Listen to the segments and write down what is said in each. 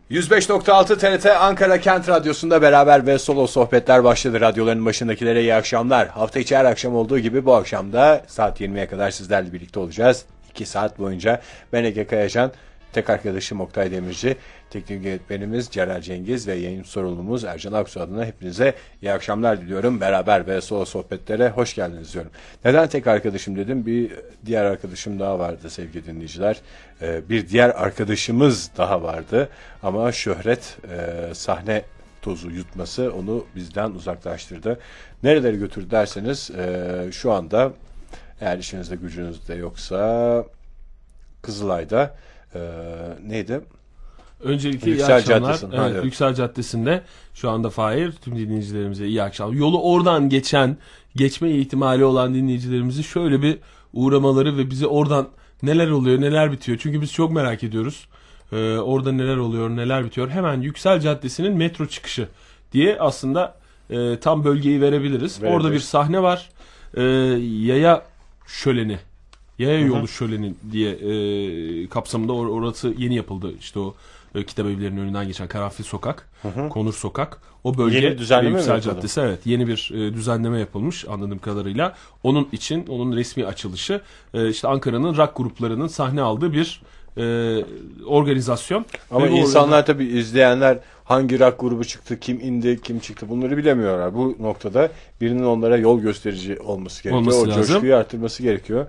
105.6 TRT Ankara Kent Radyosu'nda beraber ve solo sohbetler başladı. Radyoların başındakilere iyi akşamlar. Hafta içi her akşam olduğu gibi bu akşam da saat 20'ye kadar sizlerle birlikte olacağız. 2 saat boyunca ben Ege Kayacan, tek arkadaşım Oktay Demirci, teknik yönetmenimiz Celal Cengiz ve yayın sorumlumuz Ercan Aksu adına hepinize iyi akşamlar diliyorum. Beraber ve solo sohbetlere hoş geldiniz diyorum. Neden tek arkadaşım dedim? Bir diğer arkadaşım daha vardı sevgili dinleyiciler. Bir diğer arkadaşımız daha vardı ama şöhret, sahne tozu yutması onu bizden uzaklaştırdı. Nerelere götürdü derseniz şu anda eğer işinizde gücünüzde yoksa Kızılay'da neydi? Öncelikle Yüksel iyi akşamlar. Caddesi'nde. Evet, Evet. Yüksel Caddesi'nde şu anda Fahir. Tüm dinleyicilerimize iyi akşamlar. Yolu oradan geçme ihtimali olan dinleyicilerimizi şöyle bir uğramaları ve bize oradan neler oluyor, neler bitiyor. Çünkü biz çok merak ediyoruz. Orada neler oluyor, neler bitiyor. Hemen Yüksel Caddesi'nin metro çıkışı diye aslında tam bölgeyi verebiliriz. Orada bir sahne var. Yaya şöleni. Yaya yolu şöleni diye kapsamında orası yeni yapıldı. İşte o kitap evlerinin önünden geçen Karanfil Sokak, Konur Sokak. O bölge Yeni düzenleme Yüksel Caddesi. Evet, yeni bir düzenleme yapılmış anladığım kadarıyla. Onun için onun resmi açılışı işte Ankara'nın rock gruplarının sahne aldığı bir organizasyon. Ama insanlar tabii izleyenler hangi rock grubu çıktı, kim indi, kim çıktı bunları bilemiyorlar. Bu noktada birinin onlara yol gösterici olması gerekiyor. O coşkuyu artırması gerekiyor.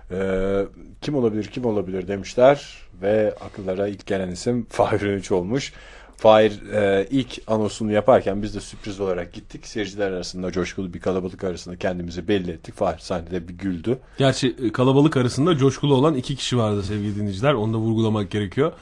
Kim olabilir demişler ve akıllara ilk gelen isim Fahir Öğünç olmuş. Fahir ilk anonsunu yaparken biz de sürpriz olarak gittik. Seyirciler arasında coşkulu bir kalabalık arasında kendimizi belli ettik. Fahir sahnede bir güldü. Gerçi kalabalık arasında coşkulu olan 2 kişi vardı sevgili dinleyiciler. Onu da vurgulamak gerekiyor.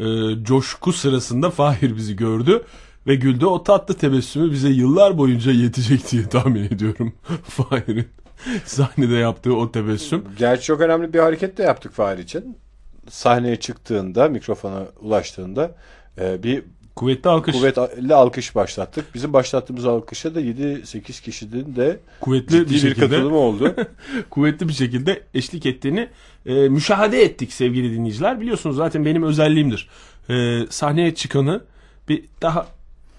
Coşku sırasında Fahir bizi gördü ve güldü. O tatlı tebessümü bize yıllar boyunca yetecek diye tahmin ediyorum. Fahir'in sahnede yaptığı o tebessüm. Gerçi çok önemli bir hareket de yaptık Fahir için. Sahneye çıktığında, mikrofona ulaştığında bir kuvvetli alkış başlattık. Bizim başlattığımız alkışa da 7-8 kişinin de kuvvetli bir katılım oldu. Kuvvetli bir şekilde eşlik ettiğini müşahede ettik sevgili dinleyiciler. Biliyorsunuz zaten benim özelliğimdir. Sahneye çıkanı bir daha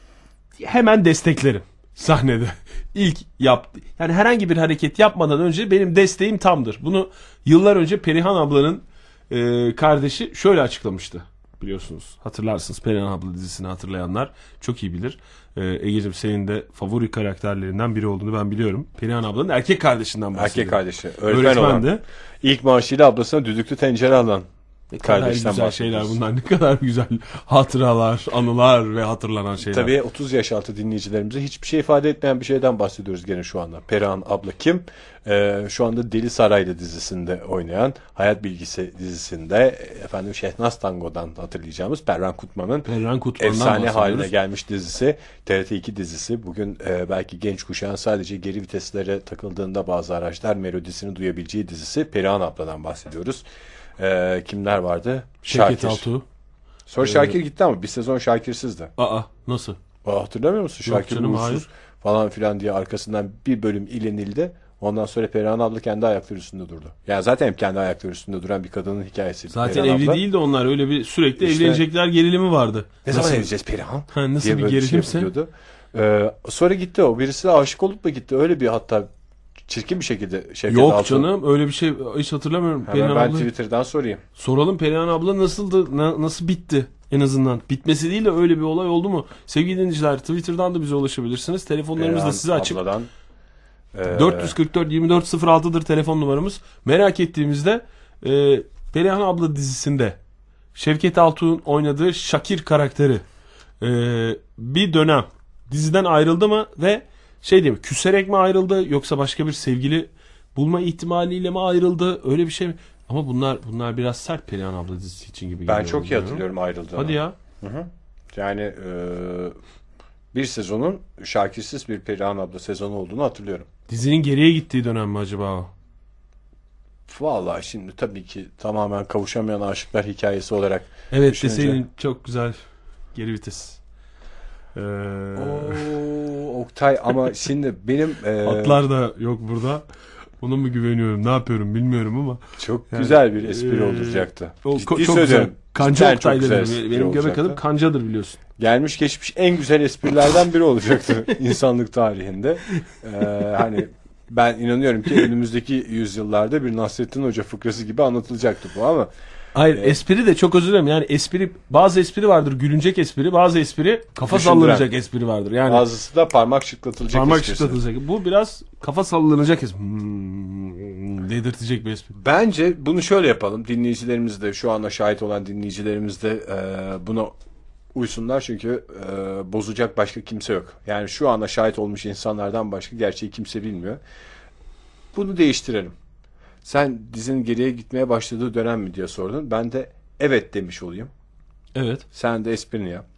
hemen desteklerim sahnede. İlk yaptı. Yani herhangi bir hareket yapmadan önce benim desteğim tamdır. Bunu yıllar önce Perihan ablanın kardeşi şöyle açıklamıştı. Biliyorsunuz, hatırlarsınız, Perihan abla dizisini hatırlayanlar çok iyi bilir. Egeciğim, senin de favori karakterlerinden biri olduğunu ben biliyorum. Perihan ablanın erkek kardeşinden bahsediyorum. Erkek kardeşi. Öğretmendi. İlk maaşıyla ablasına düdüklü tencere alan. Ne kadar güzel şeyler bunlar. Ne kadar güzel hatıralar, anılar ve hatırlanan şeyler. Tabii 30 yaş altı dinleyicilerimize hiçbir şey ifade etmeyen bir şeyden bahsediyoruz gene şu anda. Perihan abla kim? Şu anda Deli Saraylı dizisinde oynayan, Hayat Bilgisi dizisinde efendim Şehnaz Tango'dan hatırlayacağımız Perran Kutman'ın efsane haline gelmiş dizisi. TRT2 dizisi. Bugün belki genç kuşağın sadece geri viteslere takıldığında bazı araçlar melodisini duyabileceği dizisi. Perihan abladan bahsediyoruz. Kimler vardı? Şevket Altuğ. Sonra Şakir gitti ama bir sezon Şakir'sizdi. Nasıl? Hatırlamıyor musun? Şakir uğursuz falan filan diye arkasından bir bölüm ilenildi. Ondan sonra Perihan abla kendi ayakları üstünde durdu. Yani zaten hep kendi ayakları üstünde duran bir kadının hikayesi. Zaten Perihan evli abla değildi onlar. Öyle bir sürekli işte, evlenecekler gerilimi vardı. Ne zaman evleneceğiz Perihan? Nasıl bir gerilimse. Sonra gitti o. Birisi de aşık olup da gitti. Öyle bir hatta çirkin bir şekilde Şevket Yok Altuğ. Canım, öyle bir şey hiç hatırlamıyorum. Hemen ben Twitter'dan sorayım. Soralım, Perihan abla nasıldı? Nasıl bitti en azından? Bitmesi değil de öyle bir olay oldu mu? Sevgili dinleyiciler, Twitter'dan da bize ulaşabilirsiniz. Telefonlarımız da size açık. 444-2406'dır telefon numaramız. Merak ettiğimizde Perihan abla dizisinde Şevket Altuğ'un oynadığı Şakir karakteri bir dönem diziden ayrıldı mı ve değil mi, küserek mi ayrıldı yoksa başka bir sevgili bulma ihtimaliyle mi ayrıldı, öyle bir şey mi? Ama bunlar biraz sert Perihan abla dizisi için gibi geliyor. Ben çok iyi hatırlıyorum ayrıldığını. Hadi ya. Hı. Yani bir sezonun Şakirsiz bir Perihan abla sezonu olduğunu hatırlıyorum. Dizinin geriye gittiği dönem mi acaba o? Vallahi şimdi tabii ki tamamen kavuşamayan aşıklar hikayesi olarak. Evet, deseydin çok güzel geri vites. Oktay ama şimdi benim hatlar da yok burada. Ona mı güveniyorum, ne yapıyorum bilmiyorum ama. Çok güzel bir espri olacaktı. O Ciddi çok söylüyorum. güzel. Kanca Cidden çok Oktay güzel dedim. espri Benim göbek olacaktı. adım Kanca'dır biliyorsun. Gelmiş geçmiş en güzel esprilerden biri olacaktı insanlık tarihinde. Hani ben inanıyorum ki önümüzdeki yüzyıllarda bir Nasrettin Hoca fıkrası gibi anlatılacaktı bu ama. Hayır, espri de çok özür dilerim. Yani bazı espri vardır gülünecek espri, bazı espri kafa Düşündüren. sallanacak espri vardır. Yani Bazısı da parmak şıklatılacak parmak esprisi. şıklatılacak. Bu biraz kafa sallanacak espri. Dedirtecek bir espri. Bence bunu şöyle yapalım. Dinleyicilerimiz de şu anda şahit olan dinleyicilerimiz de buna uysunlar. Çünkü bozacak başka kimse yok. Yani şu anda şahit olmuş insanlardan başka gerçeği kimse bilmiyor. Bunu değiştirelim. Sen dizinin geriye gitmeye başladığı dönem mi diye sordun. Ben de evet demiş olayım. Evet. Sen de esprini yap.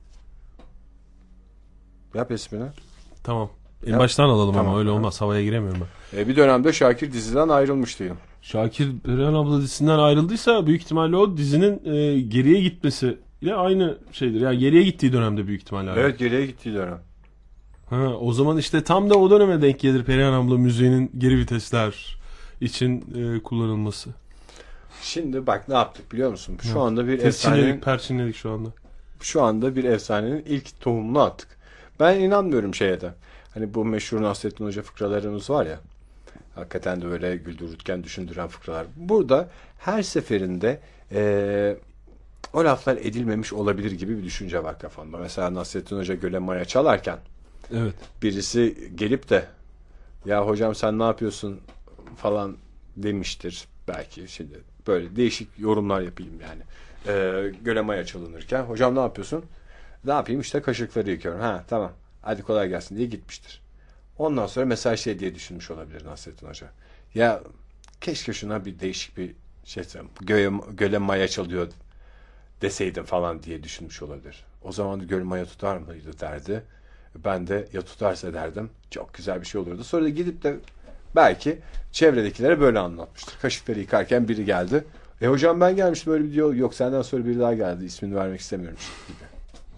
Yap esprini. Tamam. En Yap. baştan alalım Tamam. ama öyle olmaz. Havaya giremiyorum ben. Bir dönemde Şakir diziden ayrılmıştı. Şakir Perihan abla dizisinden ayrıldıysa büyük ihtimalle o dizinin geriye gitmesiyle aynı şeydir. Yani geriye gittiği dönemde büyük ihtimalle. Evet, geriye gittiği dönem. Ha, o zaman işte tam da o döneme denk gelir Perihan abla müziğinin geri vitesler için kullanılması. Şimdi bak ne yaptık biliyor musun? Şu anda bir efsanenin Tescilledik, perçinledik şu anda. şu anda bir efsanenin ilk tohumunu attık. Ben inanmıyorum şeye de. Hani bu meşhur Nasrettin Hoca fıkralarımız var ya. Hakikaten de öyle güldürürken düşündüren fıkralar. Burada her seferinde o laflar edilmemiş olabilir gibi bir düşünce var kafamda. Mesela Nasrettin Hoca Göle Maya çalarken Evet. birisi gelip de ya hocam sen ne yapıyorsun falan demiştir belki. Şimdi böyle değişik yorumlar yapayım yani. Göle Maya çalınırken hocam ne yapıyorsun? Ne yapayım işte kaşıkları yıkıyorum. Ha tamam hadi kolay gelsin diye gitmiştir. Ondan sonra mesela şey diye düşünmüş olabilir Nasrettin Hoca. Ya keşke şuna bir değişik bir şey göle maya çalıyor deseydim falan diye düşünmüş olabilir. O zaman göl maya tutar mıydı derdi. Ben de ya tutarsa derdim. Çok güzel bir şey olurdu. Sonra da gidip de belki çevredekilere böyle anlatmıştır. Kaşıkları yıkarken biri geldi. Hocam ben gelmiştim öyle bir diyor. Yok senden sonra biri daha geldi. İsmini vermek istemiyorum gibi.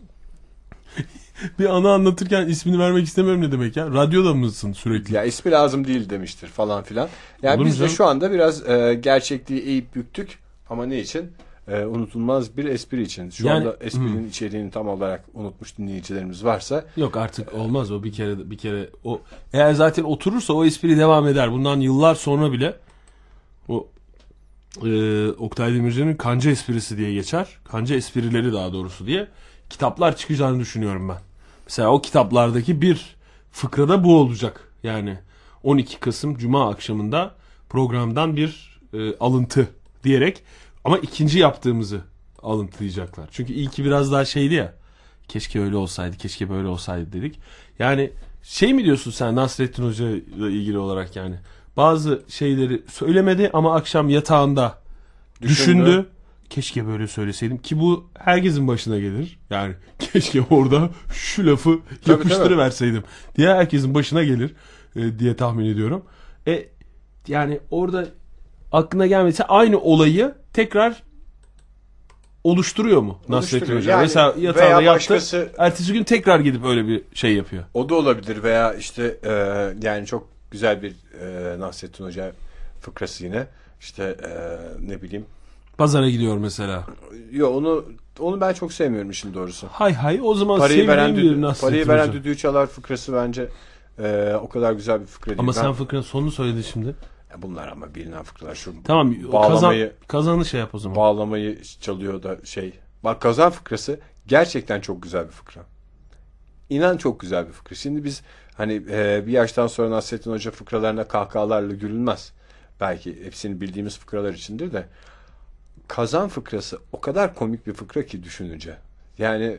Bir ana anlatırken ismini vermek istemiyorum ne demek ya? Radyoda mısın sürekli? Ya ismi lazım değil demiştir falan filan. Yani Olur biz de canım. şu anda biraz gerçekliği eğip büktük. Ama ne için? Unutulmaz bir espri için. Şu Yani- anda esprinin içeriğini tam olarak unutmuş dinleyicilerimiz varsa Yok artık olmaz o bir kere o eğer zaten oturursa o espri devam eder. Bundan yıllar sonra bile o Oktay Demirci'nin kanca esprisi diye geçer. Kanca esprileri daha doğrusu diye kitaplar çıkacağını düşünüyorum ben. Mesela o kitaplardaki bir fıkrada bu olacak. Yani 12 Kasım Cuma akşamında programdan bir alıntı diyerek ama ikinci yaptığımızı alıntılayacaklar. Çünkü ilki biraz daha şeydi ya. Keşke öyle olsaydı, keşke böyle olsaydı dedik. Yani şey mi diyorsun sen Nasrettin Hoca ile ilgili olarak yani? Bazı şeyleri söylemedi ama akşam yatağında düşündü. Keşke böyle söyleseydim ki bu herkesin başına gelir. Yani keşke orada şu lafı yapıştırıverseydim diye herkesin başına gelir diye tahmin ediyorum. Yani orada aklına gelmediyse aynı olayı tekrar oluşturuyor mu Nasrettin Hoca? Yani Mesela veya yatağında yattı. başkası- Ertesi gün tekrar gidip öyle bir şey yapıyor. o da olabilir veya işte yani çok güzel bir Nasrettin Hoca fıkrası yine. İşte ne bileyim. Pazara gidiyor mesela. Yo onu ben çok sevmiyorum işin doğrusu. Hay o zaman Parayı veren sevdiğim bir Nasrettin parayı veren Hoca. düdüğü çalar fıkrası bence o kadar güzel bir fıkra değil. Ama Ben- sen fıkranın sonunu söyledin şimdi. Ya bunlar ama bilinen fıkralar şu Tamam kazanı şey yap o zaman. bağlamayı çalıyor da şey. Bak kazan fıkrası gerçekten çok güzel bir fıkra. İnan çok güzel bir fıkra. Şimdi biz hani bir yaştan sonra Nasrettin Hoca fıkralarına kahkahalarla gülünmez. Belki hepsini bildiğimiz fıkralar içindir de kazan fıkrası o kadar komik bir fıkra ki düşününce. Yani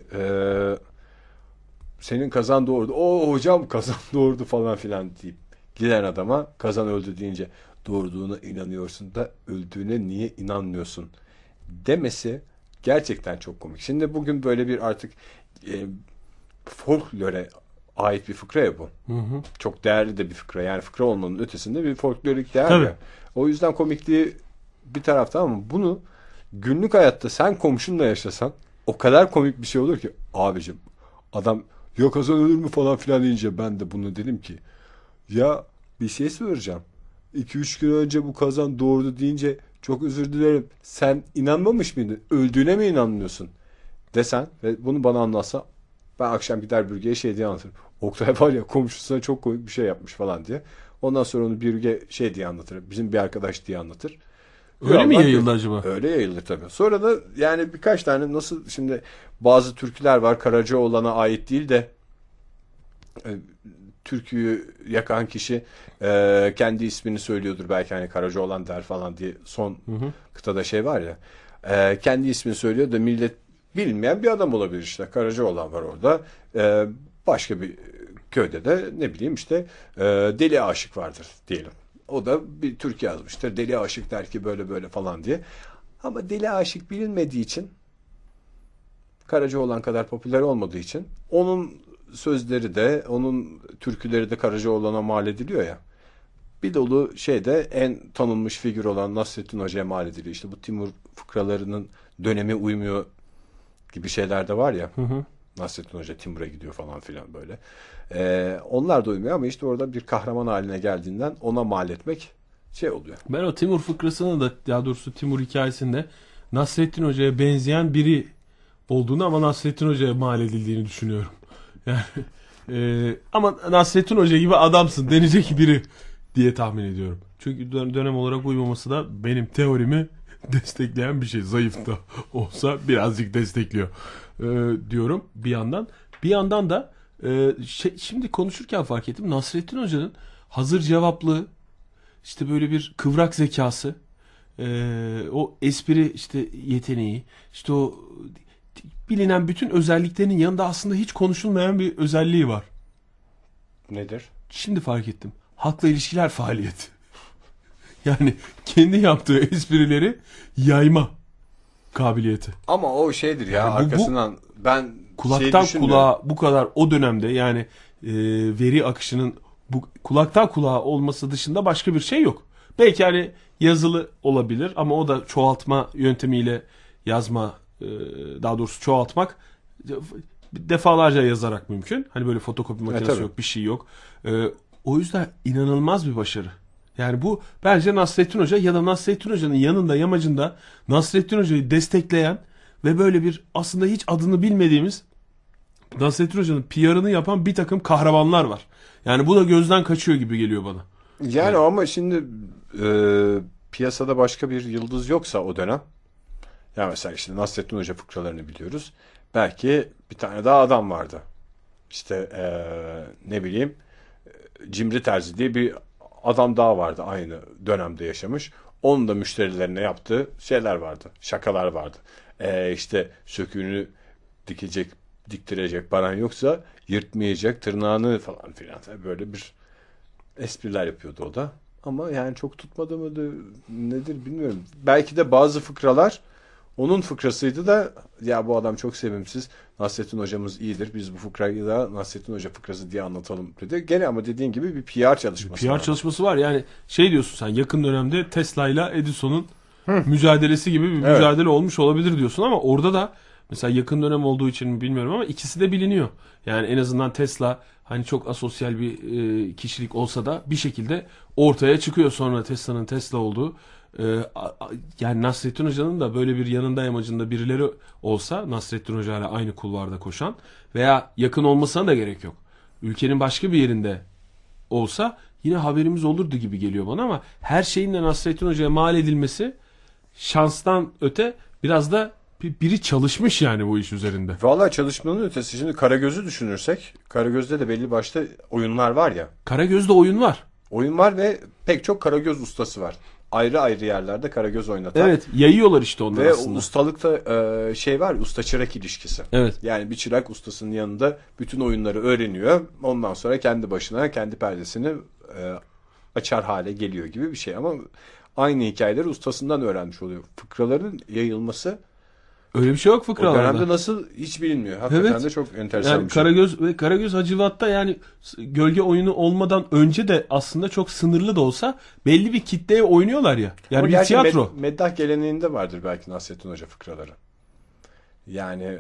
senin kazan doğurdu. O hocam kazan doğurdu falan filan deyip giden adama kazan öldü deyince doğurduğuna inanıyorsun da öldüğüne niye inanmıyorsun demesi gerçekten çok komik. Şimdi bugün böyle bir artık folklore ait bir fıkra ya bu. Çok değerli de bir fıkra. Yani fıkra olmanın ötesinde bir folklorik değer Tabii. ya. O yüzden komikliği bir tarafta ama bunu günlük hayatta sen komşunla yaşasan o kadar komik bir şey olur ki abicim adam ya kazan ölür mü falan filan deyince ben de bunu dedim ki ya bir şey söyleyeceğim. 2-3 gün önce bu kazan doğurdu deyince çok özür dilerim. Sen inanmamış mıydın? Öldüğüne mi inanmıyorsun? Desen ve bunu bana anlatsa ben akşam gider Bürge'ye şey diye anlatırım. Oktay var ya komşusuna çok komik bir şey yapmış falan diye. Ondan sonra onu Bürge şey diye anlatır. Bizim bir arkadaş diye anlatır. Öyle mi Allah yayıldı diyor. acaba? Öyle yayılır tabii. Sonra da yani birkaç tane nasıl şimdi bazı türküler var Karacaoğlan'a ait değil de türküyü yakan kişi kendi ismini söylüyordur belki hani Karacaoğlan der falan diye son kıtada şey var ya kendi ismini söylüyor da millet bilmeyen bir adam olabilir işte Karacaoğlan var orada başka bir köyde de ne bileyim işte deli aşık vardır diyelim. O da bir türkü yazmıştır. Deli aşık der ki böyle böyle falan diye. Ama deli aşık bilinmediği için Karacaoğlan kadar popüler olmadığı için onun sözleri de onun türküleri de Karacaoğlan'a mal ediliyor ya. Bir dolu şeyde en tanınmış figür olan Nasrettin Hoca'ya mal ediliyor. İşte bu Timur fıkralarının dönemi uymuyor gibi şeyler de var ya. Nasrettin Hoca Timur'a gidiyor falan filan böyle. Onlar da uymuyor ama işte orada bir kahraman haline geldiğinden ona mal etmek şey oluyor. Ben o Timur fıkrasını da daha doğrusu Timur hikayesinde Nasrettin Hoca'ya benzeyen biri olduğunu ama Nasrettin Hoca'ya mal edildiğini düşünüyorum. Yani ama Nasrettin Hoca gibi adamsın denecek biri diye tahmin ediyorum. Çünkü dönem olarak uymaması da benim teorimi destekleyen bir şey. Zayıf da olsa birazcık destekliyor diyorum bir yandan. Bir yandan da şimdi konuşurken fark ettim. Nasrettin Hoca'nın hazır cevaplı işte böyle bir kıvrak zekası o espri işte yeteneği işte o bilinen bütün özelliklerinin yanında aslında hiç konuşulmayan bir özelliği var. Nedir? Şimdi fark ettim. Halkla ilişkiler faaliyeti. Yani kendi yaptığı esprileri yayma kabiliyeti. Ama o şeydir ya Yani arkasından ben kulaktan şey kulağa bu kadar o dönemde yani veri akışının bu kulaktan kulağa olması dışında başka bir şey yok. Belki hani yazılı olabilir ama o da çoğaltma yöntemiyle yazma daha doğrusu çoğaltmak defalarca yazarak mümkün. Hani böyle fotokopi makinesi yok, bir şey yok. O yüzden inanılmaz bir başarı. Yani bu bence Nasrettin Hoca ya da Nasrettin Hoca'nın yanında yamacında Nasrettin Hoca'yı destekleyen ve böyle bir aslında hiç adını bilmediğimiz Nasrettin Hoca'nın PR'ını yapan bir takım kahramanlar var. Yani bu da gözden kaçıyor gibi geliyor bana. Yani ama şimdi piyasada başka bir yıldız yoksa o dönem ya mesela işte Nasrettin Hoca fıkralarını biliyoruz. Belki bir tane daha adam vardı. İşte ne bileyim Cimri Terzi diye bir adam daha vardı aynı dönemde yaşamış. Onun da müşterilerine yaptığı şeyler vardı. Şakalar vardı. İşte söküğünü diktirecek paran yoksa yırtmayacak tırnağını falan filan. Böyle bir espriler yapıyordu o da. Ama yani çok tutmadı mı nedir bilmiyorum. Belki de bazı fıkralar onun fıkrasıydı da ya bu adam çok sevimsiz. Nasrettin hocamız iyidir. Biz bu fıkrayı da Nasrettin Hoca fıkrası diye anlatalım dedi. Gene ama dediğin gibi bir PR çalışması var. PR çalışması var. Yani şey diyorsun sen yakın dönemde Tesla ile Edison'un mücadelesi gibi bir mücadele olmuş olabilir diyorsun ama orada da mesela yakın dönem olduğu için mi bilmiyorum ama ikisi de biliniyor. Yani en azından Tesla hani çok asosyal bir kişilik olsa da bir şekilde ortaya çıkıyor sonra Tesla'nın Tesla olduğu. Yani Nasrettin Hoca'nın da böyle bir yanında yamacında birileri olsa Nasrettin Hoca ile aynı kulvarda koşan veya yakın olmasına da gerek yok. Ülkenin başka bir yerinde olsa yine haberimiz olurdu gibi geliyor bana ama her şeyin de Nasrettin Hoca'ya mal edilmesi şanstan öte biraz da biri çalışmış yani bu iş üzerinde. Vallahi çalışmanın ötesi. Şimdi Karagöz'ü düşünürsek Karagöz'de de belli başlı oyunlar var ya. Karagöz'de oyun var. Oyun var ve pek çok Karagöz ustası var. Ayrı ayrı yerlerde Karagöz oynatan. Evet yayıyorlar işte onlar ve aslında. Ve ustalıkta şey var usta çırak ilişkisi. Evet. Yani bir çırak ustasının yanında bütün oyunları öğreniyor. Ondan sonra kendi başına kendi perdesini açar hale geliyor gibi bir şey. Ama aynı hikayeleri ustasından öğrenmiş oluyor. Fıkraların yayılması öyle bir şey yok o fıkralarda. dönemde nasıl hiç bilinmiyor. Hakikaten evet. de çok enteresan yani bir şey. Karagöz ve Karagöz Hacivat'ta yani gölge oyunu olmadan önce de aslında çok sınırlı da olsa belli bir kitleye oynuyorlar ya. Yani ama bir tiyatro. Meddah geleneğinde vardır belki Nasrettin Hoca fıkraları. Yani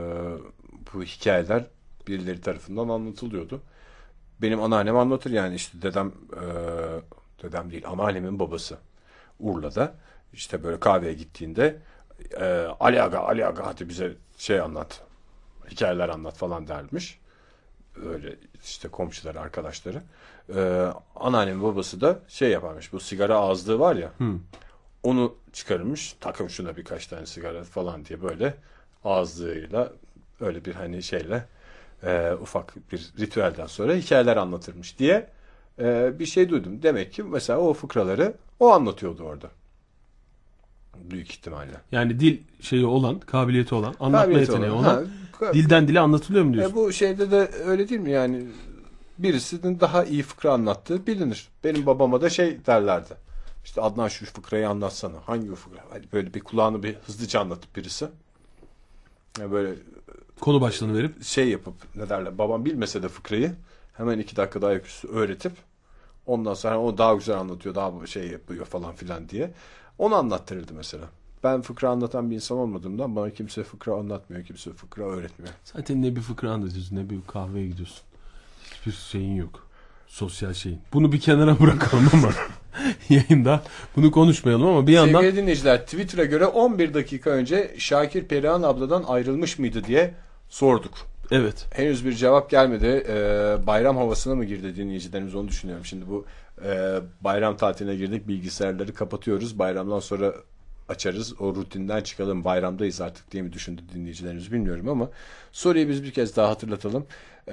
bu hikayeler birileri tarafından anlatılıyordu. Benim anneannem anlatır yani işte dedem dedem değil, anneannemin babası Urla'da işte böyle kahveye gittiğinde Ali Aga hadi bize şey anlat, hikayeler anlat falan dermiş. Öyle işte komşuları, arkadaşları. Anneannemin babası da şey yaparmış, bu sigara ağızlığı var ya, onu çıkarmış, takım şuna birkaç tane sigara falan diye böyle ağızlığıyla öyle bir hani şeyle ufak bir ritüelden sonra hikayeler anlatırmış diye bir şey duydum. Demek ki mesela o fıkraları o anlatıyordu orada. Büyük ihtimalle. Yani dil şeyi olan, kabiliyeti olan, anlatma yeteneği olan, Ha, dilden dile anlatılıyor mu diyorsun? bu şeyde de öyle değil mi yani, birisinin daha iyi fıkra anlattığı bilinir. Benim babama da şey derlerdi. İşte Adnan şu fıkrayı anlatsana. Hangi o fıkra? Hadi böyle bir kulağını bir hızlıca anlatıp birisi. Yani böyle Konu başlığını verip. şey yapıp ne derler, babam bilmese de fıkrayı hemen 2 dakikada ayaküstü öğretip ondan sonra o daha güzel anlatıyor, daha şey yapıyor falan filan diye onu anlattırırdı mesela. Ben fıkra anlatan bir insan olmadığımdan bana kimse fıkra anlatmıyor, kimse fıkra öğretmiyor. Zaten ne bir fıkra anlatıyorsun, ne bir kahveye gidiyorsun. Hiçbir şeyin yok. Sosyal şeyin. Bunu bir kenara bırakalım ama yayında bunu konuşmayalım ama bir yandan... Sevgili dinleyiciler, Twitter'a göre 11 dakika önce Şakir Perihan abladan ayrılmış mıydı diye sorduk. Evet. Henüz bir cevap gelmedi. Bayram havasına mı girdi dinleyicilerimiz, onu düşünüyorum. Şimdi bu bayram tatiline girdik. Bilgisayarları kapatıyoruz. Bayramdan sonra açarız. O rutinden çıkalım. Bayramdayız artık diye mi düşündü dinleyicilerimiz bilmiyorum ama soruyu biz bir kez daha hatırlatalım.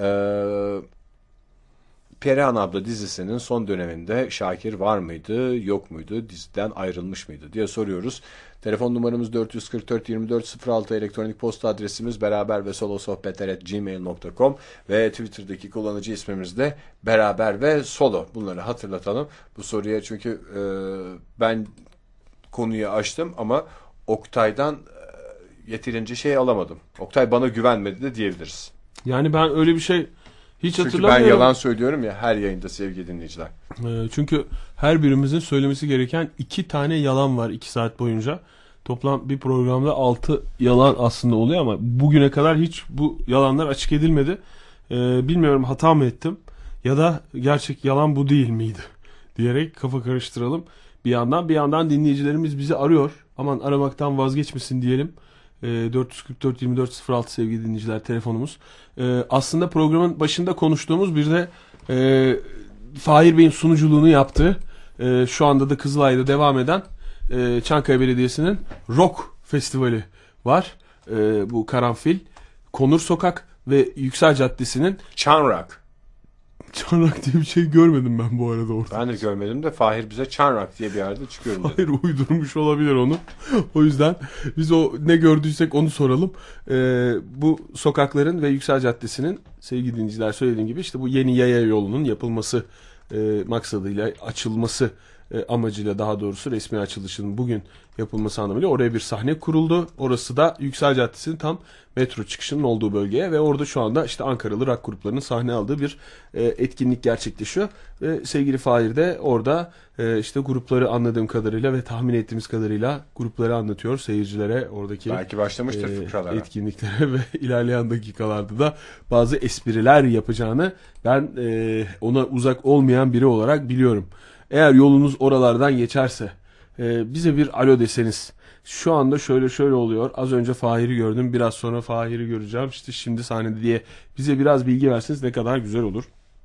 Perihan abla dizisinin son döneminde Şakir var mıydı, yok muydu, diziden ayrılmış mıydı diye soruyoruz. Telefon numaramız 444-2406, elektronik posta adresimiz beraber ve solosohbetler@gmail.com ve Twitter'daki kullanıcı ismimiz de beraber ve solo. Bunları hatırlatalım. Bu soruya çünkü ben konuyu açtım ama Oktay'dan yeterince şey alamadım. Oktay bana güvenmedi de diyebiliriz. Yani ben öyle bir şey hiç Çünkü hatırlamıyorum. ben yalan söylüyorum ya her yayında sevgili dinleyiciler. Çünkü her birimizin söylemesi gereken 2 tane yalan var 2 saat boyunca. Toplam bir programda 6 yalan aslında oluyor ama bugüne kadar hiç bu yalanlar açık edilmedi. Bilmiyorum, hata mı ettim ya da gerçek yalan bu değil miydi diyerek kafa karıştıralım. Bir yandan dinleyicilerimiz bizi arıyor. Aman aramaktan vazgeçmesin diyelim. 444-2406 sevgili dinleyiciler telefonumuz. Aslında programın başında konuştuğumuz bir de Fahir Bey'in sunuculuğunu yaptığı, şu anda da Kızılay'da devam eden Çankaya Belediyesi'nin Rock Festivali var. Bu Karanfil, Konur Sokak ve Yüksel Caddesi'nin Çanrak. Çanak diye bir şey görmedim ben bu arada orada. Ben de görmedim de Fahir bize Çanrak diye bir yerde çıkıyorum dedi. Hayır, uydurmuş olabilir onu. O yüzden biz o ne gördüysek onu soralım. Bu sokakların ve Yüksel Caddesi'nin sevgili dinleyiciler söylediğim gibi işte bu yeni yaya yolunun yapılması maksadıyla, açılması amacıyla, daha doğrusu resmi açılışının bugün yapılması anlamıyla oraya bir sahne kuruldu. Orası da Yüksel Caddesi'nin tam metro çıkışının olduğu bölgeye ve orada şu anda işte Ankaralı rock gruplarının sahne aldığı bir etkinlik gerçekleşiyor. Ve sevgili Fahir de orada işte grupları anladığım kadarıyla ve tahmin ettiğimiz kadarıyla grupları anlatıyor seyircilere, oradaki Belki başlamıştır fıkralara. etkinliklere ve ilerleyen dakikalarda da bazı espriler yapacağını ben ona uzak olmayan biri olarak biliyorum. Eğer yolunuz oralardan geçerse bize bir alo deseniz, şu anda şöyle oluyor, az önce Fahir'i gördüm, biraz sonra Fahir'i göreceğim, işte şimdi sahnede diye bize biraz bilgi verseniz ne kadar güzel olur.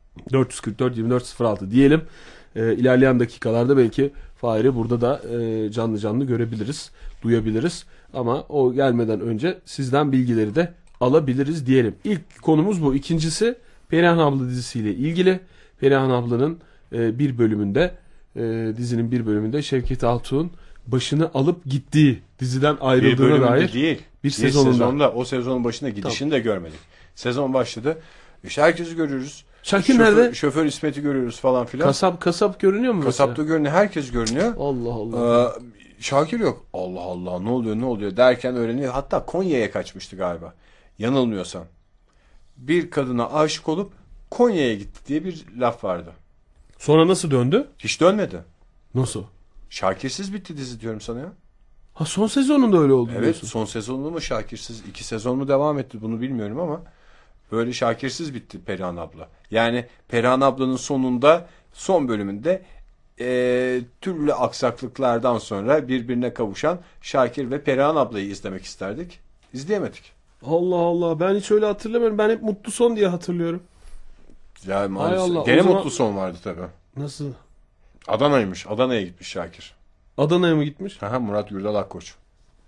444-2406 diyelim. İlerleyen dakikalarda belki Fahir'i burada da canlı görebiliriz, duyabiliriz. Ama o gelmeden önce sizden bilgileri de alabiliriz diyelim. İlk konumuz bu. İkincisi Perihan abla dizisiyle ilgili. Perihan ablanın bir bölümünde, dizinin bir bölümünde Şevket Altuğ'un başını alıp gittiği, diziden ayrıldığına dair değil. Bir sezonunda. O sezonun başına gidişini de görmedik. Sezon başladı. İşte herkesi görüyoruz. Şakir nerede? Şoför İsmet'i görüyoruz falan filan. Kasap görünüyor mu? Kasapta görünüyor. Herkes görünüyor. Allah Allah. Şakir yok. Allah Allah, ne oluyor derken öğreniyor. Hatta Konya'ya kaçmıştı galiba. Yanılmıyorsam. Bir kadına aşık olup Konya'ya gitti diye bir laf vardı. Sonra nasıl döndü? Hiç dönmedi. Nasıl? Şakirsiz bitti dizi diyorum sana ya. Ha, son sezonunda öyle oldu Evet, diyorsun. son sezonlu mu Şakirsiz? 2 sezon mu devam etti bunu bilmiyorum ama böyle Şakirsiz bitti Perihan abla. Yani Perihan ablanın sonunda, son bölümünde türlü aksaklıklardan sonra birbirine kavuşan Şakir ve Perihan ablayı izlemek isterdik. İzleyemedik. Allah Allah, ben hiç öyle hatırlamıyorum. Ben hep mutlu son diye hatırlıyorum. Ya maalesef. Allah, Gene o zaman... mutlu son vardı tabii. Nasıl? Adana'ymış. Adana'ya gitmiş Şakir. Adana'ya mı gitmiş? Aha, Murat Gürdal Akkoç.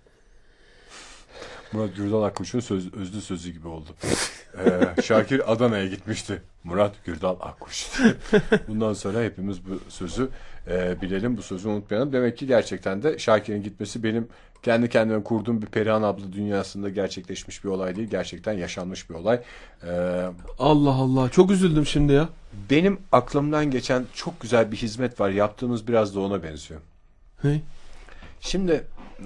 Murat Gürdal Akkoç'un özlü sözü gibi oldu. Şakir Adana'ya gitmişti. Murat Gürdal Akkoç. Bundan sonra hepimiz bu sözü bilelim, bu sözü unutmayalım. Demek ki gerçekten de Şakir'in gitmesi benim kendi kendime kurduğum bir Perihan abla dünyasında gerçekleşmiş bir olay değil. Gerçekten yaşanmış bir olay. Allah Allah, çok üzüldüm şimdi ya. Benim aklımdan geçen çok güzel bir hizmet var. Yaptığımız biraz da ona benziyor. Hey. Şimdi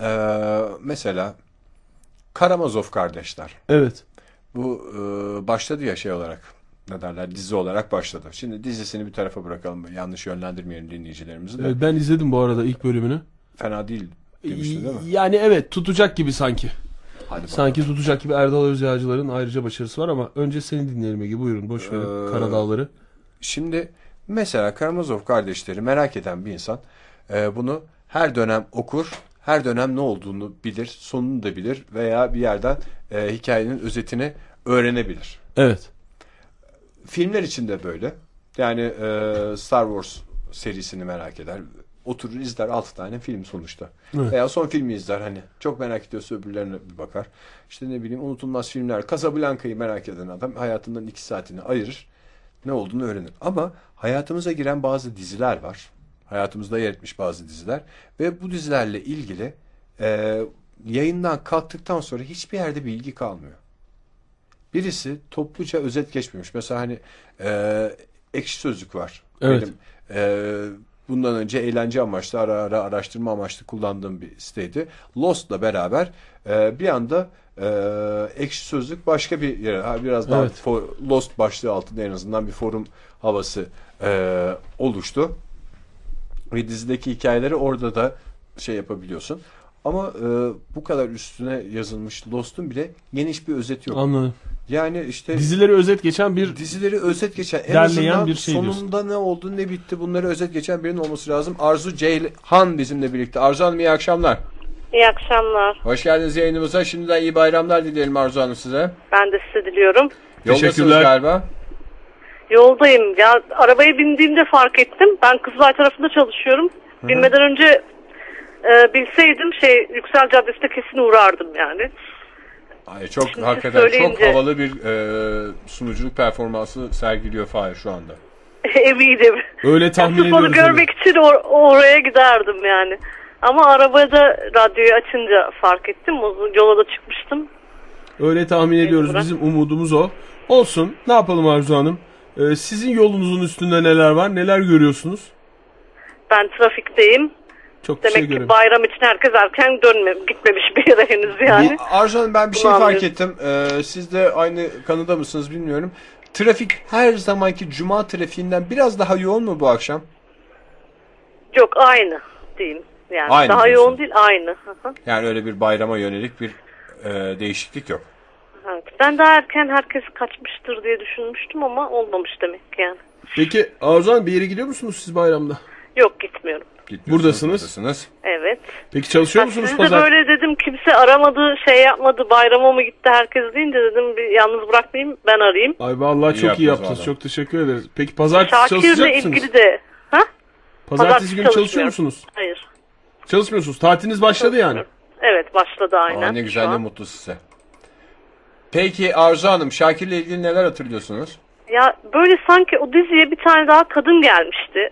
mesela Karamazov kardeşler. Evet. Bu başladı ya şey olarak, ne derler, dizi olarak başladı. Şimdi dizisini bir tarafa bırakalım. Yanlış yönlendirmeyelim dinleyicilerimizi de. Evet, ben izledim bu arada ilk bölümünü. Fena değil demiştin değil mi? Yani evet, tutacak gibi sanki. Hadi Sanki tutacak gibi. Erdal Özyağcılar'ın ayrıca başarısı var ama önce seni dinleyelim Ege. Buyurun, boş verin Karadağları. Şimdi mesela Karamazov kardeşleri merak eden bir insan bunu her dönem okur. Her dönem ne olduğunu bilir, sonunu da bilir veya bir yerden hikayenin özetini öğrenebilir. Evet. Filmler için de böyle. Yani Star Wars serisini merak eder. Oturur izler 6 tane film sonuçta. Evet. Veya son filmi izler hani. Çok merak ediyorsa öbürlerine bir bakar. İşte ne bileyim, unutulmaz filmler. Casablanca'yı merak eden adam hayatından 2 saatini ayırır. Ne olduğunu öğrenir. Ama hayatımıza giren bazı diziler var. Hayatımızda yer etmiş bazı diziler. Ve bu dizilerle ilgili yayından kalktıktan sonra hiçbir yerde bilgi kalmıyor. Birisi topluca özet geçmemiş. Mesela hani Ekşi Sözlük var. Evet. Benim bundan önce eğlence amaçlı, ara ara araştırma amaçlı kullandığım bir siteydi. Lost'la beraber bir anda Ekşi Sözlük başka bir yere, biraz daha Evet. Lost başlığı altında en azından bir forum havası oluştu. Ve dizideki hikayeleri orada da şey yapabiliyorsun. Ama bu kadar üstüne yazılmış Lost'un bile geniş bir özet yok. Anladım. Yani işte Dizileri özet geçen bir dizileri özet geçen, en derleyen azından bir şey sonunda ne oldu ne bitti bunları özet geçen birinin olması lazım. Arzu Ceyhan bizimle birlikte. Arzu Hanım, iyi akşamlar. İyi akşamlar. Hoş geldiniz yayınımıza. Şimdiden iyi bayramlar dileyelim Arzu Hanım size. Ben de size diliyorum. Yoldasınız Teşekkürler. galiba. Yoldayım. Ya arabaya bindiğimde fark ettim. Ben Kızılay tarafında çalışıyorum. Binmeden önce bilseydim Yüksel Caddesi'nde kesin uğrardım yani. Ay, çok Şimdi hakikaten söyleyince... çok havalı bir sunuculuk performansı sergiliyor Fahir şu anda. Eminim. öyle tahmin Sırf onu ediyoruz. görmek için oraya giderdim yani. Ama arabada radyoyu açınca fark ettim. Yola da çıkmıştım. Öyle tahmin ediyoruz. Mecburen. Bizim umudumuz o. Olsun. Ne yapalım Arzu Hanım? Sizin yolunuzun üstünde neler var? Neler görüyorsunuz? Ben trafikteyim. Çok bir şey Demek ki göremiyorum. bayram için herkes erken gitmemiş bir yere henüz yani. Arzu Hanım, ben bir şey Ulan fark bir- ettim. Siz de aynı kanıda mısınız bilmiyorum. Trafik her zamanki cuma trafiğinden biraz daha yoğun mu bu akşam? Yok, aynı diyeyim. Yani Aynı daha diyorsun. yoğun değil, aynı. Hı hı. Yani öyle bir bayrama yönelik bir değişiklik yok. Evet. Ben daha erken herkes kaçmıştır diye düşünmüştüm ama olmamış demek ki yani. Peki Arzu Hanım, bir yere gidiyor musunuz siz bayramda? Yok, gitmiyorum. Buradasınız. Evet. Peki çalışıyor Ha, musunuz sizi de pazar? böyle dedim, kimse aramadı, yapmadı, bayrama mı gitti herkes deyince dedim bir yalnız bırakmayayım, ben arayayım. Ay vallahi çok iyi yaptınız yaptınız. vallahi. Çok teşekkür ederiz. Peki pazartesi çalışacak Şakir'le mısınız? ilgili de... Ha? Pazartesi günü çalışıyor çalışmıyorum. musunuz? Hayır. Çalışmıyorsunuz. Tatiliniz başladı yani. Evet, başladı aynen. Aa, ne güzel, şu ne an. mutlu size. Peki Arzu Hanım, Şakir'le ilgili neler hatırlıyorsunuz? Ya böyle sanki o diziye bir tane daha kadın gelmişti.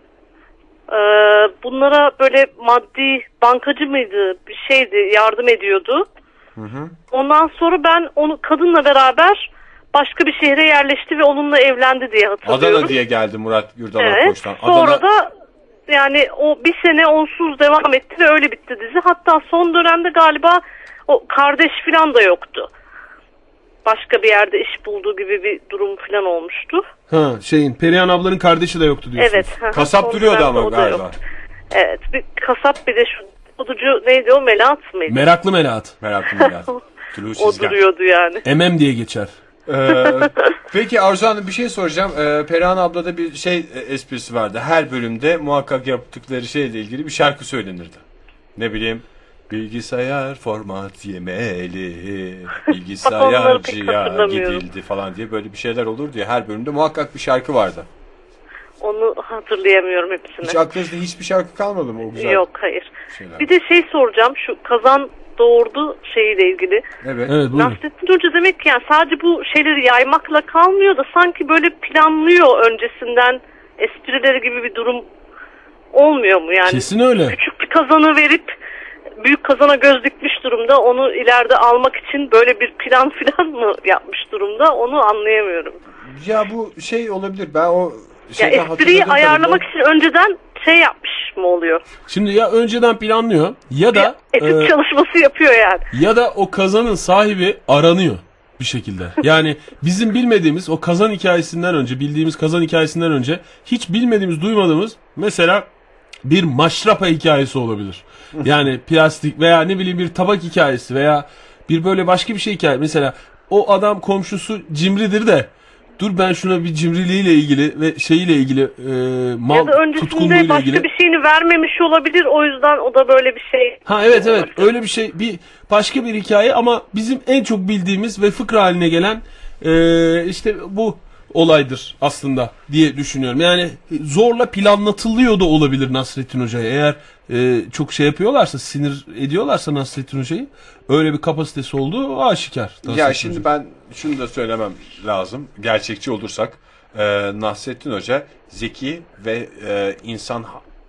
Bunlara böyle maddi bankacı mıydı bir şeydi, yardım ediyordu. Ondan sonra ben onu kadınla beraber başka bir şehre yerleşti ve onunla evlendi diye hatırlıyorum. Adana diye geldi Murat Gürdal Evet. Akkoç'tan. Sonra da yani o bir sene onsuz devam etti ve öyle bitti dizi. Hatta son dönemde galiba o kardeş falan da yoktu. Başka bir yerde iş bulduğu gibi bir durum falan olmuştu. Ha, Perihan ablanın kardeşi de yoktu diyorsunuz. Evet. Kasap Son duruyordu dönemde ama o da galiba. yoktu. Evet, bir kasap, bir de şu oducu neydi o, Melahat mıydı? Meraklı Melahat. Meraklı Melahat. O duruyordu yani. MM diye geçer. Peki Arzu Hanım, bir şey soracağım. Perihan ablada bir esprisi vardı. Her bölümde muhakkak yaptıkları şeyle ilgili bir şarkı söylenirdi. Ne bileyim, bilgisayar format yemeli, bilgisayarcıya gidildi falan diye böyle bir şeyler olurdu ya. Her bölümde muhakkak bir şarkı vardı. Onu hatırlayamıyorum hepsini. Hiç aklınızda hiçbir şarkı kalmadı mı o güzel? Yok, hayır. Şeyler. Bir de soracağım, şu kazan doğurdu şeyiyle ilgili. Evet. Nasrettin Hoca demek ki yani sadece bu şeyleri yaymakla kalmıyor da sanki böyle planlıyor öncesinden, esprileri gibi bir durum olmuyor mu yani? Kesin öyle. Küçük bir kazanı verip büyük kazana göz dikmiş durumda, onu ileride almak için böyle bir plan mı yapmış durumda, onu anlayamıyorum. Ya bu olabilir, ben o espriyi ayarlamak için önceden yapmış mı oluyor? Şimdi ya önceden planlıyor ya da etüt çalışması yapıyor yani. Ya da o kazanın sahibi aranıyor bir şekilde. Yani bizim bilmediğimiz o kazan hikayesinden önce, bildiğimiz kazan hikayesinden önce hiç bilmediğimiz, duymadığımız mesela bir maşrapa hikayesi olabilir. Yani plastik veya ne bileyim bir tabak hikayesi veya bir böyle başka bir şey hikaye. Mesela o adam komşusu cimridir de dur ben şuna bir cimriliğiyle ilgili ve şeyiyle ilgili mal ya da öncesinde başka bir şeyini vermemiş olabilir, o yüzden o da böyle bir şey. Ha evet öyle bir şey, bir başka bir hikaye ama bizim en çok bildiğimiz ve fıkra haline gelen işte bu olaydır aslında diye düşünüyorum. Yani zorla planlatılıyor da olabilir Nasrettin Hoca'ya. Eğer çok yapıyorlarsa, sinir ediyorlarsa Nasrettin Hoca'yı, öyle bir kapasitesi olduğu aşikar. Ya şimdi ben şunu da söylemem lazım. Gerçekçi olursak Nasrettin Hoca zeki ve insan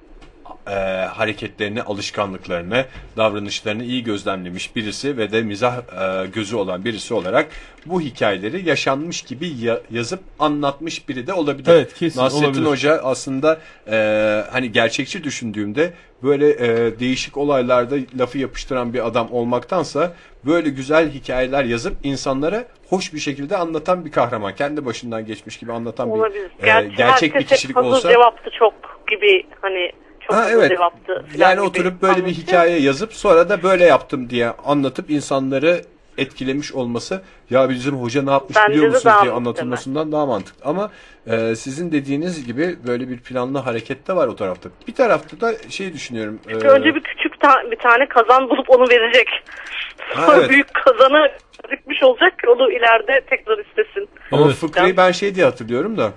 hareketlerini, alışkanlıklarını, davranışlarını iyi gözlemlemiş birisi ve de mizah gözü olan birisi olarak bu hikayeleri yaşanmış gibi yazıp anlatmış biri de olabilir. Evet, kesin Nasrettin olabilir. Hoca aslında hani gerçekçi düşündüğümde böyle değişik olaylarda lafı yapıştıran bir adam olmaktansa böyle güzel hikayeler yazıp insanlara hoş bir şekilde anlatan bir kahraman. Kendi başından geçmiş gibi anlatan olabilir. bir gerçek bir kişilik olsa. Cevaptı çok gibi, hani çok evet. cevaptı. Yani oturup böyle bir hikaye yazıp sonra da böyle yaptım diye anlatıp insanları etkilemiş olması, ya bizim hoca ne yapmış Bence biliyor musunuz diye mantıklı anlatılmasından daha mantıklı. Ama sizin dediğiniz gibi böyle bir planlı hareket de var o tarafta. Bir tarafta da düşünüyorum. Önce bir küçük bir tane kazan bulup onu verecek. Sonra evet. Büyük kazanı dikmiş olacak ki onu ileride tekrar istesin. Ama fıkrayı ben diye hatırlıyorum da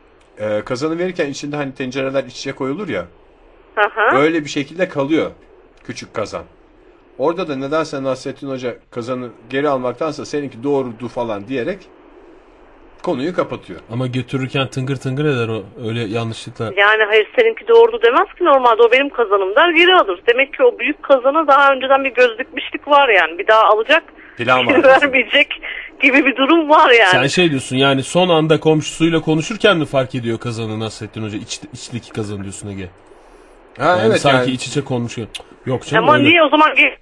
kazanı verirken içinde hani tencereler iç içe koyulur ya. Aha. Öyle bir şekilde kalıyor küçük kazan. Orada da nedense Nasrettin Hoca kazanı geri almaktansa seninki doğrudu falan diyerek konuyu kapatıyor. Ama götürürken tıngır tıngır eder o, öyle yanlışlıkla. Yani hayır, seninki doğru demez ki, normalde o benim kazanım der, geri alır. Demek ki o büyük kazana daha önceden bir göz dikmişlik var yani. Bir daha alacak, plan vermeyecek gibi bir durum var yani. Sen diyorsun yani, son anda komşusuyla konuşurken mi fark ediyor kazanı Nasrettin Hoca? İçteki kazanı diyorsun Ege. Ha yani evet, sanki iç içe konuşuyor. Yok canım. Ama öyle. niye o zaman der?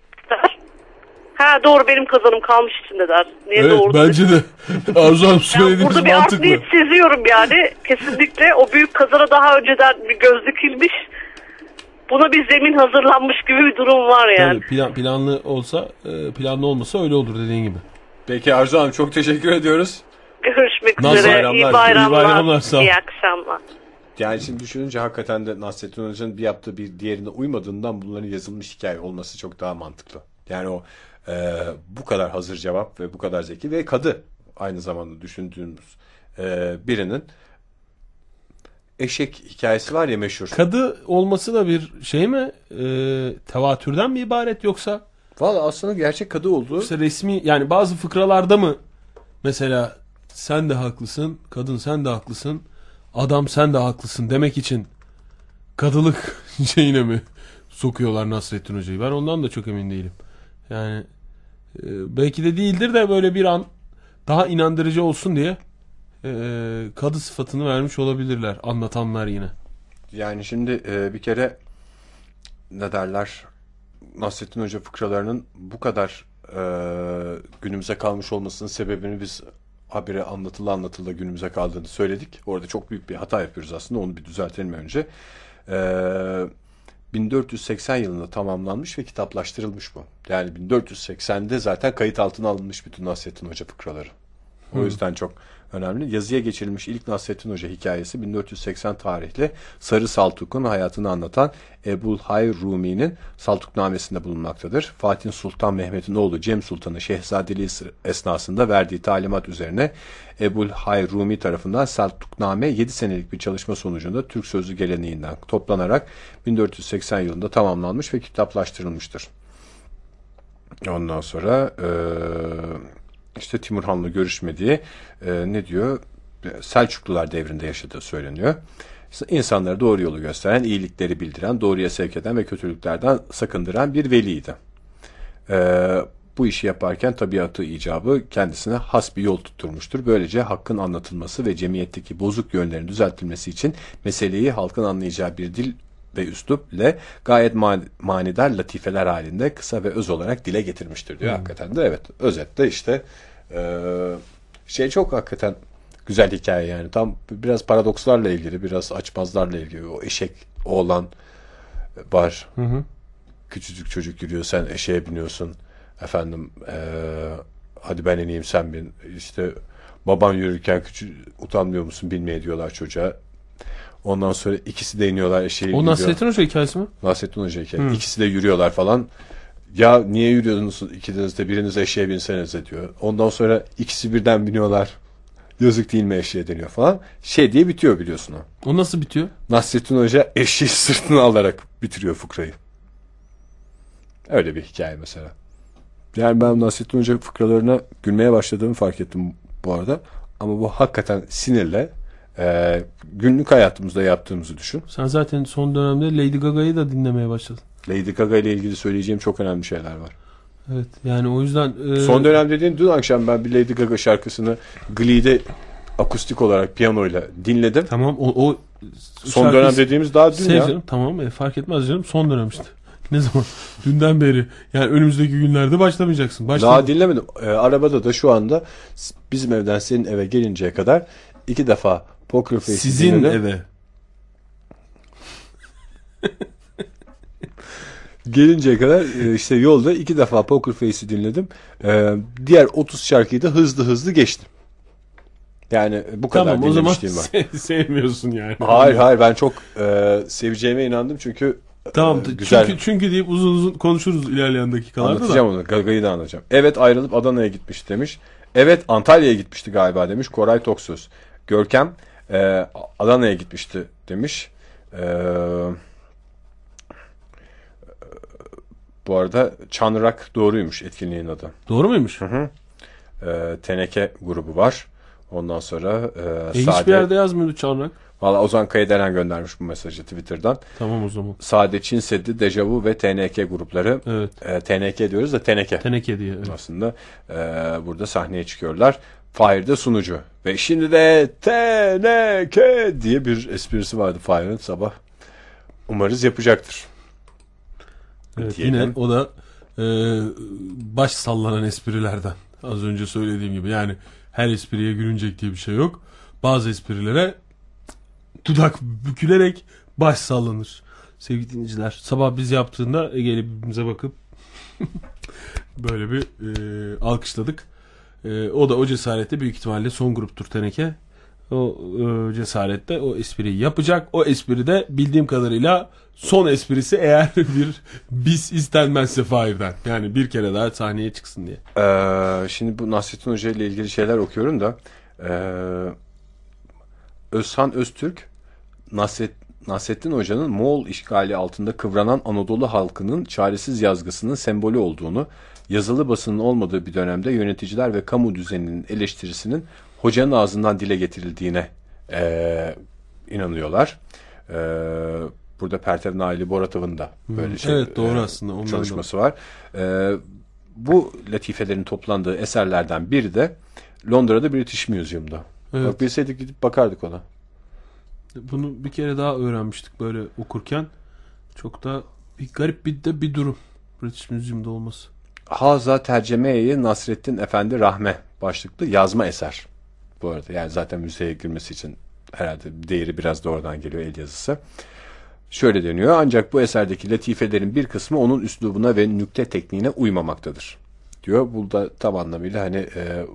Ha doğru, benim kazanım kalmış içinde der. Niye evet, doğru? Bence de Arzu Hanım söylediğiniz burada bir mantıklı. art niyet seziyorum yani. Kesinlikle o büyük kazana daha önceden bir göz dikilmiş. Buna bir zemin hazırlanmış gibi bir durum var yani. Tabii, planlı olsa, planlı olmasa öyle olur dediğin gibi. Peki Arzu Hanım, çok teşekkür ediyoruz. Görüşmek Nasıl üzere. bayramlar, İyi bayramlar. iyi bayramlar, sağ ol. İyi akşamlar. Yani şimdi düşününce hakikaten de Nasrettin Hoca'nın bir yaptığı bir diğerine uymadığından bunların yazılmış hikaye olması çok daha mantıklı. Yani o bu kadar hazır cevap ve bu kadar zeki ve kadı aynı zamanda düşündüğümüz birinin eşek hikayesi var ya, meşhur. Kadı olması da bir şey mi? Tevatürden mi ibaret yoksa? Valla aslında gerçek kadı oldu. Yoksa resmi, yani bazı fıkralarda mı mesela sen de haklısın, kadın sen de haklısın, adam sen de haklısın demek için kadılık şeyine mi sokuyorlar Nasrettin Hoca'yı? Ben ondan da çok emin değilim. Yani belki de değildir de böyle bir an daha inandırıcı olsun diye kadı sıfatını vermiş olabilirler anlatanlar yine. Yani şimdi bir kere ne derler, Nasrettin Hoca fıkralarının bu kadar günümüze kalmış olmasının sebebini biz habire anlatıla günümüze kaldığını söyledik. Orada çok büyük bir hata yapıyoruz aslında, onu bir düzeltelim önce. 1480 yılında tamamlanmış ve kitaplaştırılmış bu. Yani 1480'de zaten kayıt altına alınmış bütün Nasrettin Hoca fıkraları. O yüzden çok önemli. Yazıya geçirilmiş ilk Nasrettin Hoca hikayesi 1480 tarihli Sarı Saltuk'un hayatını anlatan Ebu'l-Hayr Rumi'nin Saltuknamesinde bulunmaktadır. Fatih Sultan Mehmet'in oğlu Cem Sultan'ın şehzadeliği esnasında verdiği talimat üzerine Ebu'l-Hayr Rumi tarafından Saltukname 7 senelik bir çalışma sonucunda Türk sözlü geleneğinden toplanarak 1480 yılında tamamlanmış ve kitaplaştırılmıştır. Ondan sonra işte Timur Han'la görüşmediği ne diyor? Selçuklular devrinde yaşadığı söyleniyor. İnsanlara doğru yolu gösteren, iyilikleri bildiren, doğruya sevk eden ve kötülüklerden sakındıran bir veliydi. Bu işi yaparken tabiatı icabı kendisine has bir yol tutturmuştur. Böylece hakkın anlatılması ve cemiyetteki bozuk yönlerin düzeltilmesi için meseleyi halkın anlayacağı bir dil ve üslup ile gayet manidar latifeler halinde kısa ve öz olarak dile getirmiştir diyor. Hakikaten de evet. Özetle işte çok hakikaten güzel hikaye yani. Tam biraz paradokslarla ilgili, biraz açmazlarla ilgili. O eşek oğlan var. Küçücük çocuk yürüyor, sen eşeğe biniyorsun. Efendim hadi ben ineyim sen bin. İşte baban yürürken utanmıyor musun binmeye diyorlar çocuğa. Ondan sonra ikisi de iniyorlar eşeğe. O Nasrettin Hoca hikayesi mi? Nasrettin Hoca hikayesi. İkisi de yürüyorlar falan. Ya niye yürüyorsunuz ikiniz de, biriniz eşeğe binsenize diyor. Ondan sonra ikisi birden biniyorlar. Yazık değil mi eşeğe deniyor falan. Diye bitiyor biliyorsun o. O nasıl bitiyor? Nasrettin Hoca eşeği sırtına alarak bitiriyor fıkrayı. Öyle bir hikaye mesela. Yani ben Nasrettin Hoca fıkralarına gülmeye başladığımı fark ettim bu arada. Ama bu hakikaten sinirle günlük hayatımızda yaptığımızı düşün. Sen zaten son dönemde Lady Gaga'yı da dinlemeye başladın. Lady Gaga ile ilgili söyleyeceğim çok önemli şeyler var. Evet yani o yüzden... Son dönem dediğin dün akşam ben bir Lady Gaga şarkısını Glee'de akustik olarak piyanoyla dinledim. Tamam o son dönem dediğimiz daha dün ya. Canım, tamam fark etmez canım, son dönem işte. Ne zaman? Dünden beri. Yani önümüzdeki günlerde başlamayacaksın. Daha dinlemedim. Arabada da şu anda bizim evden senin eve gelinceye kadar 2 defa Poker Face'i sizin dinledim. Eve. Gelinceye kadar işte yolda 2 defa Poker Face'i dinledim. Diğer 30 şarkıyı da hızlı geçtim. Yani bu kadar tamam, dinlemişliğim var. O zaman sevmiyorsun yani. Hayır ben çok seveceğime inandım çünkü tamam güzel. Çünkü deyip uzun konuşuruz ilerleyen dakikalarda. Anlatacağım onu. Gaga'yı da anlatacağım. Evet ayrılıp Adana'ya gitmiş demiş. Evet Antalya'ya gitmişti galiba demiş. Koray Toksöz. Görkem Adana'ya gitmişti demiş. Bu arada Çanrak doğruymuş etkinliğin adı. Doğru muymuş? Hı. Teneke grubu var. Ondan sonra hiçbir yerde yazmıyordu Çanrak. Valla Ozan Kayadelen göndermiş bu mesajı Twitter'dan. Tamam o zaman. Sade, Çin Seddi, Dejavu ve TNK grupları. Evet. TNK diyoruz da Teneke. Teneke diye. Evet. Aslında burada sahneye çıkıyorlar. Fahir'de sunucu. Ve şimdi de TNK diye bir esprisi vardı Fahir'in sabah. Umarız yapacaktır. Evet, yine o da baş sallanan esprilerden. Az önce söylediğim gibi. Yani her espriye gülünecek diye bir şey yok. Bazı esprilere dudak bükülerek baş sallanır. Sevgili dinleyiciler, sabah biz yaptığında Ege'yle birbirimize bakıp böyle bir alkışladık. O da o cesarette büyük ihtimalle son gruptur Teneke. O cesarette o espriyi yapacak. O espri de bildiğim kadarıyla son esprisi eğer bir bis istenmezse Fahir'den. Yani bir kere daha sahneye çıksın diye. Şimdi bu Nasrettin Hoca ile ilgili şeyler okuyorum da Özhan Öztürk Nasrettin Hoca'nın Moğol işgali altında kıvranan Anadolu halkının çaresiz yazgısının sembolü olduğunu, yazılı basının olmadığı bir dönemde yöneticiler ve kamu düzeninin eleştirisinin hocanın ağzından dile getirildiğine inanıyorlar. Burada Pertev Naili Boratov'un da böyle evet, doğru aslında. çalışması var. Bu latifelerin toplandığı eserlerden biri de Londra'da British Museum'da. Evet. Bak bilseydik gidip bakardık ona. Bunu bir kere daha öğrenmiştik böyle okurken. Çok da bir garip bir durum. British Museum'da olması. Haza Terceme-i Nasrettin Efendi Rahme başlıklı yazma eser. Bu arada yani zaten müzeye girmesi için herhalde değeri biraz da oradan geliyor, el yazısı. Şöyle deniyor: ancak bu eserdeki latifelerin bir kısmı onun üslubuna ve nükte tekniğine uymamaktadır diyor. Bu da tam anlamıyla hani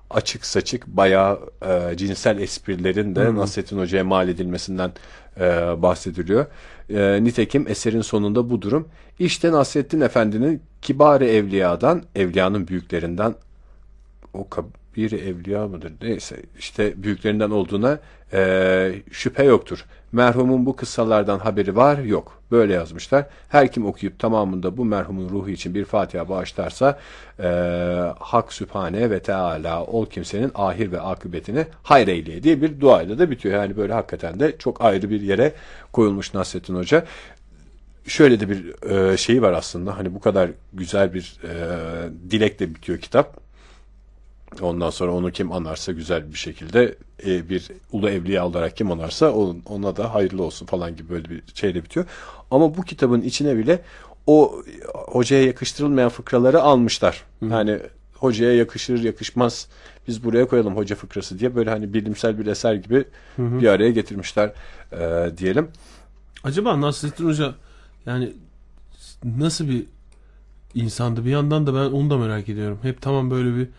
açık saçık bayağı cinsel esprilerin de Nasrettin Hoca'ya mal edilmesinden bahsediliyor. Nitekim eserin sonunda bu durum. İşte Nasrettin Efendi'nin Kibar-ı Evliya'dan, evliyanın büyüklerinden, o kabir evliya mıdır? Neyse işte büyüklerinden olduğuna şüphe yoktur. Merhumun bu kıssalardan haberi var yok. Böyle yazmışlar. Her kim okuyup tamamında bu merhumun ruhu için bir Fatiha bağışlarsa Hak Sübhane ve Teala ol kimsenin ahir ve akıbetini hayır eyleye diye bir duayla da bitiyor. Yani böyle hakikaten de çok ayrı bir yere koyulmuş Nasrettin Hoca. Şöyle de bir şeyi var aslında. Hani bu kadar güzel bir dilekle bitiyor kitap. Ondan sonra onu kim anarsa güzel bir şekilde bir ulu evliya olarak kim anarsa ona da hayırlı olsun falan gibi böyle bir şeyle bitiyor. Ama bu kitabın içine bile o hocaya yakıştırılmayan fıkraları almışlar. Yani hocaya yakışır yakışmaz biz buraya koyalım hoca fıkrası diye böyle hani bilimsel bir eser gibi bir araya getirmişler diyelim. Acaba Nasrettin Hoca yani nasıl bir insandı? Bir yandan da ben onu da merak ediyorum. Hep tamam böyle bir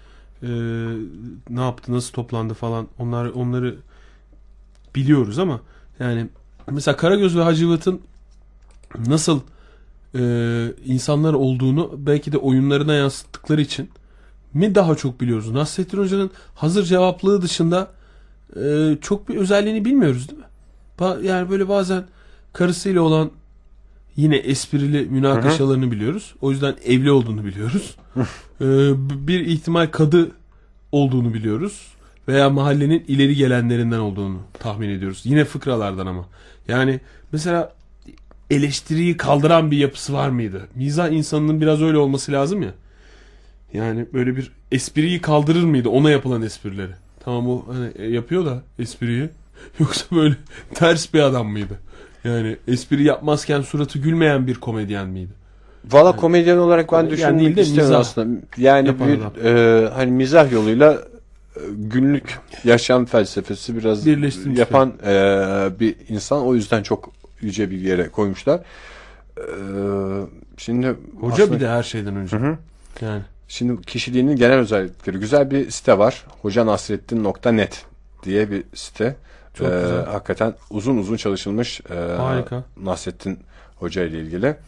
ne yaptı, nasıl toplandı falan onları biliyoruz ama yani mesela Karagöz ve Hacivat'ın nasıl insanlar olduğunu belki de oyunlarına yansıttıkları için mi daha çok biliyoruz. Nasrettin Hoca'nın hazır cevaplığı dışında çok bir özelliğini bilmiyoruz değil mi? Yani böyle bazen karısıyla olan yine esprili münakaşalarını biliyoruz. O yüzden evli olduğunu biliyoruz. Bir ihtimal kadı olduğunu biliyoruz. Veya mahallenin ileri gelenlerinden olduğunu tahmin ediyoruz. Yine fıkralardan ama. Yani mesela eleştiriyi kaldıran bir yapısı var mıydı? Mizah insanının biraz öyle olması lazım ya. Yani böyle bir espriyi kaldırır mıydı? Ona yapılan esprileri. Tamam o hani yapıyor da espriyi. Yoksa böyle ters bir adam mıydı? Yani espri yapmazken suratı gülmeyen bir komedyen miydi? Valla yani, komedyen olarak ben düşünmek istiyorum aslında. Yani bir hani mizah yoluyla günlük yaşam felsefesi biraz yapan bir insan. O yüzden çok yüce bir yere koymuşlar. Şimdi hoca aslında, bir de her şeyden önce. Hı. Yani. Şimdi kişiliğinin genel özellikleri. Güzel bir site var. hocanasrettin.net diye bir site. Hakikaten uzun uzun çalışılmış harika. Nasrettin Hoca ile ilgili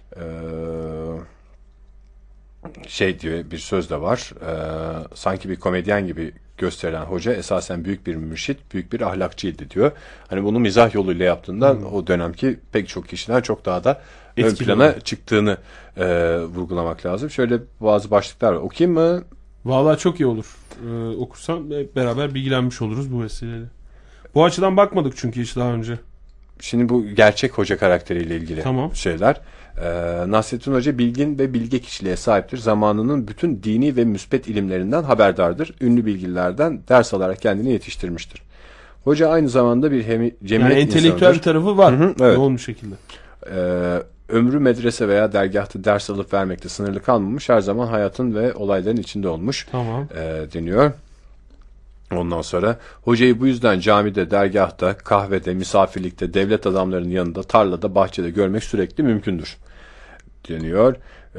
şey diyor, bir söz de var. Sanki bir komedyen gibi gösterilen hoca esasen büyük bir mürşit, büyük bir ahlakçıydı diyor. Hani bunu mizah yoluyla yaptığından o dönemki pek çok kişiden çok daha da ön plana çıktığını vurgulamak lazım. Şöyle bazı başlıklar var. Okuyayım mı? Vallahi çok iyi olur. Okursam beraber bilgilenmiş oluruz bu vesileyle. Bu açıdan bakmadık çünkü hiç daha önce. Şimdi bu gerçek hoca karakteriyle ilgili şeyler. Nasrettin Hoca bilgin ve bilge kişiliğe sahiptir. Zamanının bütün dini ve müspet ilimlerinden haberdardır. Ünlü bilgilerden ders alarak kendini yetiştirmiştir. Hoca aynı zamanda bir cemiyet yani entelektüel bir tarafı var. Evet. Yoğun bir şekilde. Ömrü medrese veya dergahta ders alıp vermekte sınırlı kalmamış. Her zaman hayatın ve olayların içinde olmuş deniyor. Ondan sonra hocayı bu yüzden camide, dergahta, kahvede, misafirlikte, devlet adamlarının yanında, tarlada, bahçede görmek sürekli mümkündür deniyor.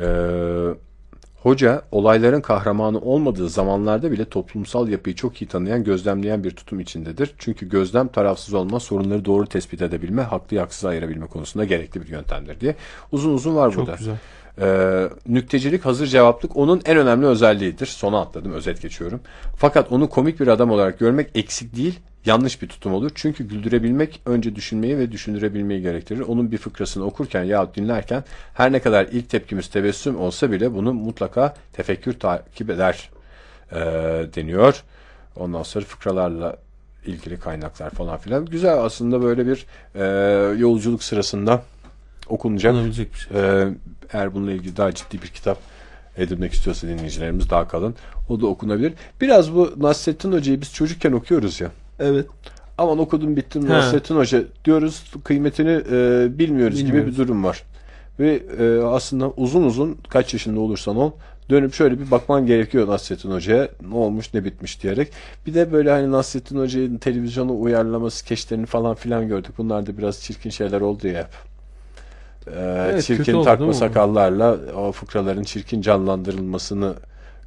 Hoca olayların kahramanı olmadığı zamanlarda bile toplumsal yapıyı çok iyi tanıyan, gözlemleyen bir tutum içindedir. Çünkü gözlem tarafsız olma, sorunları doğru tespit edebilme, haklıyı haksız ayırabilme konusunda gerekli bir yöntemdir diye. Uzun uzun var çok burada. Güzel. Nüktecilik, hazır cevaplık onun en önemli özelliğidir. Sona atladım, özet geçiyorum. Fakat onu komik bir adam olarak görmek eksik değil, yanlış bir tutum olur. Çünkü güldürebilmek önce düşünmeyi ve düşündürebilmeyi gerektirir. Onun bir fıkrasını okurken yahut dinlerken her ne kadar ilk tepkimiz tebessüm olsa bile bunu mutlaka tefekkür takip eder deniyor. Ondan sonra fıkralarla ilgili kaynaklar falan filan. Güzel aslında böyle bir yolculuk sırasında okunacak. Bir şey. Eğer bununla ilgili daha ciddi bir kitap edinmek istiyorsa dinleyicilerimiz daha kalın. O da okunabilir. Biraz bu Nasrettin Hoca'yı biz çocukken okuyoruz ya. Evet. Aman okudum bittim Nasrettin Hoca diyoruz, kıymetini bilmiyoruz gibi bir durum var. Ve aslında uzun uzun kaç yaşında olursan ol dönüp şöyle bir bakman gerekiyor Nasrettin Hoca'ya. Ne olmuş ne bitmiş diyerek. Bir de böyle hani Nasrettin Hoca'nın televizyona uyarlaması, skeçlerini falan filan gördük. Bunlar da biraz çirkin şeyler oldu ya hep. Evet, çirkin takma sakallarla o fıkraların çirkin canlandırılmasını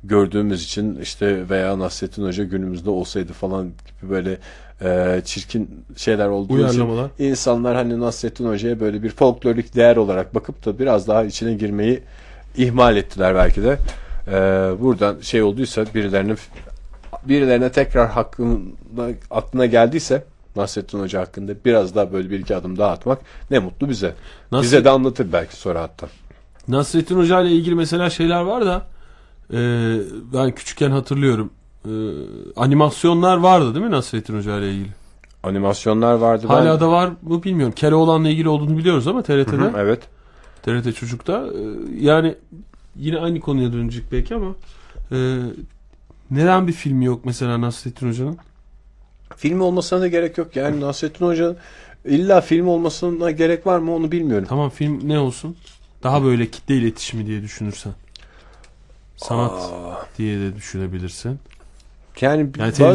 gördüğümüz için işte veya Nasrettin Hoca günümüzde olsaydı falan gibi böyle çirkin şeyler olduğu Uyarlamalar. için insanlar hani Nasrettin Hoca'ya böyle bir folklorik değer olarak bakıp da biraz daha içine girmeyi ihmal ettiler belki de. Buradan şey olduysa birilerine tekrar aklına geldiyse Nasrettin Hoca hakkında biraz daha böyle bir iki adım daha atmak ne mutlu bize. Bize de anlatır belki sonra hatta. Nasrettin Hoca ile ilgili mesela şeyler var da ben küçükken hatırlıyorum. Animasyonlar vardı değil mi Nasrettin Hoca ile ilgili? Animasyonlar vardı. Hala da var mı bilmiyorum. Keloğlan'la ilgili olduğunu biliyoruz ama TRT'de. Hı hı, evet. TRT Çocuk'ta. Yani yine aynı konuya dönecek belki ama neden bir filmi yok mesela Nasrettin Hoca'nın? Film olmasına da gerek yok. Yani Nasrettin Hoca'nın illa film olmasına gerek var mı onu bilmiyorum. Tamam, film ne olsun? Daha böyle kitle iletişimi diye düşünürsen. Sanat diye de düşünebilirsin. Yani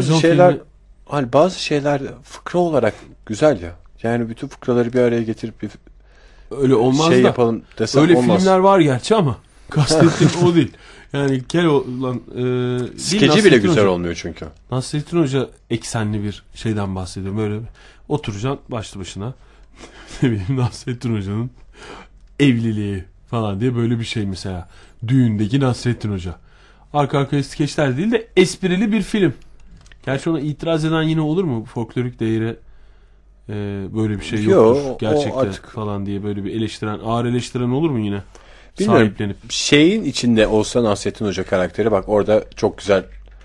bazı şeyler fıkra olarak güzel ya. Yani bütün fıkraları bir araya getirip bir öyle olmaz şey da yapalım desem öyle olmaz. filmler var gerçi ama kastettiğim o değil. Yani Keloğlan skeci bile güzel olmuyor çünkü. Nasrettin Hoca eksenli bir şeyden bahsediyorum. Böyle oturacaksın başlı başına. Ne bileyim Nasrettin Hoca'nın evliliği falan diye böyle bir şey mesela. Düğündeki Nasrettin Hoca. Arka arkaya skeçler değil de esprili bir film. Gerçi ona itiraz eden yine olur mu? Folklorik değeri böyle bir şey yoktur. Gerçekten artık falan diye böyle bir eleştiren, ağır eleştiren olur mu yine? Bilmiyorum. Sahiplenip. Şeyin içinde olsa Nasrettin Hoca karakteri bak orada çok güzel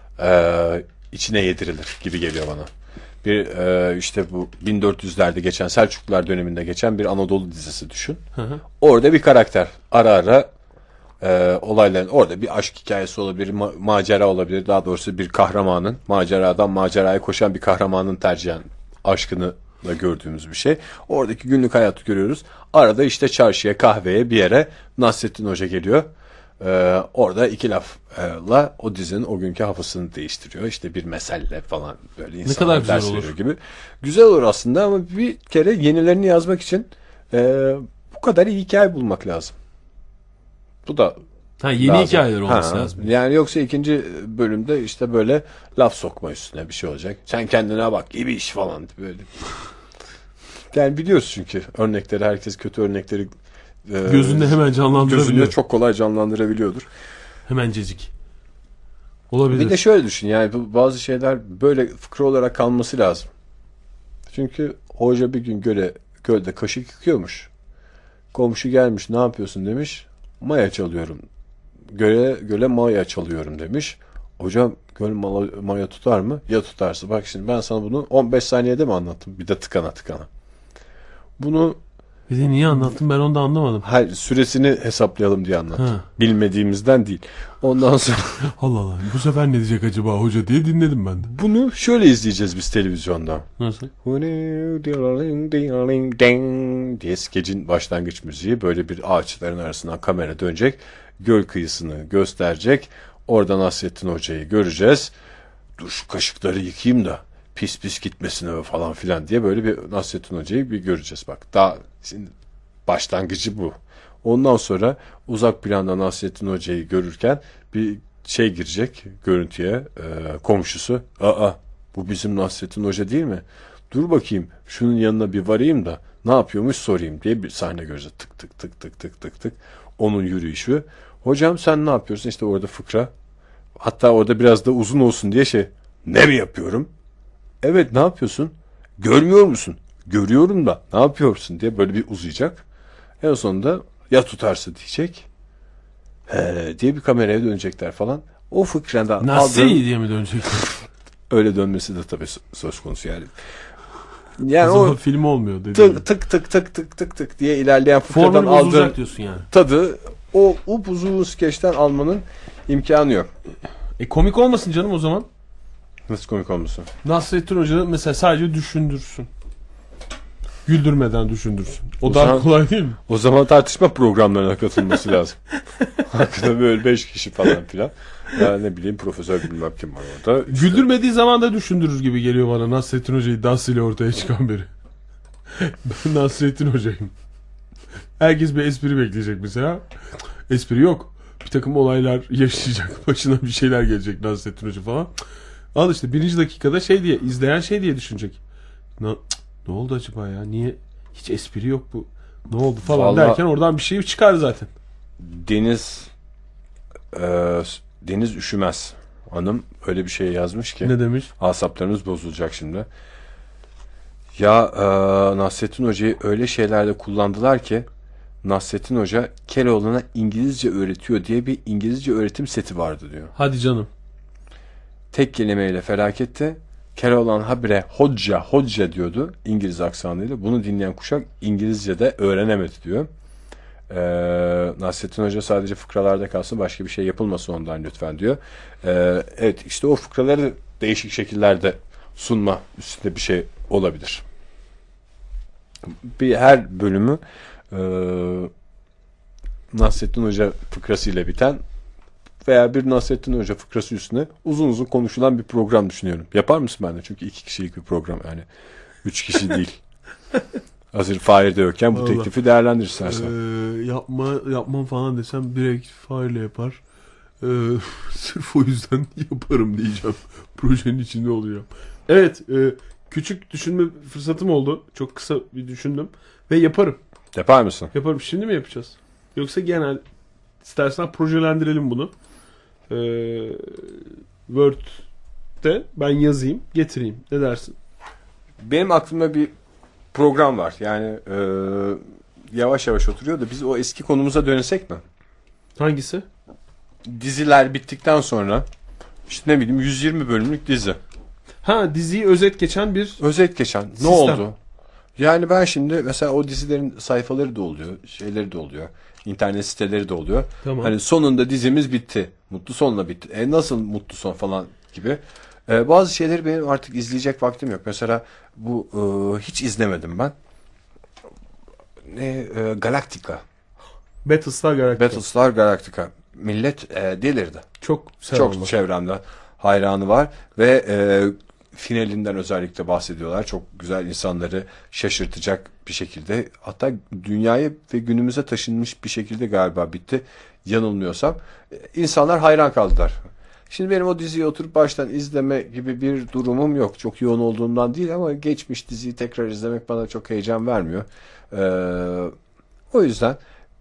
içine yedirilir gibi geliyor bana. Bir işte bu 1400'lerde geçen Selçuklular döneminde geçen bir Anadolu dizisi düşün. Hı hı. Orada bir karakter ara ara olayların orada bir aşk hikayesi olabilir, macera olabilir. Daha doğrusu bir kahramanın maceradan maceraya koşan bir kahramanın tercihen aşkını da gördüğümüz bir şey. Oradaki günlük hayatı görüyoruz. Arada işte çarşıya, kahveye, bir yere Nasrettin Hoca geliyor. Orada iki lafla o dizinin o günkü havasını değiştiriyor. İşte bir meselle falan böyle insanlar ders veriyor gibi. Güzel olur aslında ama bir kere yenilerini yazmak için bu kadar iyi hikaye bulmak lazım. Bu da yeni lazım. hikayeler olması lazım. Yani yoksa ikinci bölümde işte böyle laf sokma üstüne bir şey olacak. Sen kendine bak gibi iş falan böyle. Yani biliyoruz çünkü örnekleri, herkes kötü örnekleri gözünde hemen canlandırabiliyor. Gözünde çok kolay canlandırabiliyordur. Hemencecik. Olabilir. Bir de şöyle düşün yani bazı şeyler böyle fıkra olarak kalması lazım. Çünkü hoca bir gün gölde kaşık yıkıyormuş. Komşu gelmiş, ne yapıyorsun demiş. Maya çalıyorum. Göle maya çalıyorum demiş. Hocam göl maya tutar mı? Ya tutarsa. Bak şimdi ben sana bunu 15 saniyede mi anlattım? Bir de tıkana. Bunu bir de niye anlattım ben onu da anlamadım. Hayır, süresini hesaplayalım diye anlattım. Ha. Bilmediğimizden değil. Ondan sonra Allah Allah, bu sefer ne diyecek acaba hoca diye dinledim ben de. bunu şöyle izleyeceğiz biz televizyonda. Nasıl? diye skecin başlangıç müziği böyle bir ağaçların arasından kamera dönecek. Göl kıyısını gösterecek. Oradan Nasrettin Hoca'yı göreceğiz. Dur şu kaşıkları yıkayayım da pis gitmesin falan filan diye böyle bir Nasrettin Hoca'yı bir göreceğiz bak. Daha şimdi başlangıcı bu. Ondan sonra uzak planda Nasrettin Hoca'yı görürken bir şey girecek görüntüye, komşusu. Bu bizim Nasrettin Hoca değil mi? Dur bakayım şunun yanına bir varayım da ne yapıyormuş sorayım diye bir sahne göreceğiz. Tık. Onun yürüyüşü. Hocam sen ne yapıyorsun? İşte orada fıkra. Hatta orada biraz da uzun olsun diye ne mi yapıyorum? Evet, ne yapıyorsun? Görmüyor musun? Görüyorum da ne yapıyorsun diye böyle bir uzayacak. En sonunda ya tutarsa diyecek. Diye bir kameraya dönecekler falan. O fıkradan Nasıl diye mi dönecek? Öyle dönmesi de tabii söz konusu yani. Yani o zaman film olmuyor dedi. Tık diye ilerleyen fıkradan aldığın diyorsun yani. Tadı o uzun skeçten almanın imkanı yok. Komik olmasın canım o zaman. Nasıl komik olmasın? Nasrettin Hoca'yı mesela sadece düşündürsün. Güldürmeden düşündürsün. O daha kolay değil mi? O zaman tartışma programlarına katılması lazım. Hakkında böyle 5 kişi falan filan. Ya ne bileyim profesör bilmem kim var orada. İşte. Güldürmediği zaman da düşündürür gibi geliyor bana Nasrettin Hoca iddiasıyla ortaya çıkan biri. Ben Nasrettin Hoca'yım. Herkes bir espri bekleyecek mesela. Espri yok. bir takım olaylar yaşayacak. Başına bir şeyler gelecek Nasrettin Hoca falan. Al işte birinci dakikada izleyen şey diye düşünecek. Ne oldu acaba ya? Niye hiç espri yok bu? Ne oldu falan Vallahi, derken oradan bir şey çıkar zaten. Deniz Üşümez hanım öyle bir şey yazmış ki. Ne demiş? Asaplarınız bozulacak şimdi. Ya Nasrettin Hoca'yı öyle şeylerde kullandılar ki Nasrettin Hoca Keloğlan'a İngilizce öğretiyor diye bir İngilizce öğretim seti vardı diyor. Hadi canım. Tek kelimeyle felakette Keloğlan habire hocca diyordu İngiliz aksanıyla. Bunu dinleyen kuşak İngilizce'de öğrenemedi diyor. Nasrettin Hoca sadece fıkralarda kalsın, başka bir şey yapılmasın ondan lütfen diyor. Evet, işte o fıkraları değişik şekillerde sunma üstünde bir şey olabilir. Her bölümü Nasrettin Hoca fıkrasıyla biten veya bir Nasrettin Hoca fıkrası üstüne uzun uzun konuşulan bir program düşünüyorum. Yapar mısın ben de? Çünkü 2 kişilik bir program, yani 3 kişi değil. Hazır Fahir de yokken bu teklifi değerlendir istersen. Yapmam falan desem direkt Fahir'le yapar. Sırf o yüzden yaparım diyeceğim. Projenin içinde olacağım. Evet, küçük düşünme fırsatım oldu. Çok kısa bir düşündüm. Ve yaparım. Yapar mısın? Yaparım. Şimdi mi yapacağız? Yoksa genel istersen projelendirelim bunu. Word'de ben yazayım, getireyim. Ne dersin? Benim aklımda bir program var. Yani yavaş yavaş oturuyor da biz o eski konumuza dönsek mi? Hangisi? Diziler bittikten sonra işte ne bileyim 120 bölümlük dizi. Ha, diziyi özet geçen bir Özet geçen. sistem. Ne oldu? Yani ben şimdi mesela o dizilerin sayfaları da oluyor, şeyleri de oluyor. İnternet siteleri de oluyor. Tamam. Hani sonunda dizimiz bitti. Mutlu sonla bitti. Nasıl mutlu son falan gibi. Bazı şeyleri benim artık izleyecek vaktim yok. Mesela bu hiç izlemedim ben. Galactica. Battlestar Galactica. Battlestar Galactica. Millet delirdi. Çok Çok çevremde hayranı var ve finalinden özellikle bahsediyorlar. Çok güzel, insanları şaşırtacak bir şekilde, hatta dünyaya ve günümüze taşınmış bir şekilde galiba bitti. Yanılmıyorsam. İnsanlar hayran kaldılar. Şimdi benim o diziyi oturup baştan izleme gibi bir durumum yok. Çok yoğun olduğumdan değil ama geçmiş diziyi tekrar izlemek bana çok heyecan vermiyor. O yüzden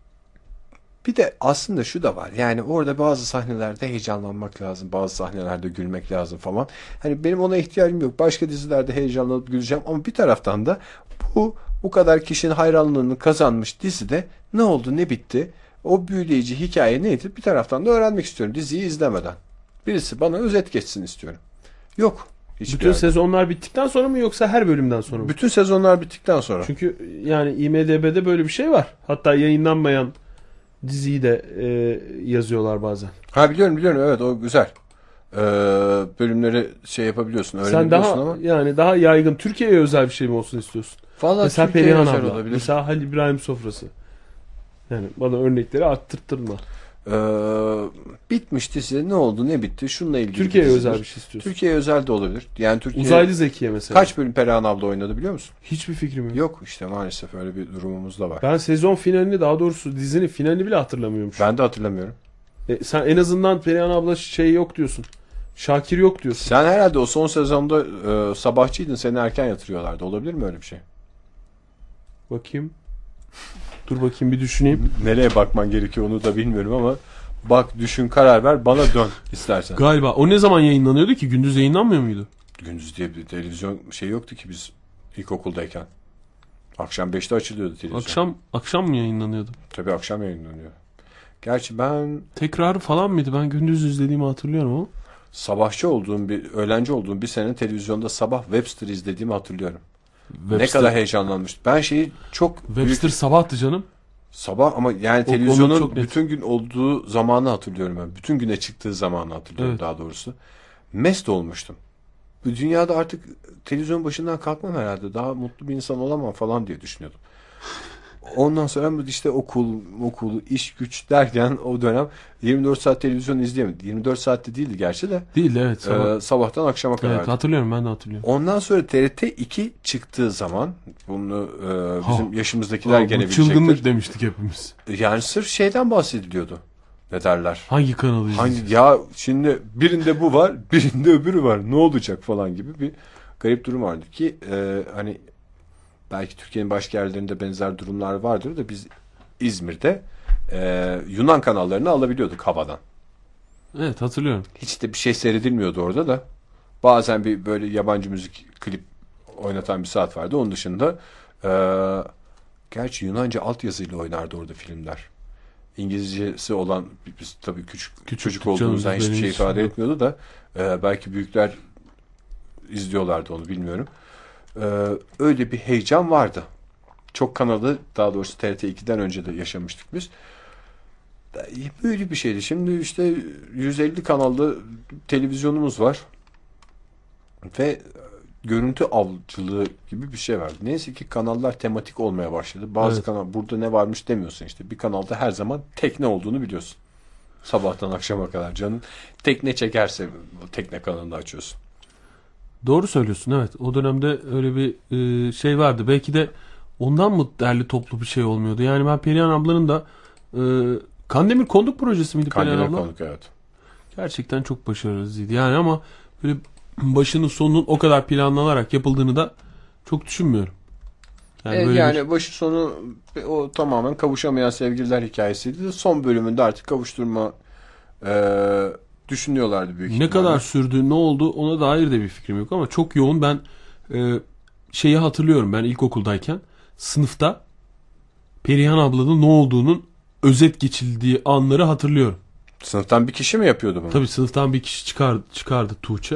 bir de aslında şu da var. Yani orada bazı sahnelerde heyecanlanmak lazım. Bazı sahnelerde gülmek lazım falan. Hani benim ona ihtiyacım yok. Başka dizilerde heyecanlanıp güleceğim. Ama bir taraftan da bu kadar kişinin hayranlığını kazanmış dizide ne oldu, ne bitti? O büyüleyici hikaye neydi? Bir taraftan da öğrenmek istiyorum diziyi izlemeden. Birisi bana özet geçsin istiyorum. Yok. Bütün sezonlar bittikten sonra mı yoksa her bölümden sonra mı? Bütün sezonlar bittikten sonra. Çünkü yani IMDb'de böyle bir şey var. Hatta yayınlanmayan diziyi de yazıyorlar bazen. Ha, biliyorum evet, o güzel. Bölümleri şey yapabiliyorsun, öğrenebiliyorsun. Sen daha ama yani daha yaygın Türkiye'ye özel bir şey mi olsun istiyorsun? vallahi Mesela Türkiye'ye Perihan özel abla. olabilir. Mesela Halil İbrahim sofrası. Yani bana örnekleri arttırtma. Bitmiş dizi, ne oldu ne bitti, şununla ilgili Türkiye'ye bir dizidir. özel bir şey istiyorsun. Türkiye'ye özel de olabilir. Yani Türkiye Uzaylı Zekiye mesela. kaç bölüm Perihan abla oynadı biliyor musun? Hiçbir fikrim yok. Yok işte, maalesef öyle bir durumumuz da var. Ben sezon finalini, daha doğrusu dizinin finalini bile hatırlamıyormuş. Ben de hatırlamıyorum. Sen en azından Perihan abla şey yok diyorsun. Şakir yok diyorsun. Sen herhalde o son sezonda sabahçıydın, seni erken yatırıyorlardı. Olabilir mi öyle bir şey? Bakayım. Dur bakayım, bir düşüneyim. Nereye bakman gerekiyor onu da bilmiyorum ama bak, düşün, karar ver, bana dön istersen. Galiba. O ne zaman yayınlanıyordu ki? Gündüz yayınlanmıyor muydu? Gündüz diye bir televizyon şey yoktu ki biz ilkokuldayken. Akşam 5'te açılıyordu televizyon. Akşam mı yayınlanıyordu? Tabii akşam yayınlanıyor. Gerçi ben Tekrarı falan mıydı? Ben gündüz izlediğimi hatırlıyorum ama. öğlenci olduğum bir sene televizyonda sabah Webster izlediğimi hatırlıyorum. Webster. Ne kadar heyecanlanmıştım. Ben şeyi çok Webster büyük sabahtı canım. sabah, ama yani O konu televizyonun çok net. bütün gün olduğu zamanı hatırlıyorum ben. Bütün güne çıktığı zamanı hatırlıyorum, Evet. daha doğrusu. Mest olmuştum. Bu dünyada artık televizyon başından kalkmam herhalde. Daha mutlu bir insan olamam falan diye düşünüyordum. Ondan sonra işte okul, iş güç derken o dönem 24 saat televizyon izleyemedim. 24 saatte değildi gerçi de. Değil, evet. Sabahtan akşama kadar. Evet, hatırlıyorum, ben de hatırlıyorum. Ondan sonra TRT 2 çıktığı zaman bunu bizim yaşımızdakiler gene Bu çılgınlık bilecektir. demiştik hepimiz. Yani sırf şeyden bahsediliyordu. ne derler? Hangi kanalı izleyeceğiz? Ya şimdi birinde bu var, birinde öbürü var. Ne olacak falan gibi bir garip durum vardı ki hani belki Türkiye'nin başka yerlerinde benzer durumlar vardır da biz İzmir'de Yunan kanallarını alabiliyorduk havadan. Evet, hatırlıyorum. Hiç de bir şey seyredilmiyordu orada da. Bazen bir böyle yabancı müzik klip oynatan bir saat vardı. Onun dışında gerçi Yunanca altyazıyla oynardı orada filmler. İngilizcesi olan, biz tabii küçük çocuk olduğumuzdan hiçbir şey ifade etmiyordu da belki büyükler izliyorlardı onu, bilmiyorum. Öyle bir heyecan vardı. Çok kanalı, daha doğrusu TRT 2'den önce de yaşamıştık biz. Böyle bir şeydi. Şimdi işte 150 kanallı televizyonumuz var. Ve görüntü avcılığı gibi bir şey var. Neyse ki kanallar tematik olmaya başladı. Bazı kanal, burada ne varmış demiyorsun işte. Bir kanalda her zaman tekne olduğunu biliyorsun. Sabahtan akşama kadar canın tekne çekerse tekne kanalını açıyorsun. Doğru söylüyorsun, evet. O dönemde öyle bir şey vardı. Belki de ondan mı derli toplu bir şey olmuyordu? Yani ben Perihan ablanın da Kandemir Konduk projesi miydi Perihan abla? Kandemir Konduk, evet. Gerçekten çok başarılıydı. Yani ama böyle başının sonunun o kadar planlanarak yapıldığını da çok düşünmüyorum. Yani başı sonu o tamamen kavuşamayan sevgililer hikayesiydi. Son bölümünde artık kavuşturma düşünüyorlardı büyük ihtimalle. Ne kadar sürdü, ne oldu ona dair de bir fikrim yok ama çok yoğun. Ben şeyi hatırlıyorum, ben ilkokuldayken sınıfta Perihan ablanın ne olduğunun özet geçildiği anları hatırlıyorum. Sınıftan bir kişi mi yapıyordu bunu? Tabii sınıftan bir kişi çıkardı, Tuğçe.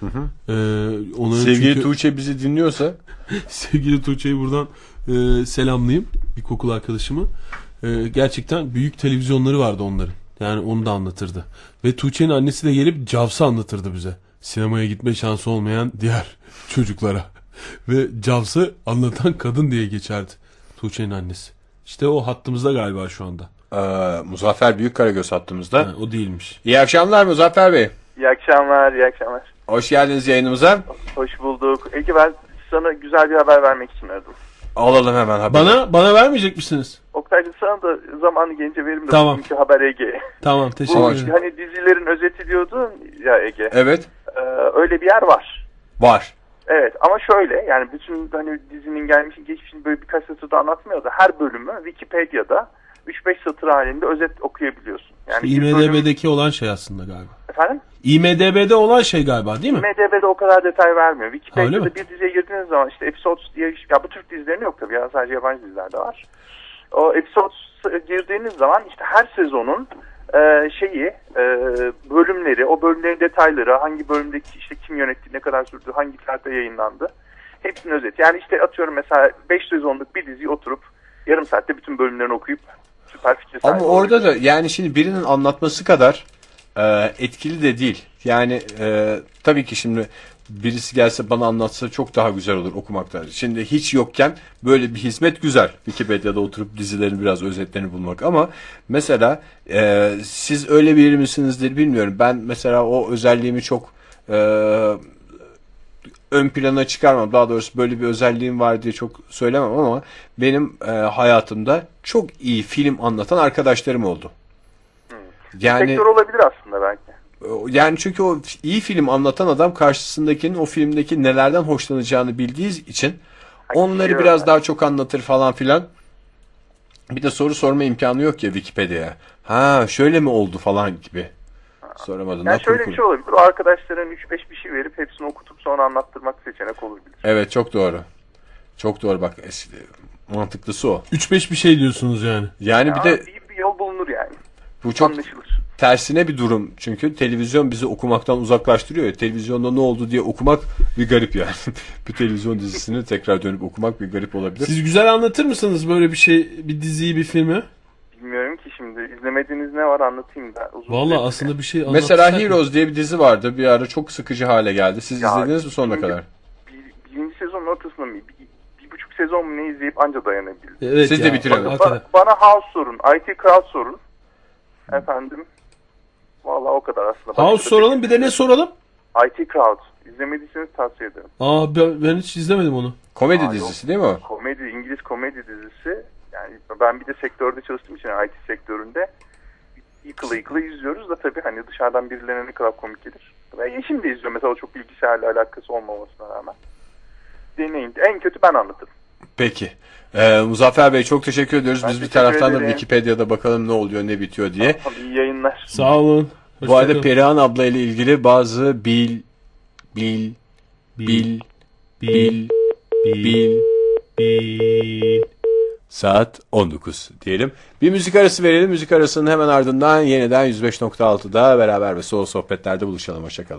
Sevgili Tuğçe bizi dinliyorsa sevgili Tuğçe'yi buradan selamlayayım, ilkokul arkadaşımı. Gerçekten büyük televizyonları vardı onların. Yani onu da anlatırdı. Ve Tuğçe'nin annesi de gelip Cavs'ı anlatırdı bize. Sinemaya gitme şansı olmayan diğer çocuklara. Ve Cavs'ı anlatan kadın diye geçerdi Tuğçe'nin annesi. İşte o hattımızda galiba şu anda. Muzaffer Büyükkaragöz hattımızda. O değilmiş. İyi akşamlar Muzaffer Bey. İyi akşamlar, iyi akşamlar. Hoş geldiniz yayınımıza. Hoş bulduk. Ege, ben sana güzel bir haber vermek için aradım. Alalım hemen haberi. Bana vermeyecek misiniz? Oktay'cığım, sana da zamanı gelince veririm de Tamam. bugünkü haber Ege. Tamam, teşekkür Bu ederim. hani dizilerin özeti diyordun ya Ege. Evet. Öyle bir yer var. Var. Evet, ama şöyle, yani bütün hani dizinin gelmiş geçmişini böyle birkaç satırda anlatmıyor da her bölümü Wikipedia'da 3-5 satır halinde özet okuyabiliyorsun. Yani IMDb'deki olan şey aslında galiba. Efendim? IMDb'de olan şey galiba değil mi? IMDb'de o kadar detay vermiyor. Öyle Wikipedia'da mi? bir diziye girdiğiniz zaman işte episodes diye, ya bu Türk dizilerinde yok tabii ya, sadece yabancı dizilerde var. O episodes girdiğiniz zaman işte her sezonun bölümleri, o bölümlerin detayları, hangi bölümdeki işte kim yönetti, ne kadar sürdü, hangi saatte yayınlandı. Hepsinin özeti. Yani işte atıyorum mesela 5 sezonluk bir diziyi oturup yarım saatte bütün bölümlerini okuyup süper fikir sahibi Ama orada da yani şimdi birinin anlatması kadar etkili de değil. Yani tabii ki şimdi birisi gelse bana anlatsa çok daha güzel olur okumakta. Şimdi hiç yokken böyle bir hizmet güzel. Wikipedia'da oturup dizilerin biraz özetlerini bulmak. Ama mesela siz öyle biri misinizdir bilmiyorum. Ben mesela o özelliğimi çok ön plana çıkarmam. Daha doğrusu böyle bir özelliğim var diye çok söylemem ama benim hayatımda çok iyi film anlatan arkadaşlarım oldu. Yani sektör olabilir aslında belki. Yani çünkü o iyi film anlatan adam karşısındakinin o filmdeki nelerden hoşlanacağını bildiği için onları biraz daha çok anlatır falan filan. Bir de soru sorma imkanı yok ya Wikipedia'ya. Ha şöyle mi oldu falan gibi. Soramadın. Yani şöyle bir şey olabilir. O arkadaşların 3-5 bir şey verip hepsini okutup sonra anlattırmak seçenek olabilir. Evet, çok doğru. Çok doğru, bak mantıklısı o. 3-5 bir şey diyorsunuz yani. Yani bir de bir yol bulunur yani. bu çok Anlaşılır. tersine bir durum, çünkü televizyon bizi okumaktan uzaklaştırıyor ya. Televizyonda ne oldu diye okumak bir garip yani. Bir televizyon dizisini tekrar dönüp okumak bir garip olabilir. Siz güzel anlatır mısınız böyle bir şey, bir diziyi, bir filmi? Bilmiyorum ki şimdi, izlemediğiniz ne var anlatayım da. Valla aslında bir şey Mesela anlatsak Heroes diye bir dizi vardı. Bir ara çok sıkıcı hale geldi. Siz Ya, izlediniz mi sonuna kadar? Birinci sezonun ortasında mı? Bir buçuk sezon mu ne izleyip anca dayanabildim. Evet, Siz de bitirin. Bana House sorun, IT Crowd sorun. Efendim. Valla o kadar aslında. House soralım, bir de ne soralım? IT Crowd. İzlemediyseniz tavsiye ederim. Ben hiç izlemedim onu. Komedi dizisi değil mi o? Komedi, İngiliz komedi dizisi. Yani ben bir de sektörde çalıştığım için IT sektöründe yıkıla yıkıla izliyoruz da tabii hani dışarıdan birilerine ne kadar komik gelir. Ve eşim de izliyor mesela, çok bilgisayarla alakası olmamasına rağmen. Deneyin. En kötü ben anlatırım. Peki. Muzaffer Bey çok teşekkür ediyoruz. Ben Biz bir teşekkür taraftan da ederim. Wikipedia'da bakalım ne oluyor ne bitiyor diye. Tamam, iyi yayınlar. Sağ olun. Bu arada Hoşçakalın. Perihan abla ile ilgili bazı bil saat 19 diyelim. Bir müzik arası verelim. Müzik arasının hemen ardından yeniden 105.6'da beraber ve solo sohbetlerde buluşalım. Hoşçakalın.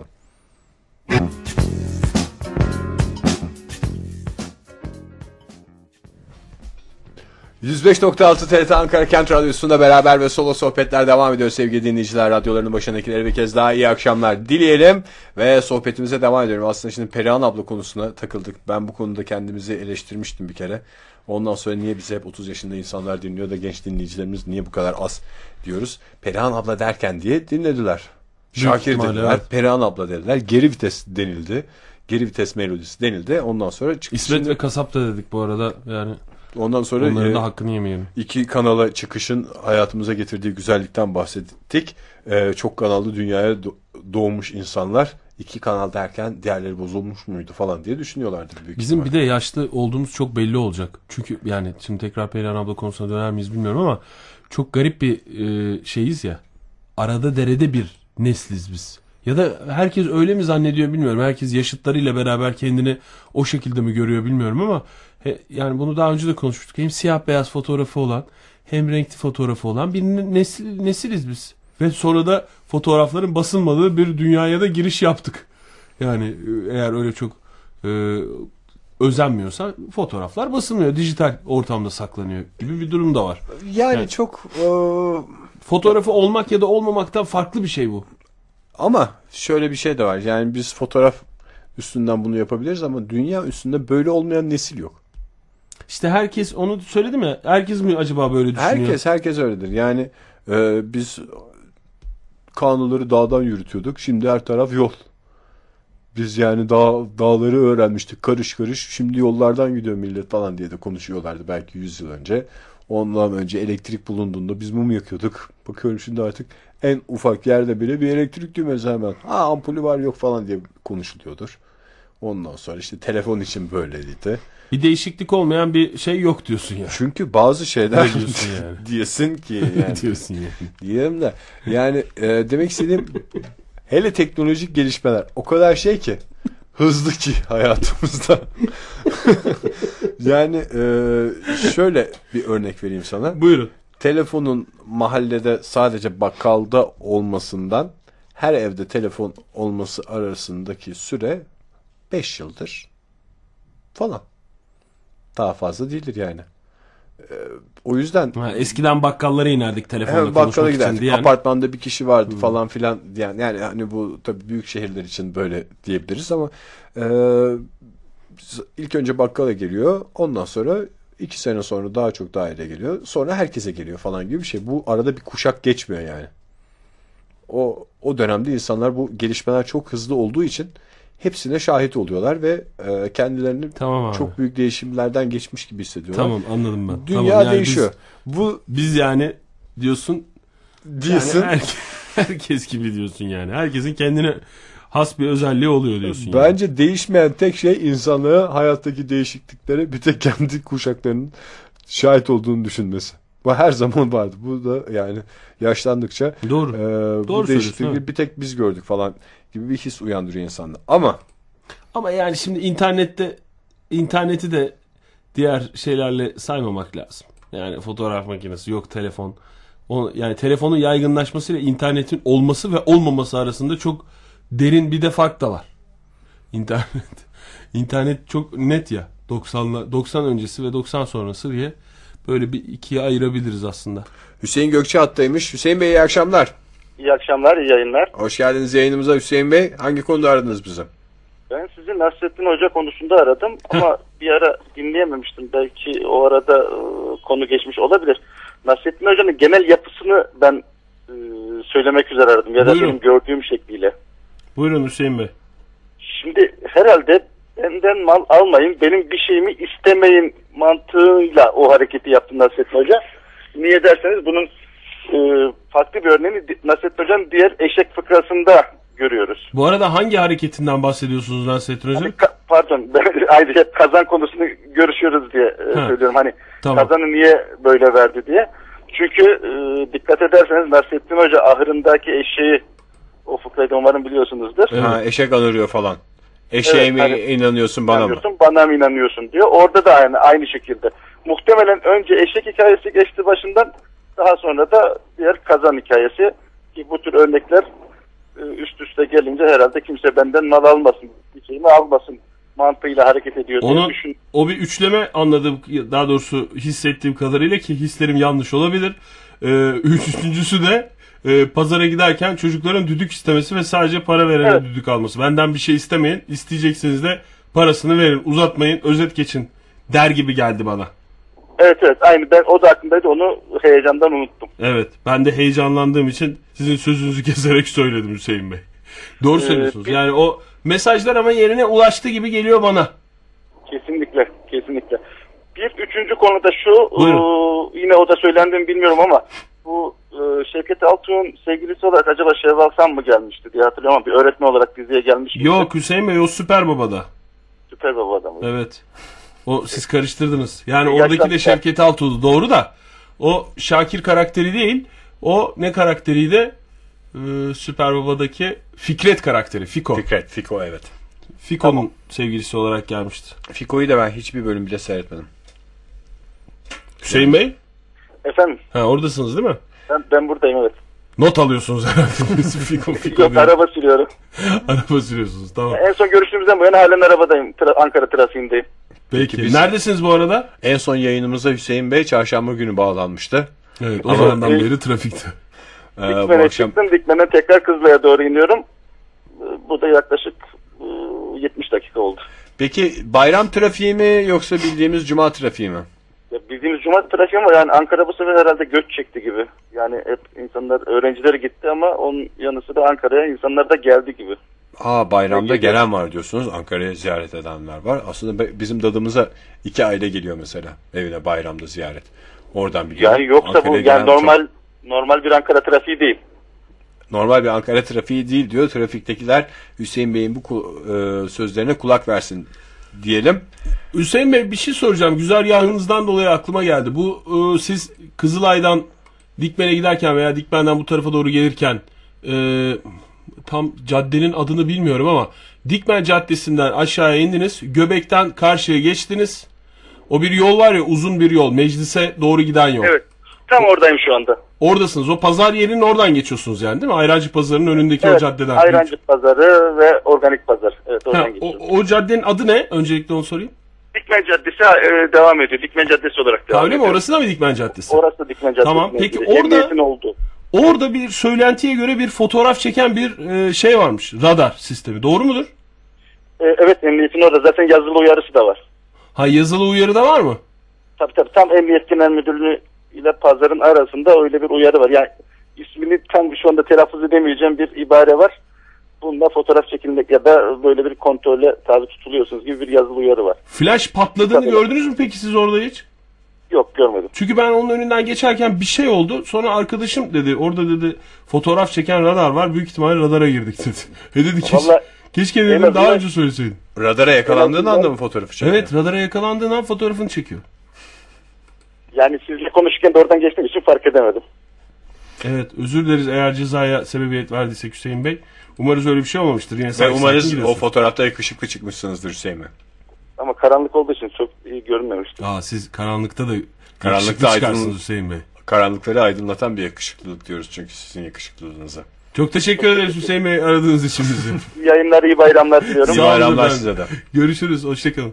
...105.6 TRT Ankara Kent Radyosu'nda beraber ve solo sohbetler devam ediyor sevgili dinleyiciler. Radyolarının başındakileri bir kez daha iyi akşamlar dileyelim. Ve sohbetimize devam ediyorum. Aslında şimdi Perihan abla konusuna takıldık. Ben bu konuda kendimizi eleştirmiştim bir kere. Ondan sonra niye bizi hep 30 yaşında insanlar dinliyor da genç dinleyicilerimiz niye bu kadar az diyoruz. Perihan abla derken diye dinlediler. Şakir ihtimalle, dediler, evet. Perihan abla dediler. Geri vites denildi. Geri vites melodisi denildi. Ondan sonra İsmet ve Kasap da dedik bu arada. Yani ondan sonra onların da hakkını yemeyelim. iki kanala çıkışın hayatımıza getirdiği güzellikten bahsettik. Çok kanallı dünyaya doğmuş insanlar iki kanal derken diğerleri bozulmuş muydu falan diye düşünüyorlardı. Bizim bir de yaşlı olduğumuz çok belli olacak. Çünkü yani şimdi tekrar Perihan abla konusuna döner miyiz bilmiyorum ama çok garip bir şeyiz ya. Arada derede bir nesliz biz. Ya da herkes öyle mi zannediyor bilmiyorum. Herkes yaşıtlarıyla beraber kendini o şekilde mi görüyor bilmiyorum ama yani bunu daha önce de konuşmuştuk. Hem siyah beyaz fotoğrafı olan hem renkli fotoğrafı olan bir nesiliz biz. Ve sonra da fotoğrafların basılmadığı bir dünyaya da giriş yaptık. Yani eğer öyle çok özenmiyorsa fotoğraflar basılmıyor. Dijital ortamda saklanıyor gibi bir durum da var. Yani çok Fotoğrafı olmak ya da olmamaktan farklı bir şey bu. ama şöyle bir şey de var. Yani biz fotoğraf üstünden bunu yapabiliriz ama dünya üstünde böyle olmayan nesil yok. İşte herkes onu söyledi mi? Herkes mi acaba böyle düşünüyor? Herkes öyledir. Yani biz kanunları dağdan yürütüyorduk. Şimdi her taraf yol. Biz yani dağları öğrenmiştik karış karış. Şimdi yollardan gidiyor millet falan diye de konuşuyorlardı belki 100 yıl önce. Ondan önce elektrik bulunduğunda biz mum yakıyorduk. Bakıyorum şimdi artık en ufak yerde bile bir elektrik düğmesi hemen. Ampulü var yok falan diye konuşuluyordur. Ondan sonra işte telefon için böyleydi. Bir değişiklik olmayan bir şey yok diyorsun ya. Çünkü bazı şeyler Ne diyorsun yani? diyesin ki yani. Diyorsun yani. Diyelim de yani demek istediğim hele teknolojik gelişmeler o kadar şey ki hızlı ki hayatımızda. Yani şöyle bir örnek vereyim sana. Buyurun. Telefonun mahallede sadece bakkalda olmasından her evde telefon olması arasındaki süre 5 yıldır falan. Daha fazla değildir yani. O yüzden Eskiden bakkallara inerdik telefonla bakkala konuşmak için giderdik. diye. Apartmanda bir kişi vardı falan filan diyen. Yani hani bu tabii büyük şehirler için böyle diyebiliriz ama ilk önce bakkala geliyor. Ondan sonra 2 sene sonra daha çok daire geliyor. Sonra herkese geliyor falan gibi bir şey. Bu arada bir kuşak geçmiyor yani. O dönemde insanlar bu gelişmeler çok hızlı olduğu için hepsine şahit oluyorlar ve kendilerini çok büyük değişimlerden geçmiş gibi hissediyorlar. Tamam anladım ben. Dünya tamam, yani değişiyor. Biz yani diyorsun. Yani herkes gibi diyorsun yani. Herkesin kendine has bir özelliği oluyor diyorsun. Bence yani. değişmeyen tek şey insanlara hayattaki değişikliklere bir tek kendi kuşaklarının şahit olduğunu düşünmesi. Bu her zaman vardı. Bu da yani yaşlandıkça Doğru. bu değişiklikleri bir tek biz gördük falan gibi bir his uyandırıyor insanda. Ama yani şimdi interneti de diğer şeylerle saymamak lazım. Yani fotoğraf makinesi yok, telefon. Yani telefonun yaygınlaşmasıyla internetin olması ve olmaması arasında çok derin bir de fark da var. İnternet çok net ya. 90 öncesi ve 90 sonrası diye böyle bir ikiye ayırabiliriz aslında. Hüseyin Gökçe hattaymış. Hüseyin Bey iyi akşamlar. İyi akşamlar, iyi yayınlar. Hoş geldiniz yayınımıza Hüseyin Bey. Hangi konuda aradınız bizi? Ben sizi Nasrettin Hoca konusunda aradım ama bir ara dinleyememiştim. Belki o arada konu geçmiş olabilir. Nasrettin Hoca'nın genel yapısını ben söylemek üzere aradım. Ya da benim gördüğüm şekliyle. Buyurun Hüseyin Bey. Şimdi herhalde benden mal almayın, benim bir şeyimi istemeyin mantığıyla o hareketi yaptı Nasrettin Hoca. Niye derseniz bunun farklı bir örneğini Nasrettin Hoca'nın diğer eşek fıkrasında görüyoruz. Bu arada hangi hareketinden bahsediyorsunuz Nasrettin Hoca? Hani pardon, ayrıca hep kazan konusunu görüşüyoruz diye söylüyorum. Hani tamam. kazanı niye böyle verdi diye. Çünkü dikkat ederseniz Nasrettin Hoca ahırındaki eşeği, o fıkrayı da umarım biliyorsunuzdur. Evet. Ha, eşek anırıyor falan. Eşeğe mi hani, inanıyorsun bana mı? Bana mı inanıyorsun diyor. Orada da aynı şekilde. Muhtemelen önce eşek hikayesi geçti başından, daha sonra da diğer kazan hikayesi. Ki bu tür örnekler üst üste gelince herhalde kimse benden mal almasın, bir şeyimi almasın mantığıyla hareket ediyor diye düşün. O bir üçleme anladım, daha doğrusu hissettiğim kadarıyla, ki hislerim yanlış olabilir. Üçüncüsü de pazara giderken çocukların düdük istemesi ve sadece para verene düdük alması. Benden bir şey istemeyin, isteyeceksiniz de parasını verin, uzatmayın, özet geçin der gibi geldi bana. Evet aynı, ben o da aklımdaydı, onu heyecandan unuttum. Evet, ben de heyecanlandığım için sizin sözünüzü keserek söyledim Hüseyin Bey. Doğru söylüyorsunuz. Yani o mesajlar ama yerine ulaştı gibi geliyor bana. Kesinlikle. Bir üçüncü konu da şu, yine o da söylendi mi bilmiyorum ama bu Şevket Altun'un sevgilisi olarak acaba Şevval Sam mı gelmişti diye hatırlıyorum ama bir öğretmen olarak diziye gelmiş gibi. Yok Hüseyin Bey, o Süper Baba'da. Süper Baba'da mı? Evet. O siz karıştırdınız. Yani oradaki de Şevket Altun'du, doğru da. O Şakir karakteri değil. O ne karakteriydi? Süper Baba'daki Fikret karakteri. Fiko evet. Fiko'nun sevgilisi olarak gelmişti. Fiko'yu da ben hiçbir bölüm bile seyretmedim. Hüseyin Bey? Efendim? Oradasınız değil mi? Ben buradayım, evet. Not alıyorsunuz herhalde. Fiko Yok, araba sürüyorum. Araba sürüyorsunuz, tamam. En son görüştüğümüzden bu yana halen arabadayım. Ankara trafiğindeyim. Peki. Biz... Neredesiniz bu arada? En son yayınımıza Hüseyin Bey çarşamba günü bağlanmıştı. Evet, o zamandan beri trafikte. Dikmen'e çıktım. Dikmen'e tekrar Kızılay'a doğru iniyorum. Bu da yaklaşık 70 dakika oldu. Peki bayram trafiği mi yoksa bildiğimiz cuma trafiği mi? Ya bildiğimiz cuma trafiği ama yani Ankara bu sefer herhalde göç çekti gibi. Yani hep insanlar, öğrencileri gitti ama onun yanı sıra Ankara'ya insanlar da geldi gibi. Bayramda gelen var diyorsunuz. Ankara'ya ziyaret edenler var. Aslında bizim dadımıza 2 aile geliyor mesela evine bayramda ziyaret. Oradan biliyorum. Yani yoksa Ankara'ya bu yani normal bir Ankara trafiği değil. Normal bir Ankara trafiği değil diyor. Trafiktekiler Hüseyin Bey'in bu sözlerine kulak versin diyelim. Hüseyin Bey, bir şey soracağım. Güzergahınızdan dolayı aklıma geldi. Bu siz Kızılay'dan Dikmen'e giderken veya Dikmen'den bu tarafa doğru gelirken tam caddenin adını bilmiyorum ama Dikmen Caddesi'nden aşağıya indiniz. Göbekten karşıya geçtiniz. O bir yol var ya, uzun bir yol. Meclise doğru giden yol. Evet. Tam oradayım şu anda. Oradasınız. O pazar yerinin oradan geçiyorsunuz yani, değil mi? Ayrancı Pazarı'nın önündeki o caddeden. Ayrancı Pazarı ve Organik Pazar. Evet, oradan geçiyoruz. O caddenin adı ne? Öncelikle onu sorayım. Dikmen Caddesi devam ediyor. Dikmen Caddesi olarak devam ediyor. Öyle mi? Orası da mı Dikmen Caddesi? Orası da Dikmen Caddesi. Tamam. Peki orada bir söylentiye göre bir fotoğraf çeken bir şey varmış. Radar sistemi. Doğru mudur? Evet, emniyetin orada. Zaten yazılı uyarısı da var. Yazılı uyarı da var mı? Tabii. Tam Emniyet Genel Müdürlüğü ile pazarın arasında öyle bir uyarı var. Yani ismini tam şu anda telaffuz edemeyeceğim bir ibare var. Bunda fotoğraf çekilmek ya da böyle bir kontrole tabi tutuluyorsunuz gibi bir yazılı uyarı var. Flash patladığını gördünüz mü peki siz orada hiç? Yok, görmedim. Çünkü ben onun önünden geçerken bir şey oldu. Sonra arkadaşım dedi, orada dedi fotoğraf çeken radar var. Büyük ihtimalle radara girdik dedi. Dedi keşke dedim daha önce söyleseydin. Radara yakalandığın anda mı fotoğrafı çekiyor? Evet, radara yakalandığın an fotoğrafını çekiyor. Yani sizle konuşurken de oradan geçtiğim için fark edemedim. Evet, özür dileriz eğer cezaya sebebiyet verdiysek Hüseyin Bey. Umarız öyle bir şey olmamıştır. Yine umarız o fotoğrafta yakışıklı çıkmışsınızdır Hüseyin Bey. Ama karanlık olduğu için çok iyi görünmemişti. Siz karanlıkta da karanlıkta çıkarsınız Hüseyin Bey. Karanlıkları aydınlatan bir yakışıklılık diyoruz çünkü sizin yakışıklılığınıza. Çok teşekkür ederiz Hüseyin Bey aradığınız için bizi. İyi yayınlar, iyi bayramlar diliyorum. İyi bayramlar size de. Görüşürüz, hoşçakalın.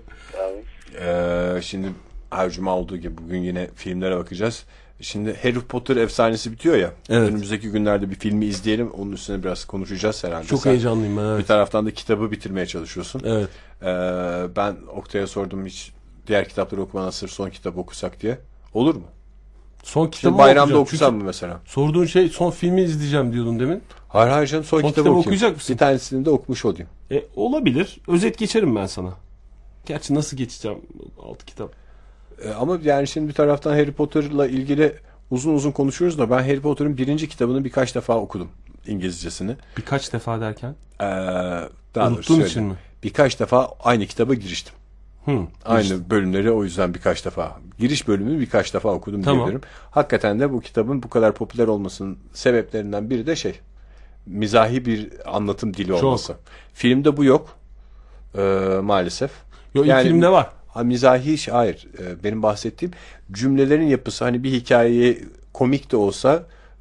Şimdi her cuma olduğu gibi bugün yine filmlere bakacağız. Şimdi Harry Potter efsanesi bitiyor ya. Evet. Önümüzdeki günlerde bir filmi izleyelim. Onun üstüne biraz konuşacağız herhalde. Çok heyecanlıyım ben. Evet. Bir taraftan da kitabı bitirmeye çalışıyorsun. Evet. Ben Oktay'a sordum, hiç diğer kitapları okumadan sırf son kitabı okusak diye. Olur mu? Son kitabı bayramda okusam mı mesela? Sorduğun şey son filmi izleyeceğim diyordun demin. Hayır canım, son kitabı okuyacak mısın? Bir tanesini de okumuş olayım. Olabilir. Özet geçerim ben sana. Gerçi nasıl geçeceğim 6 kitap? Ama yani şimdi bir taraftan Harry Potter'la ilgili uzun uzun konuşuyoruz da ben Harry Potter'ın 1. kitabını birkaç defa okudum. İngilizcesini. Birkaç defa derken? Daha Unuttuğun doğrusu için mi? birkaç defa aynı kitaba giriştim. Aynı işte. bölümleri o yüzden birkaç defa. Giriş bölümünü birkaç defa okudum Tamam. diyebilirim. Hakikaten de bu kitabın bu kadar popüler olmasının sebeplerinden biri de mizahi bir anlatım dili olması. Filmde bu yok. Maalesef. Yok, ilk filmde var. Mizahi hayır. Benim bahsettiğim cümlelerin yapısı, hani bir hikayeyi komik de olsa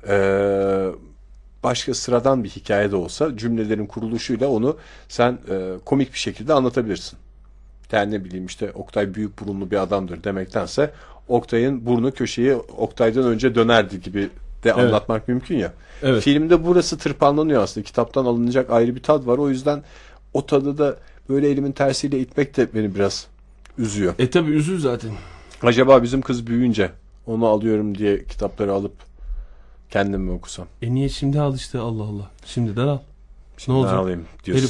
başka sıradan bir hikaye de olsa cümlelerin kuruluşuyla onu sen komik bir şekilde anlatabilirsin. Yani ne bileyim işte Oktay büyük burunlu bir adamdır demektense Oktay'ın burnu köşeyi Oktay'dan önce dönerdi gibi de anlatmak mümkün ya. Evet. Filmde burası tırpanlanıyor aslında. Kitaptan alınacak ayrı bir tad var. O yüzden o tadı da böyle elimin tersiyle itmek de beni biraz üzüyor. Tabi üzül zaten. Acaba bizim kız büyüyünce onu alıyorum diye kitapları alıp kendim mi okusam? Niye şimdi al işte, Allah Allah. Şimdiden al. Şimdi ne olacak? alayım diyorsun.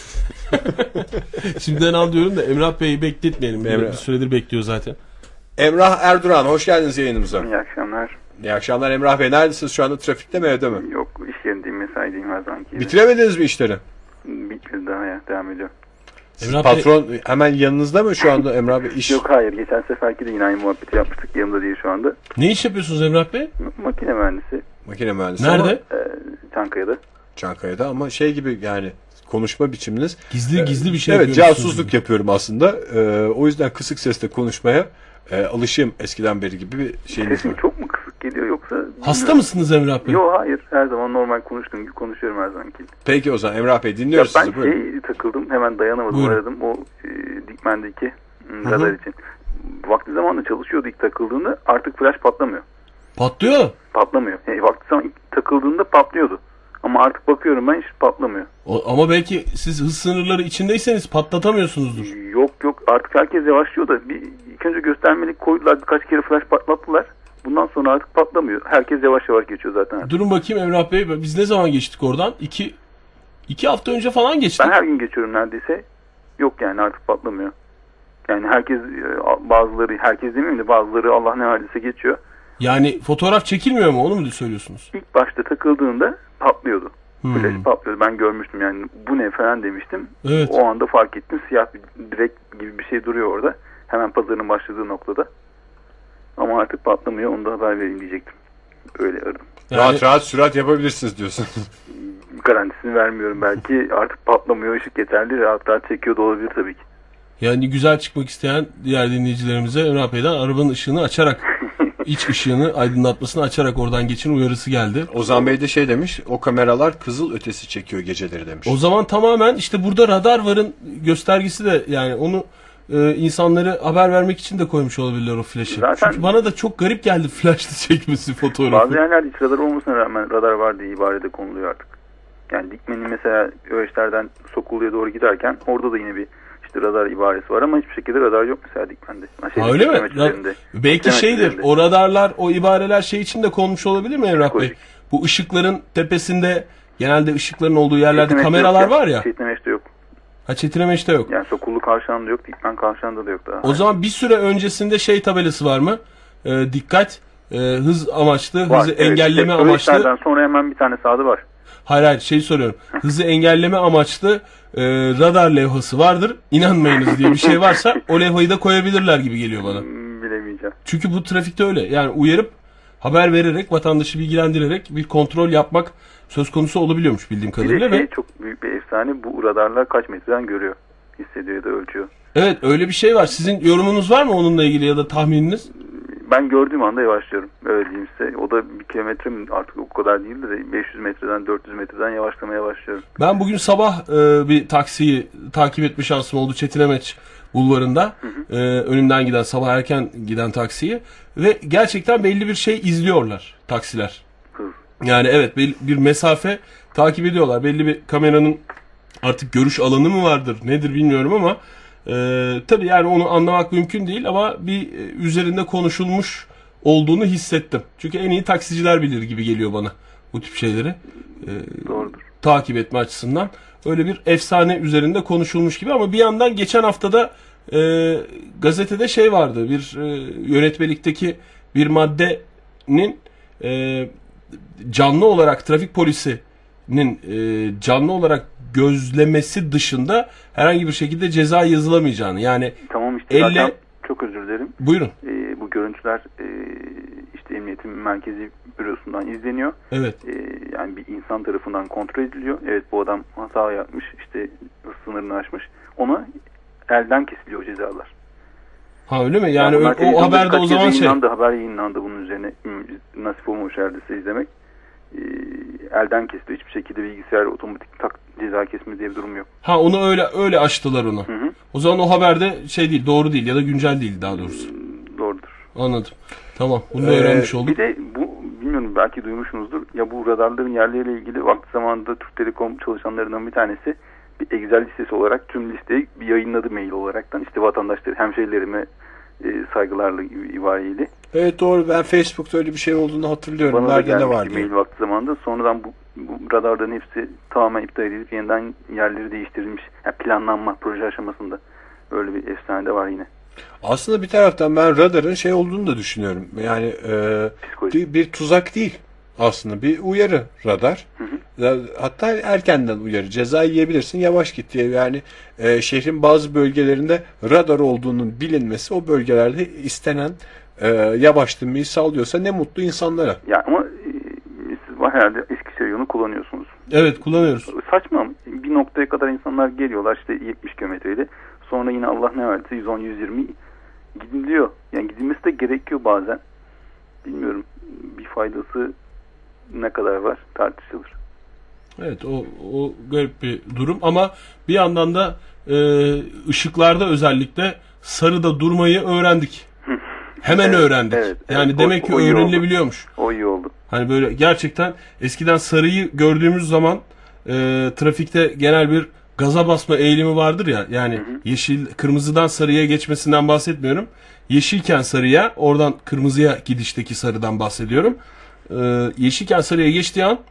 Şimdiden al diyorum da Emrah Bey'i bekletmeyelim. Bir süredir bekliyor zaten. Emrah Erduran, hoş geldiniz yayınımıza. İyi akşamlar. İyi akşamlar Emrah Bey. Neredesiniz şu anda? Trafikte mi, evde mi? Yok, iş yerindeyim, mesaideyim her zamanki gibi. Bitiremediniz mi işleri? Bitmedi daha ya, devam ediyor. Emrah Patron hemen yanınızda mı şu anda Emrah Bey? İş... Yok, hayır, geçen seferki de yine aynı muhabbeti yapmıştık, yanımda değil şu anda. Ne iş yapıyorsunuz Emrah Bey? Makine mühendisi. Makine mühendisi. Nerede? Çankaya'da. Çankaya'da ama gibi yani konuşma biçiminiz. Gizli bir şey Evet, yapıyorsunuz. casusluk yapıyorum aslında. O yüzden kısık sesle konuşmaya alışığım eskiden beri gibi bir şeyiniz Sesim var. çok mu kısık geliyor yoksa... Hasta mısınız Emrah Bey? Yok, hayır, her zaman normal konuştuğum gibi konuşuyorum her zamanki. Peki o zaman Emrah Bey Ya dinliyoruz ben sizi. Buyurun. takıldım, hemen dayanamadım, Buyurun. aradım o Dikmen'deki radar için. Vakti zamanında çalışıyordu ilk takıldığında, artık flash patlamıyor. Patlıyor. Patlamıyor. Yani vakti zaman ilk takıldığında patlıyordu. Ama artık bakıyorum ben, hiç patlamıyor. Ama belki siz hız sınırları içindeyseniz patlatamıyorsunuzdur. Yok, artık herkes yavaşlıyor da ilk önce göstermelik koydular, birkaç kere flash patlattılar. Bundan sonra artık patlamıyor. Herkes yavaş yavaş geçiyor zaten artık. Durun bakayım Emrah Bey, biz ne zaman geçtik oradan? İki hafta önce falan geçtik. Ben her gün geçiyorum neredeyse. Yok yani, artık patlamıyor. Yani herkes demeyeyim de bazıları Allah ne verdiyse geçiyor. Yani fotoğraf çekilmiyor mu, onu mu söylüyorsunuz? İlk başta takıldığında patlıyordu. Flash patlıyordu. Ben görmüştüm yani, bu ne falan demiştim. Evet. O anda fark ettim, siyah bir direk gibi bir şey duruyor orada. Hemen pazarın başladığı noktada. Ama artık patlamıyor, onu da haber vereyim diyecektim. Öyle aradım. Yani, Rahat sürat yapabilirsiniz diyorsun. Garantisini vermiyorum, belki artık patlamıyor, ışık yeterli, rahat çekiyor da olabilir tabii ki. yani güzel çıkmak isteyen diğer dinleyicilerimize Emrah Bey'den arabanın ışığını açarak, iç ışığını aydınlatmasını açarak oradan geçin uyarısı geldi. Ozan Bey de demiş, o kameralar kızıl ötesi çekiyor geceleri demiş. O zaman tamamen işte burada radar varın göstergesi de, yani onu insanları haber vermek için de koymuş olabilirler o flaşı. Zaten- Çünkü bana da çok garip geldi flashlı çekmesi fotoğrafı. Bazı yerlerde hiç radar olmasına rağmen radar var diye ibarede konuluyor artık. Yani Dikmen'in mesela Öğeşler'den Sokullu'ya doğru giderken orada da yine bir radar ibaresi var ama hiçbir şekilde radar yok mesela Dikmen'de. Öyle mi? Belki şeydir, o radarlar, o ibareler şey için de konmuş olabilir mi Emrah Bey? Bu ışıkların tepesinde, genelde ışıkların olduğu yerlerde kameralar var ya. Çetinemeç'te yok. Çetinemeç'te yok. Yani Sokullu kavşağında yok, Dikmen kavşağında da yok daha. O zaman bir süre öncesinde tabelası var mı? Dikkat, hız amaçlı, Var, hızı engelleme amaçlı. Öğeşler'den sonra hemen bir tane sağda var. Hayır, soruyorum. Hızı engelleme amaçlı radar levhası vardır. İnanmayınız diye bir şey varsa o levhayı da koyabilirler gibi geliyor bana. Bilemeyeceğim. Çünkü bu trafikte öyle. Yani uyarıp, haber vererek, vatandaşı bilgilendirerek bir kontrol yapmak söz konusu olabiliyormuş bildiğim Bir kadarıyla. de Ve çok büyük bir efsane, bu radarlar kaç metreden görüyor, hissediyor ya da ölçüyor. evet, öyle bir şey var. Sizin yorumunuz var mı onunla ilgili ya da tahmininiz? Ben gördüğüm anda yavaşlıyorum. Öyle diyeyim size. O da 1 kilometre mi, artık o kadar değil de 500 metreden 400 metreden yavaşlamaya başlıyorum. Ben bugün sabah bir taksiyi takip etme şansım oldu Çetinemeç bulvarında. Önümden giden, sabah erken giden taksiyi. Ve gerçekten belli bir şey izliyorlar taksiler. Hız. Yani evet, bir mesafe takip ediyorlar. Belli bir kameranın artık görüş alanı mı vardır, nedir bilmiyorum ama tabii yani onu anlamak mümkün değil ama bir üzerinde konuşulmuş olduğunu hissettim. Çünkü en iyi taksiciler bilir gibi geliyor bana bu tip şeyleri. Doğrudur. Takip etme açısından. Öyle bir efsane üzerinde konuşulmuş gibi ama bir yandan geçen haftada gazetede vardı. Bir yönetmelikteki bir maddenin canlı olarak trafik polisinin canlı olarak gözlemesi dışında herhangi bir şekilde ceza yazılamayacağını, yani Tamam işte zaten çok özür dilerim. Buyurun. Bu görüntüler işte Emniyetin Merkezi Bürosu'ndan izleniyor. Evet. Yani bir insan tarafından kontrol ediliyor. Evet, bu adam hata yapmış, işte sınırını aşmış. Ona elden kesiliyor cezalar. Ha öyle mi? Yani o haberde o zaman haber yayınlandı bunun üzerine. Nasip olmuş herhalde izlemek. Elden kesiliyor. Hiçbir şekilde bilgisayar otomatik ceza kesme diye bir durum yok. Ha, onu öyle açtılar onu. Hı. O zaman o haberde değil, doğru değil ya da güncel değil daha doğrusu. Doğrudur. Anladım. Tamam. Bunu da öğrenmiş olduk. Bir de bu, bilmiyorum, belki duymuşsunuzdur. Ya bu radarların yerleriyle ilgili vakti zamanında Türk Telekom çalışanlarından bir tanesi bir Excel listesi olarak tüm listeyi bir yayınladı mail olaraktan. İşte vatandaşları, hemşehrilerime saygılarla ibariyle. Evet doğru, ben Facebook'ta öyle bir şey olduğunu hatırlıyorum. Bana da Nerede ne var gelmişti diye. mail vakti zamanında. Sonradan bu radarların hepsi tamamen iptal edilip yeniden yerleri değiştirilmiş. Yani planlanma, proje aşamasında öyle bir efsane de var yine. Aslında bir taraftan ben radarın olduğunu da düşünüyorum. Yani bir tuzak değil aslında, bir uyarı radar. Hatta erkenden uyarı. Ceza yiyebilirsin, yavaş git diye. Yani şehrin bazı bölgelerinde radar olduğunun bilinmesi o bölgelerde istenen yavaşlamayı sağlıyorsa ne mutlu insanlara. Ya ama siz herhalde Eskişehir yolunu kullanıyorsunuz. Evet, kullanıyoruz. Saçma, bir noktaya kadar insanlar geliyorlar işte 70 kilometreyle. Sonra yine Allah ne verdiyse 110-120 gidiliyor. Yani gidilmesi de gerekiyor bazen. Bilmiyorum, bir faydası ne kadar var tartışılır. Evet, o garip bir durum ama bir yandan da ışıklarda özellikle sarıda durmayı öğrendik. Hemen evet, öğrendik. Evet, yani demek ki öğrenilebiliyormuş. O iyi oldu. Hani böyle gerçekten eskiden sarıyı gördüğümüz zaman trafikte genel bir gaza basma eğilimi vardır ya. Yani yeşil, kırmızıdan sarıya geçmesinden bahsetmiyorum. Yeşilken sarıya, oradan kırmızıya gidişteki sarıdan bahsediyorum. Yeşilken sarıya geçtiği an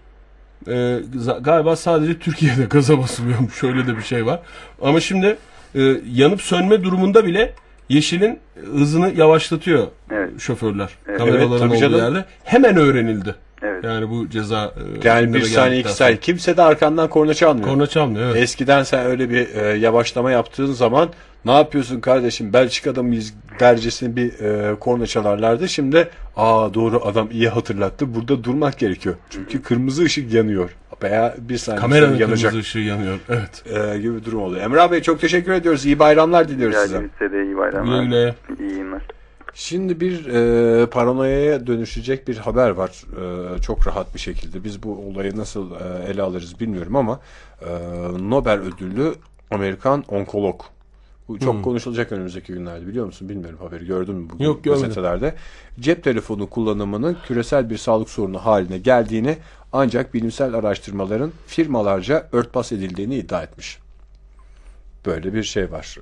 galiba sadece Türkiye'de gaza basılıyormuş. Şöyle de bir şey var. Ama şimdi yanıp sönme durumunda bile yeşilin hızını yavaşlatıyor şoförler. Evet. Kameraların olduğu yerde. Hemen öğrenildi. Evet. Yani bu ceza... Yani 1 saniye 2 saniye. Kimse de arkandan korna çalmıyor. Korna çalmıyor, evet. Eskiden sen öyle bir yavaşlama yaptığın zaman ne yapıyorsun kardeşim, Belçika'da mıyız dercesine bir korna çalarlardı. Şimdi doğru, adam iyi hatırlattı, burada durmak gerekiyor. Çünkü kırmızı ışık yanıyor. Veya 1 saniye kameranın yanacak. kırmızı ışığı yanıyor. Evet. Gibi bir durum oluyor. Emrah Bey, çok teşekkür ediyoruz. İyi bayramlar diliyoruz size. Size de iyi bayramlar. Güle güle. İyi günler. Şimdi bir paranoyaya dönüşecek bir haber var. Çok rahat bir şekilde. Biz bu olayı nasıl ele alırız bilmiyorum ama Nobel ödüllü Amerikan onkolog. Bu çok konuşulacak önümüzdeki günlerde, biliyor musun? Bilmiyorum, haberi gördün mü bugün? Yok, görmedim. Gazetelerde. Cep telefonu kullanımının küresel bir sağlık sorunu haline geldiğini, ancak bilimsel araştırmaların firmalarca örtbas edildiğini iddia etmiş. Böyle bir şey var.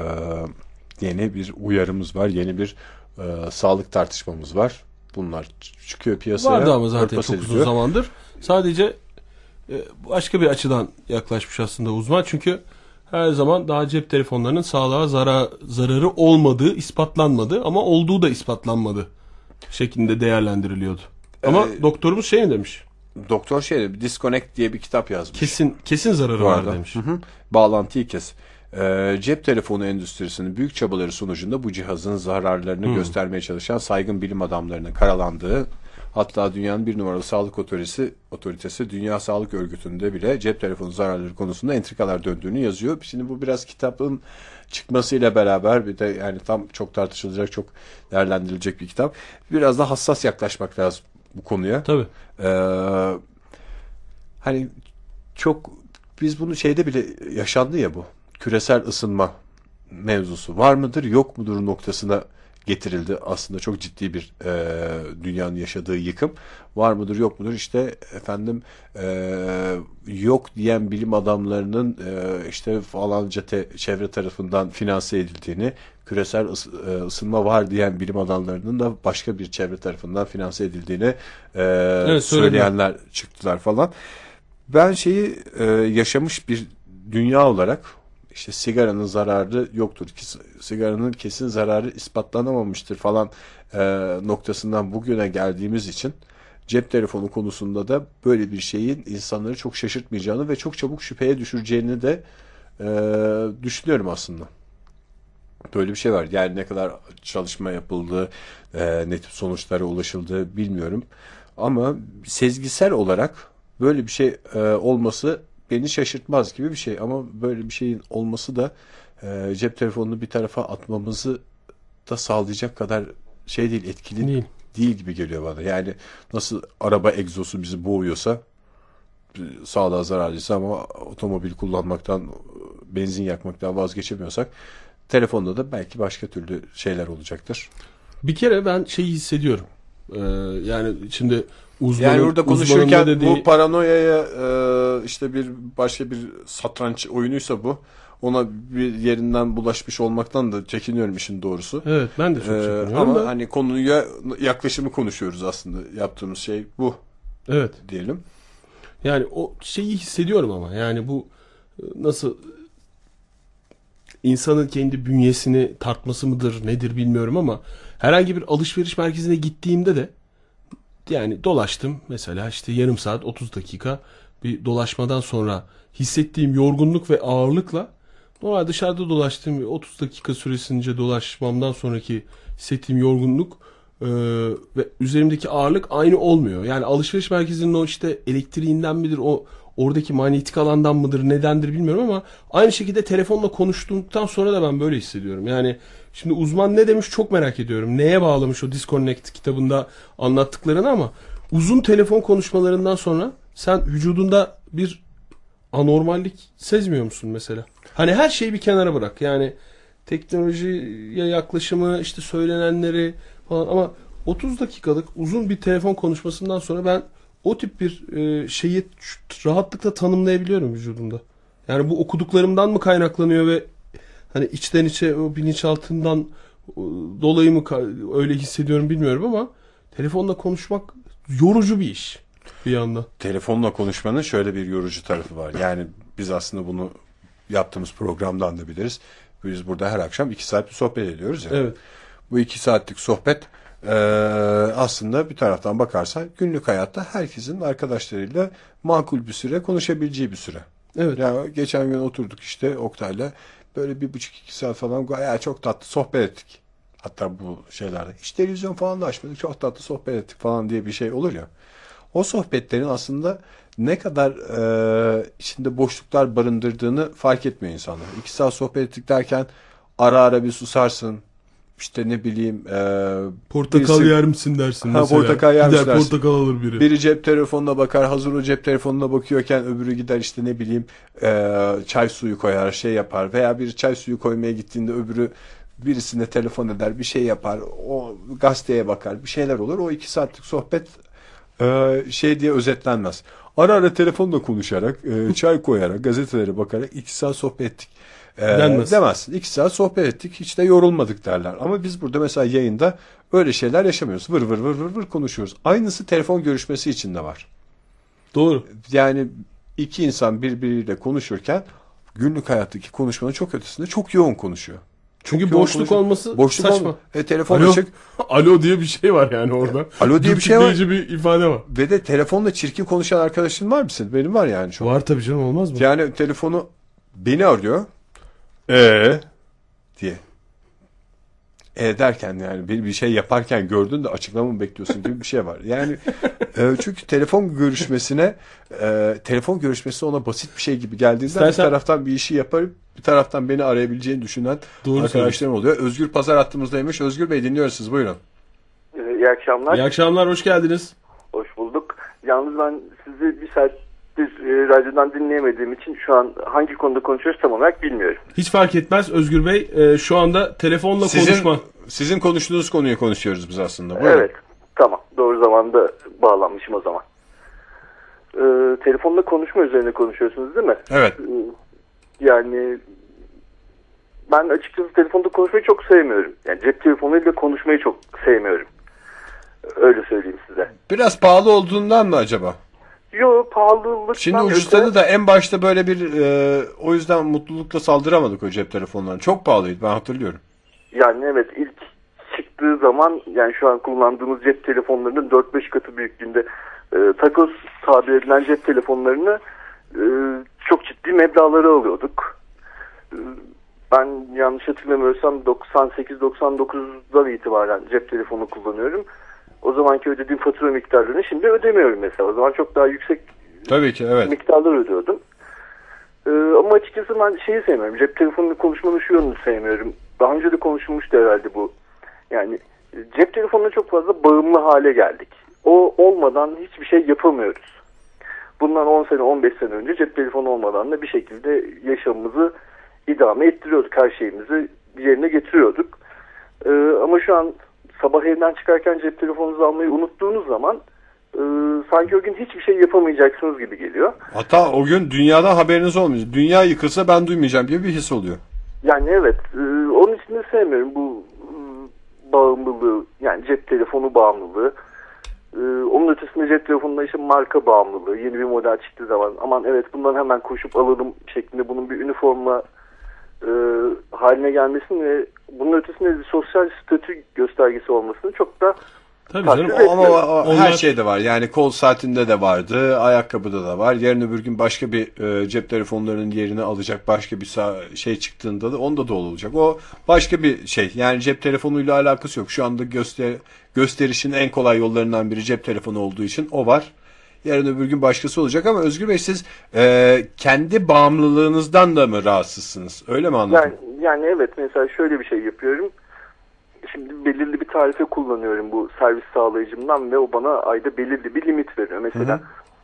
Yeni bir uyarımız var. Yeni bir sağlık tartışmamız var. Bunlar çıkıyor piyasaya. Vardı ama zaten örtbas çok ediliyor. uzun zamandır. Sadece başka bir açıdan yaklaşmış aslında uzman. Çünkü her zaman daha cep telefonlarının sağlığa zararı olmadığı ispatlanmadı ama olduğu da ispatlanmadı şeklinde değerlendiriliyordu. Ama doktorumuz mi demiş? Doktor Disconnect diye bir kitap yazmış. Kesin zararı var demiş. Bağlantıyı kes. Cep telefonu endüstrisinin büyük çabaları sonucunda bu cihazın zararlarını göstermeye çalışan saygın bilim adamlarının karalandığı, hatta dünyanın bir numaralı sağlık otoritesi Dünya Sağlık Örgütü'nde bile cep telefonu zararları konusunda entrikalar döndüğünü yazıyor. Şimdi bu biraz kitabın çıkmasıyla beraber, bir de yani tam çok tartışılacak, çok değerlendirilecek bir kitap. Biraz da hassas yaklaşmak lazım bu konuya. Tabii. Hani çok, biz bunu bile yaşandı ya, bu küresel ısınma mevzusu var mıdır yok mudur noktasına getirildi. Aslında çok ciddi bir dünyanın yaşadığı yıkım. Var mıdır yok mudur, işte efendim yok diyen bilim adamlarının işte falanca çevre tarafından finanse edildiğini, küresel ısınma var diyen bilim adamlarının da başka bir çevre tarafından finanse edildiğini söyleyenler çıktılar falan. Ben yaşamış bir dünya olarak, işte sigaranın zararı yoktur, sigaranın kesin zararı ispatlanamamıştır falan noktasından bugüne geldiğimiz için cep telefonu konusunda da böyle bir şeyin insanları çok şaşırtmayacağını ve çok çabuk şüpheye düşüreceğini de düşünüyorum aslında. Böyle bir şey var. Yani ne kadar çalışma yapıldı, ne tip sonuçlara ulaşıldı bilmiyorum. Ama sezgisel olarak böyle bir şey olması beni şaşırtmaz gibi bir şey. Ama böyle bir şeyin olması da cep telefonunu bir tarafa atmamızı da sağlayacak kadar şey değil, etkili değil gibi geliyor bana. Yani nasıl araba egzosu bizi boğuyorsa, sağlığa zararlıysa ama otomobil kullanmaktan, benzin yakmaktan vazgeçemiyorsak, telefonda da belki başka türlü şeyler olacaktır. Bir kere ben şeyi hissediyorum. Yani şimdi uzmanın, yani burada konuşurken dediği... bu paranoyaya işte bir başka bir satranç oyunuysa bu, ona bir yerinden bulaşmış olmaktan da çekiniyorum işin doğrusu. Evet, ben de çok çekiniyorum. Ama da... hani konuya yaklaşımı konuşuyoruz aslında. Yaptığımız şey bu. Evet. Diyelim. Yani o şeyi hissediyorum ama yani bu nasıl insanın kendi bünyesini tartması mıdır nedir bilmiyorum ama herhangi bir alışveriş merkezine gittiğimde de yani dolaştım mesela işte yarım saat 30 dakika bir dolaşmadan sonra hissettiğim yorgunluk ve ağırlıkla normal dışarıda dolaştığım 30 dakika süresince dolaşmamdan sonraki hissettiğim yorgunluk ve üzerimdeki ağırlık aynı olmuyor. Yani alışveriş merkezinin o işte elektriğinden midir, o oradaki manyetik alandan mıdır, nedendir bilmiyorum ama aynı şekilde telefonla konuştuktan sonra da ben böyle hissediyorum. Yani şimdi uzman ne demiş çok merak ediyorum. Neye bağlamış o Disconnect kitabında anlattıklarını ama uzun telefon konuşmalarından sonra sen vücudunda bir anormallik sezmiyor musun mesela? Hani her şeyi bir kenara bırak. Yani teknolojiye yaklaşımı, işte söylenenleri falan ama 30 dakikalık uzun bir telefon konuşmasından sonra ben o tip bir şeyi rahatlıkla tanımlayabiliyorum vücudumda. Yani bu okuduklarımdan mı kaynaklanıyor ve hani içten içe o bilinçaltından dolayı mı öyle hissediyorum bilmiyorum ama telefonla konuşmak yorucu bir iş bir yandan. Telefonla konuşmanın şöyle bir yorucu tarafı var. Yani biz aslında bunu yaptığımız programdan da biliriz. Biz burada her akşam 2 saat bir sohbet ediyoruz ya. Evet. Bu 2 saatlik sohbet aslında bir taraftan bakarsan günlük hayatta herkesin arkadaşlarıyla makul bir süre konuşabileceği bir süre. Evet. Yani geçen gün oturduk işte Oktay'la böyle 1,5-2 saat falan gayet çok tatlı sohbet ettik. Hatta bu şeylerde hiç televizyon falan da açmadık, çok tatlı sohbet ettik falan diye bir şey olur ya. O sohbetlerin aslında ne kadar içinde boşluklar barındırdığını fark etmiyor insanlar. 2 saat sohbet ettik derken ara ara bir susarsın. İşte ne bileyim portakal yer misin dersin mesela. Portakal yer misin dersin. Portakal alır biri. Biri cep telefonuna bakar, hazır o cep telefonuna bakıyorken öbürü gider işte ne bileyim çay suyu koyar, şey yapar veya bir çay suyu koymaya gittiğinde öbürü birisine telefon eder, bir şey yapar, o gazeteye bakar, bir şeyler olur. O 2 saatlik sohbet şey diye özetlenmez. Ara ara telefonla konuşarak, çay koyarak, gazetelere bakarak 2 saat sohbet ettik. Demezsin. 2 saat sohbet ettik, hiç de yorulmadık derler. Ama biz burada mesela yayında öyle şeyler yaşamıyoruz. Vır vır vır vır vır konuşuyoruz. Aynısı telefon görüşmesi için de var. Doğru. Yani 2 insan birbiriyle konuşurken günlük hayattaki konuşmanın çok ötesinde çok yoğun konuşuyor. Çünkü boşluk olması saçma. Telefon alo, açık. Alo diye bir şey var yani orada. Alo diye bir şey var. Bir ifade var. Ve de telefonla çirkin konuşan arkadaşın var mı senin? Benim var yani şu an. Var tabii canım, olmaz mı? Yani telefonu beni arıyor. Diye. Derken yani bir şey yaparken gördün de açıklama mı bekliyorsun gibi bir şey var. Yani çünkü telefon görüşmesi ona basit bir şey gibi geldiğinden bir taraftan bir işi yaparıp bir taraftan beni arayabileceğini düşünen arkadaşlarım oluyor. Özgür Pazar hattımızdaymış. Özgür Bey, dinliyoruz siz, buyurun. İyi akşamlar. İyi akşamlar, hoş geldiniz. Hoş bulduk. Yalnız ben sizi bir saattir radyodan dinleyemediğim için şu an hangi konuda konuşuyoruz tam olarak bilmiyorum. Hiç fark etmez Özgür Bey. Şu anda telefonla konuşma. Sizin konuştuğunuz konuyu konuşuyoruz biz aslında. Buyurun. Evet, tamam. Doğru zamanda bağlanmışım o zaman. Telefonla konuşma üzerine konuşuyorsunuz değil mi? Evet. Yani ben açıkçası telefonda konuşmayı çok sevmiyorum. Yani cep telefonuyla konuşmayı çok sevmiyorum. Öyle söyleyeyim size. Biraz pahalı olduğundan mı acaba? Yok, pahalılıktan. Şimdi ucuzladı da en başta böyle bir o yüzden mutlulukla saldıramadık o cep telefonlarına. Çok pahalıydı, ben hatırlıyorum. Yani evet, ilk çıktığı zaman, yani şu an kullandığımız cep telefonlarının 4-5 katı büyüklüğünde takoz tabir edilen cep telefonlarını çok ciddi meblağları alıyorduk. Ben yanlış hatırlamıyorsam 98-99'dan itibaren cep telefonu kullanıyorum. O zamanki ödediğim fatura miktarlarını şimdi ödemiyorum mesela. O zaman çok daha yüksek Tabii ki, evet. miktarlar ödüyordum. Ama açıkçası ben şeyi sevmiyorum. Cep telefonuyla konuşmanın şu yönünü sevmiyorum. Daha önce de konuşulmuştu herhalde bu. Yani cep telefonuna çok fazla bağımlı hale geldik. O olmadan hiçbir şey yapamıyoruz. Bundan 10 sene 15 sene önce cep telefonu olmadan da bir şekilde yaşamımızı idame ettiriyorduk. Her şeyimizi yerine getiriyorduk. Ama şu an sabah evden çıkarken cep telefonunuzu almayı unuttuğunuz zaman sanki o gün hiçbir şey yapamayacaksınız gibi geliyor. Hatta o gün dünyadan haberiniz olmayacak. Dünya yıkılsa ben duymayacağım gibi bir his oluyor. Yani evet. Onun için de sevmiyorum bu bağımlılığı. Yani cep telefonu bağımlılığı. Onun ötesinde cep telefonunda işte marka bağımlılığı. Yeni bir model çıktığı zaman aman evet bundan hemen koşup alalım şeklinde bunun bir üniforma haline gelmesini ve bunun ötesinde bir sosyal statü göstergesi olmasını çok da Tabii canım. Ama her Onlar... şeyde var. Yani kol saatinde de vardı, ayakkabıda da var. Yarın öbür gün başka bir cep telefonlarının yerini alacak başka bir şey çıktığında da onda da olacak. O başka bir şey. Yani cep telefonuyla alakası yok. Şu anda gösterişin en kolay yollarından biri cep telefonu olduğu için o var. Yarın öbür gün başkası olacak ama Özgür Bey siz kendi bağımlılığınızdan da mı rahatsızsınız? Öyle mi anladın? Yani evet, mesela şöyle bir şey yapıyorum. Şimdi belirli bir tarife kullanıyorum bu servis sağlayıcımdan ve o bana ayda belirli bir limit veriyor. Mesela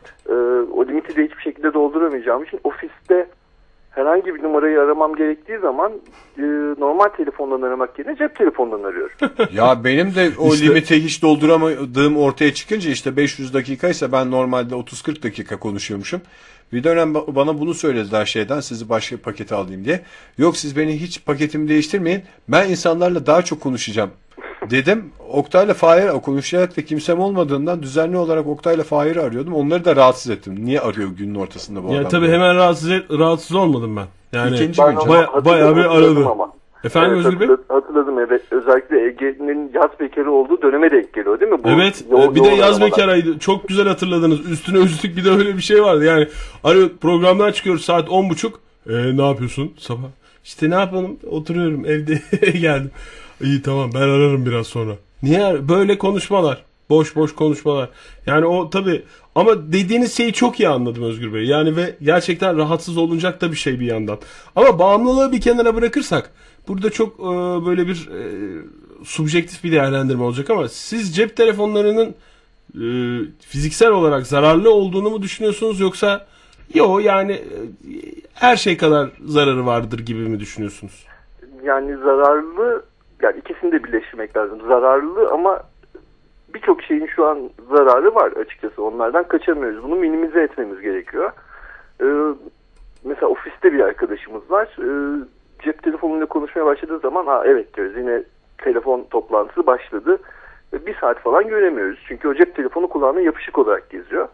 o limiti de hiçbir şekilde dolduramayacağım için ofiste herhangi bir numarayı aramam gerektiği zaman normal telefondan aramak yerine cep telefondan arıyorum. Ya benim de o limiti hiç dolduramadığım ortaya çıkınca işte 500 dakikaysa ben normalde 30-40 dakika konuşuyormuşum. Bir dönem bana bunu söylediler şeyden, sizi başka pakete alayım diye. Yok siz beni hiç paketimi değiştirmeyin. Ben insanlarla daha çok konuşacağım dedim. Oktay'la Fahir konuşacak da kimsem olmadığından düzenli olarak Oktay'la Fahir'i arıyordum. Onları da rahatsız ettim. Niye arıyor günün ortasında bu adam? Ya tabii hemen rahatsız olmadım ben. Yani İkinci ben bayağı bir aradım. Ama. Efendim Evet, Özgür Bey? Hatırladım, evet. Özellikle Ege'nin yaz bekarı olduğu döneme denk geliyor değil mi? Bu Evet, bir de yaz bekarıydı. Çok güzel hatırladınız. Üstüne üstlük bir de öyle bir şey vardı. Yani arıyor, programdan çıkıyoruz saat 10.30. Ne yapıyorsun sabah? İşte ne yapalım? Oturuyorum evde geldim. İyi tamam ben ararım biraz sonra. Niye? Böyle konuşmalar. Boş boş konuşmalar. Yani o tabii, ama dediğiniz şeyi çok iyi anladım Özgür Bey. Yani ve gerçekten rahatsız olunacak da bir şey bir yandan. Ama bağımlılığı bir kenara bırakırsak burada çok böyle bir subjektif bir değerlendirme olacak ama siz cep telefonlarının fiziksel olarak zararlı olduğunu mu düşünüyorsunuz, yoksa yok yani her şey kadar zararı vardır gibi mi düşünüyorsunuz? Yani zararlı, yani ikisini de birleştirmek lazım. Zararlı ama birçok şeyin şu an zararı var açıkçası. Onlardan kaçamıyoruz. Bunu minimize etmemiz gerekiyor. Mesela ofiste bir arkadaşımız var. Cep telefonuyla konuşmaya başladığı zaman evet diyoruz, yine telefon toplantısı başladı. Bir saat falan göremiyoruz. Çünkü o cep telefonu kulağına yapışık olarak geziyor.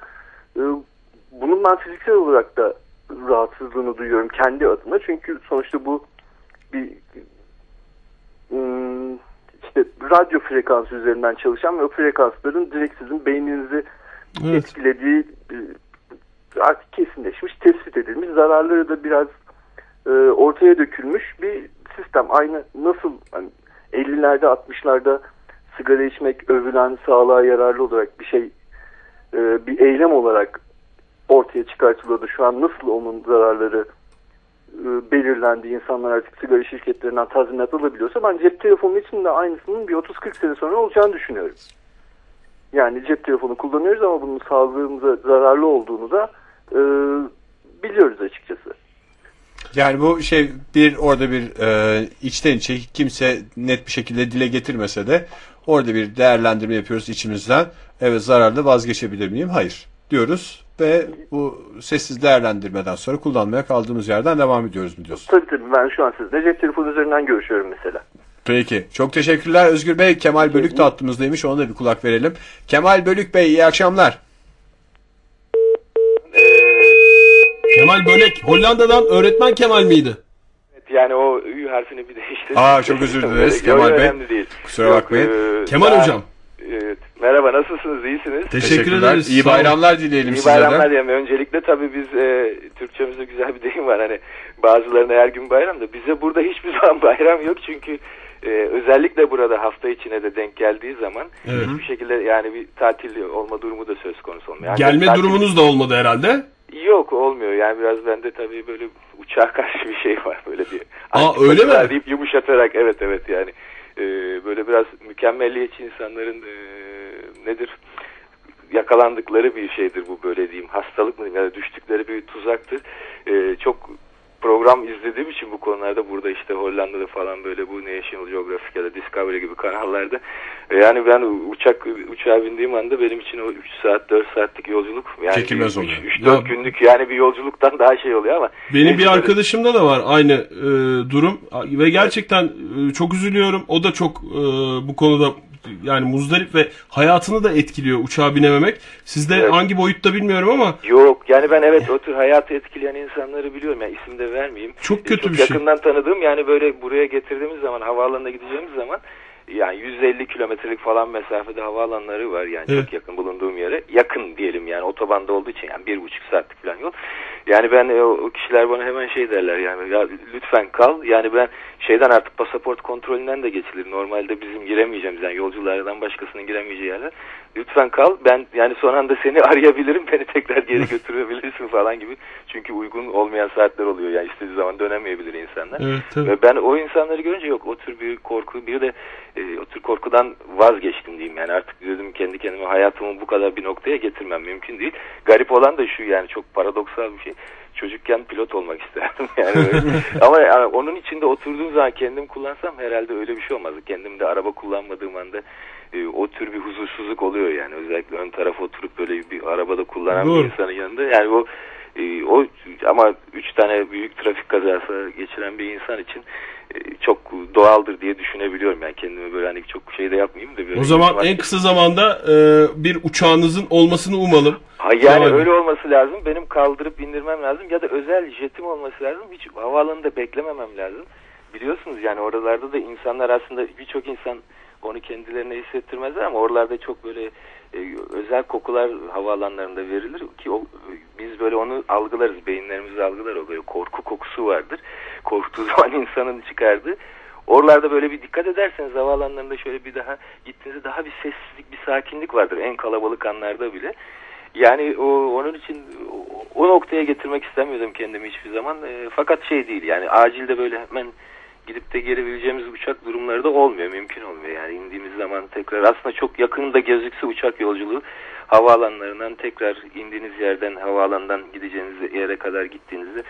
Bunun ben fiziksel olarak da rahatsızlığını duyuyorum kendi adıma. Çünkü sonuçta bu bir işte radyo frekansı üzerinden çalışan ve o frekansların direkt sizin beyninizi etkilediği artık kesinleşmiş, tespit edilmiş, zararları da biraz ortaya dökülmüş bir sistem. Aynı nasıl hani 50'lerde 60'larda sigara içmek övülen, sağlığa yararlı olarak bir şey, bir eylem olarak ortaya çıkartılıyordu. Şu an nasıl onun zararları belirlendi, insanlar artık sigara şirketlerinden tazminat alabiliyorsa, ben cep telefonu için de aynısının bir 30-40 sene sonra olacağını düşünüyorum. Yani cep telefonu kullanıyoruz ama bunun sağlığımıza zararlı olduğunu da biliyoruz açıkçası. Yani bu şey orada bir içten içe kimse net bir şekilde dile getirmese de orada bir değerlendirme yapıyoruz içimizden. Evet, zararlı, vazgeçebilir miyim? Hayır diyoruz ve bu sessiz değerlendirmeden sonra kullanmaya kaldığımız yerden devam ediyoruz mu diyorsun? Tabii ben şu an sizinle cep telefonu üzerinden görüşüyorum mesela. Peki. Çok teşekkürler Özgür Bey. Kemal Bölük de hattımızdaymış. Ona da bir kulak verelim. Kemal Bölük Bey, iyi akşamlar. Kemal Bölek, Hollanda'dan öğretmen Kemal miydi? Yani o Ü harfini bir değiştirdim. Çok özür dileriz Kemal Bey. Önemli değil. Kusura bakmayın. Kemal Hocam. Merhaba, nasılsınız? İyisiniz? Teşekkür ederiz. İyi bayramlar dileyelim size de. İyi bayramlar diyelim. Öncelikle tabii biz Türkçemizde güzel bir deyim var. Hani bazılarına her gün bayram da bize burada hiçbir zaman bayram yok. Çünkü özellikle burada hafta içine de denk geldiği zaman hiçbir şekilde yani bir tatil olma durumu da söz konusu olmuyor. Gelme durumunuz da olmadı herhalde. Yok, olmuyor. Yani biraz bende tabii böyle uçağa karşı bir şey var. Böyle bir öyle mi? Deyip yumuşatarak evet yani. Böyle biraz mükemmelliyetçi insanların nedir yakalandıkları bir şeydir bu, böyle diyeyim, hastalık mı diyeyim, yani düştükleri bir tuzaktır. Çok program izlediğim için bu konularda burada işte Hollanda'da falan böyle bu National Geographic ya da Discovery gibi kanallarda yani ben uçağa bindiğim anda benim için o 3 saat 4 saatlik yolculuk yani çekilmez oluyor. 3-4 günlük yani bir yolculuktan daha şey oluyor ama benim bir arkadaşımda da var aynı durum ve gerçekten çok üzülüyorum. O da çok bu konuda yani muzdarip ve hayatını da etkiliyor uçağa binememek. Sizde hangi boyutta bilmiyorum ama. Yok yani ben o tür hayatı etkileyen insanları biliyorum. Yani isim de vermeyeyim. Çok kötü çok bir şey. Yakından tanıdığım yani böyle buraya getirdiğimiz zaman havaalanına gideceğimiz zaman yani 150 kilometrelik falan mesafede havaalanları var yani çok yakın bulunduğum yere. Yakın diyelim yani otobanda olduğu için yani 1,5 saatlik falan yol. Yani ben o kişiler bana hemen şey derler yani ya lütfen kal. Yani ben şeyden artık pasaport kontrolünden de geçilir. Normalde bizim giremeyeceğimiz yani yolculardan başkasının giremeyeceği yerler. Lütfen kal. Ben yani son anda seni arayabilirim. Beni tekrar geri götürebilirsin falan gibi. Çünkü uygun olmayan saatler oluyor. Yani istediği zaman dönemeyebilir insanlar. Evet, tabii. Ve ben o insanları görünce yok o tür bir korku, bir de o tür korkudan vazgeçtim diyeyim. Yani artık dedim kendi kendime hayatımı bu kadar bir noktaya getirmem mümkün değil. Garip olan da şu yani çok paradoksal bir şey. Çocukken pilot olmak isterdim yani ama yani onun içinde oturduğum zaman kendim kullansam herhalde öyle bir şey olmazdı. Kendim de araba kullanmadığım anda o tür bir huzursuzluk oluyor yani özellikle ön tarafa oturup böyle bir arabada kullanan bir insanın yanında yani o ama 3 tane büyük trafik kazası geçiren bir insan için çok doğaldır diye düşünebiliyorum yani kendime böyle hani çok şey de yapmayayım da böyle. O zaman en kısa zamanda bir uçağınızın olmasını umalım. Yani öyle olması lazım. Benim kaldırıp indirmem lazım ya da özel jetim olması lazım. Hiç havaalanında beklememem lazım. Biliyorsunuz yani oralarda da insanlar aslında birçok insan onu kendilerine hissettirmezler ama oralarda çok böyle özel kokular havaalanlarında verilir ki biz böyle onu algılarız, beyinlerimiz algılar, o böyle korku kokusu vardır. Korktuğu zaman insanın çıkardığı. Oralarda böyle bir dikkat ederseniz havaalanlarında şöyle bir daha gittiğinizde daha bir sessizlik, bir sakinlik vardır en kalabalık anlarda bile. Yani onun için o noktaya getirmek istemiyordum kendimi hiçbir zaman. Fakat şey değil yani acilde böyle hemen gidip de gelebileceğimiz uçak durumları da olmuyor. Mümkün olmuyor yani indiğimiz zaman tekrar aslında çok yakında gözükse uçak yolculuğu havaalanlarından tekrar indiğiniz yerden havaalanından gideceğiniz yere kadar gittiğinizde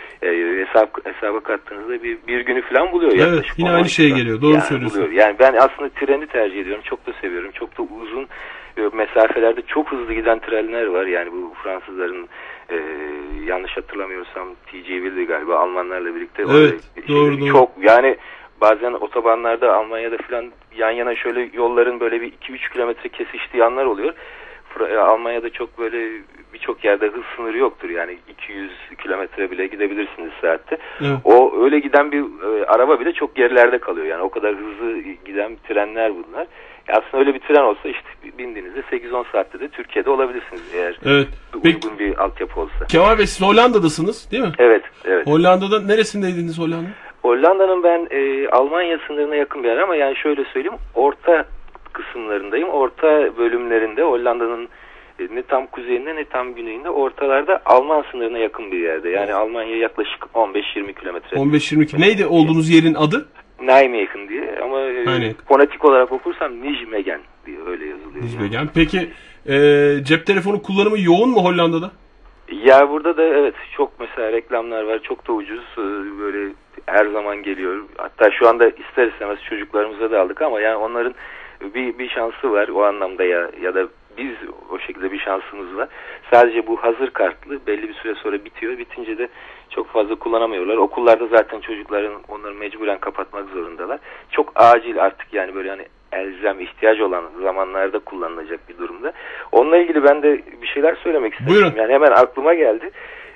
hesaba kattığınızda bir günü falan buluyor. Evet yine aynı şeye geliyor. Doğru söylüyorsun. Buluyor. Yani ben aslında treni tercih ediyorum. Çok da seviyorum. Çok da uzun mesafelerde çok hızlı giden trenler var. Yani bu Fransızların yanlış hatırlamıyorsam TGV'di galiba Almanlarla birlikte. Evet doğru. Çok yani bazen otobanlarda Almanya'da falan yan yana şöyle yolların böyle bir 2-3 kilometre kesiştiği anlar oluyor. Almanya'da çok böyle birçok yerde hız sınırı yoktur. Yani 200 kilometre bile gidebilirsiniz saatte. Evet. O öyle giden bir araba bile çok gerilerde kalıyor. Yani o kadar hızlı giden trenler bunlar. Aslında öyle bir tren olsa işte bindiğinizde 8-10 saatte de Türkiye'de olabilirsiniz eğer uygun bir altyapı olsa. Kemal Bey siz Hollanda'dasınız değil mi? Evet. Hollanda'da neresindeydiniz Hollanda? Hollanda'nın ben Almanya sınırına yakın bir yer ama yani şöyle söyleyeyim orta kısımlarındayım. Orta bölümlerinde Hollanda'nın ne tam kuzeyinde ne tam güneyinde ortalarda Alman sınırına yakın bir yerde. Yani Almanya yaklaşık 15-20 kilometre. 15-20 neydi olduğunuz yerin adı? Nijmegen diye ama fonetik olarak okursam Nijmegen diye öyle yazılıyor. Nijmegen. Yani. Peki cep telefonu kullanımı yoğun mu Hollanda'da? Ya burada da evet çok mesela reklamlar var. Çok da ucuz. Böyle her zaman geliyor. Hatta şu anda ister istemez çocuklarımıza da aldık ama yani onların bir şansı var o anlamda ya da biz o şekilde bir şansımız var. Sadece bu hazır kartlı belli bir süre sonra bitiyor. Bitince de çok fazla kullanamıyorlar. Okullarda zaten çocukların onları mecburen kapatmak zorundalar. Çok acil artık yani böyle hani elzem ihtiyaç olan zamanlarda kullanılacak bir durumda. Onunla ilgili ben de bir şeyler söylemek istedim. Buyurun. Yani hemen aklıma geldi.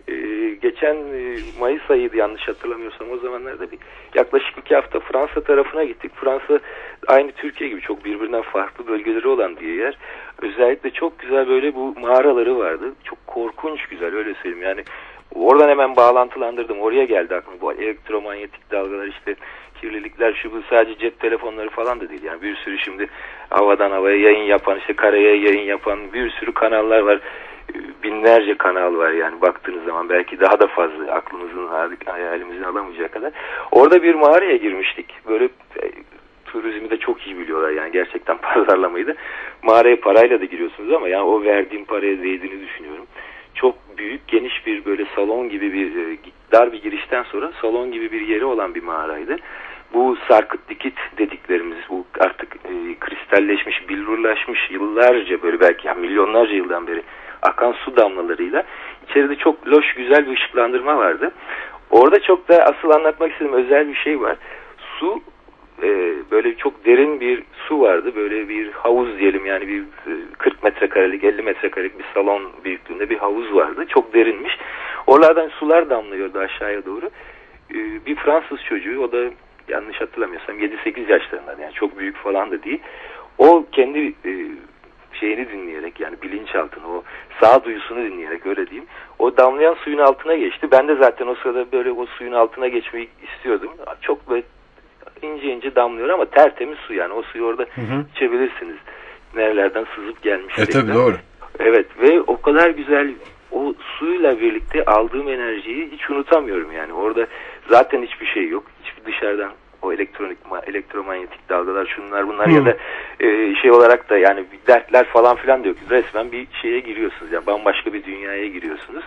Geçen Mayıs ayıydı yanlış hatırlamıyorsam, o zamanlarda yaklaşık 2 hafta Fransa tarafına gittik. Fransa aynı Türkiye gibi çok birbirinden farklı bölgeleri olan bir yer. Özellikle çok güzel böyle bu mağaraları vardı. Çok korkunç güzel, öyle söyleyeyim. Yani oradan hemen bağlantılandırdım. Oraya geldi aklıma bu elektromanyetik dalgalar, işte kirlilikler, şu bu, sadece cep telefonları falan da değil. Yani bir sürü şimdi havadan havaya yayın yapan, işte karaya yayın yapan bir sürü kanallar var. Binlerce kanal var yani, baktığınız zaman belki daha da fazla, aklımızın hayalimizin alamayacağı kadar. Orada bir mağaraya girmiştik. Böyle turizmi de çok iyi biliyorlar yani, gerçekten pazarlamayı da. Mağaraya parayla da giriyorsunuz ama yani o verdiğim paraya değdiğini düşünüyorum. Çok büyük, geniş bir böyle salon gibi bir dar bir girişten sonra salon gibi bir yeri olan bir mağaraydı. Bu sarkıt dikit dediklerimiz, bu artık kristalleşmiş, billurlaşmış, yıllarca böyle belki yani milyonlarca yıldan beri akan su damlalarıyla içeride çok loş güzel bir ışıklandırma vardı. Orada çok da asıl anlatmak istediğim özel bir şey var. Su böyle çok derin bir su vardı. Böyle bir havuz diyelim yani, bir 40 metrekarelik 50 metrekarelik bir salon büyüklüğünde bir havuz vardı. Çok derinmiş. Oralardan sular damlıyordu aşağıya doğru. Bir Fransız çocuğu, o da yanlış hatırlamıyorsam 7-8 yaşlarında, yani çok büyük falan da değil. O kendi şeyini dinleyerek, yani bilinçaltını, o sağduyusunu dinleyerek, öyle diyeyim, o damlayan suyun altına geçti. Ben de zaten o sırada böyle o suyun altına geçmeyi istiyordum. Çok böyle ince ince damlıyor ama tertemiz su yani. O suyu orada içebilirsiniz. Nerelerden sızıp gelmiş. Tabii doğru. Evet, ve o kadar güzel, o suyla birlikte aldığım enerjiyi hiç unutamıyorum yani. Orada zaten hiçbir şey yok. Hiçbir dışarıdan o elektromanyetik dalgalar, şunlar bunlar ya da şey olarak da yani dertler falan filan da yok. Resmen bir şeye giriyorsunuz yani, bambaşka bir dünyaya giriyorsunuz.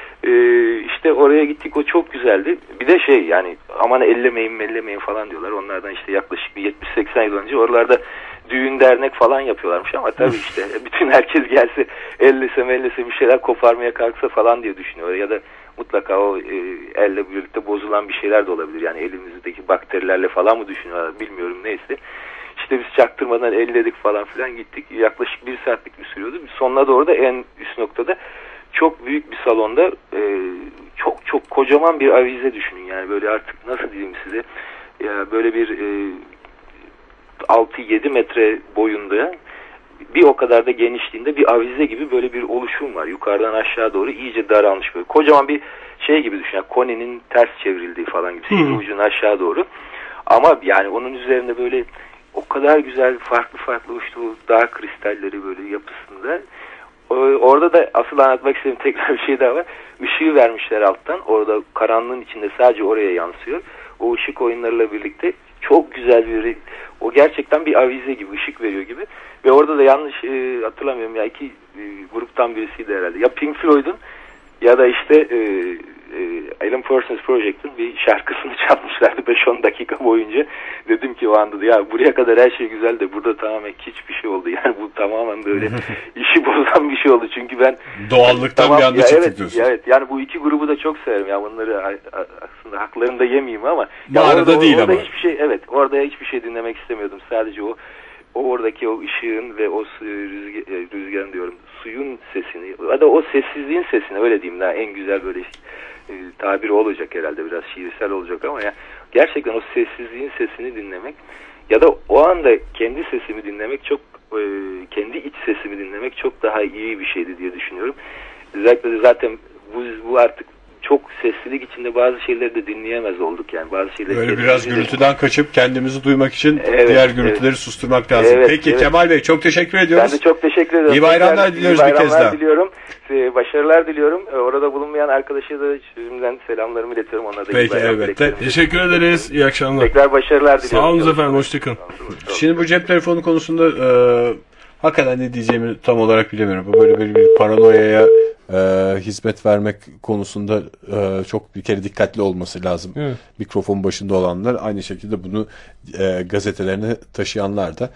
İşte oraya gittik, o çok güzeldi. Bir de şey yani, aman ellemeyin falan diyorlar. Onlardan işte yaklaşık bir 70-80 yıl önce oralarda düğün dernek falan yapıyorlarmış ama tabii işte bütün herkes gelse ellese bir şeyler koparmaya kalksa falan diye düşünüyor. Ya da mutlaka o elle birlikte bozulan bir şeyler de olabilir. Yani elimizdeki bakterilerle falan mı düşünüyorlar bilmiyorum, neyse. İşte biz çaktırmadan elledik falan filan, gittik. Yaklaşık 1 saatlik bir sürüyordu. Sonuna doğru da en üst noktada çok büyük bir salonda çok kocaman bir avize düşünün. Yani böyle artık nasıl diyeyim size, böyle bir 6-7 metre boyunda, bir o kadar da genişliğinde bir avize gibi böyle bir oluşum var. Yukarıdan aşağı doğru iyice daralmış böyle. Kocaman bir şey gibi düşün. Yani koninin ters çevrildiği falan gibi. Ucun aşağı doğru. Ama yani onun üzerinde böyle o kadar güzel farklı işte o dağ kristalleri böyle yapısında. Orada da asıl anlatmak istediğim tekrar bir şey daha var. Işığı vermişler alttan. Orada karanlığın içinde sadece oraya yansıyor. O ışık oyunlarıyla birlikte çok güzel bir, o gerçekten bir avize gibi, ışık veriyor gibi. Ve orada da yanlış hatırlamıyorum ya, 2 gruptan birisiydi herhalde. Ya Pink Floyd'un ya da işte Alan Parsons Project'ın bir şarkısını çalmışlardı 5-10 dakika boyunca. Dedim ki o anda ya buraya kadar her şey güzel de burada tamamen hiçbir şey oldu. Yani bu tamamen böyle işi bozan bir şey oldu. Çünkü ben doğallıktan bir anda çıktık diyorsun. Evet, yani bu iki grubu da çok severim. Ya bunları aslında haklarını da yemeyeyim ama orada değil ama. Hiçbir şey, evet, orada hiçbir şey dinlemek istemiyordum. Sadece o oradaki o ışığın ve o rüzgarın diyorum, suyun sesini ya da o sessizliğin sesini, öyle diyeyim, daha en güzel böyle tabiri olacak herhalde, biraz şiirsel olacak ama ya gerçekten o sessizliğin sesini dinlemek ya da o anda kendi sesimi dinlemek, çok kendi iç sesimi dinlemek çok daha iyi bir şeydi diye düşünüyorum. Özellikle de zaten bu artık çok sessizlik içinde bazı şeyleri de dinleyemez olduk yani, bazı şeyleri. Böyle biraz gürültüden kaçıp kendimizi duymak için diğer gürültüleri susturmak lazım. Evet, Peki Kemal Bey, çok teşekkür ediyoruz. Ben de çok teşekkür ederim. İyi bayramlar diliyoruz bir kez daha. Diliyorum. Başarılar diliyorum. Orada bulunmayan arkadaşa da şimdiden selamlarımı iletiyorum. Ona da peki, elbette. Teşekkür ederiz. İyi akşamlar. Tekrar başarılar diliyorum. Sağ olun efendim. Hoşçakalın. Şimdi bu cep telefonu konusunda hakikaten ne diyeceğimi tam olarak bilemiyorum. Bu böyle bir paranoyaya hizmet vermek konusunda çok bir kere dikkatli olması lazım. Evet. Mikrofon başında olanlar, aynı şekilde bunu gazetelerine taşıyanlar da.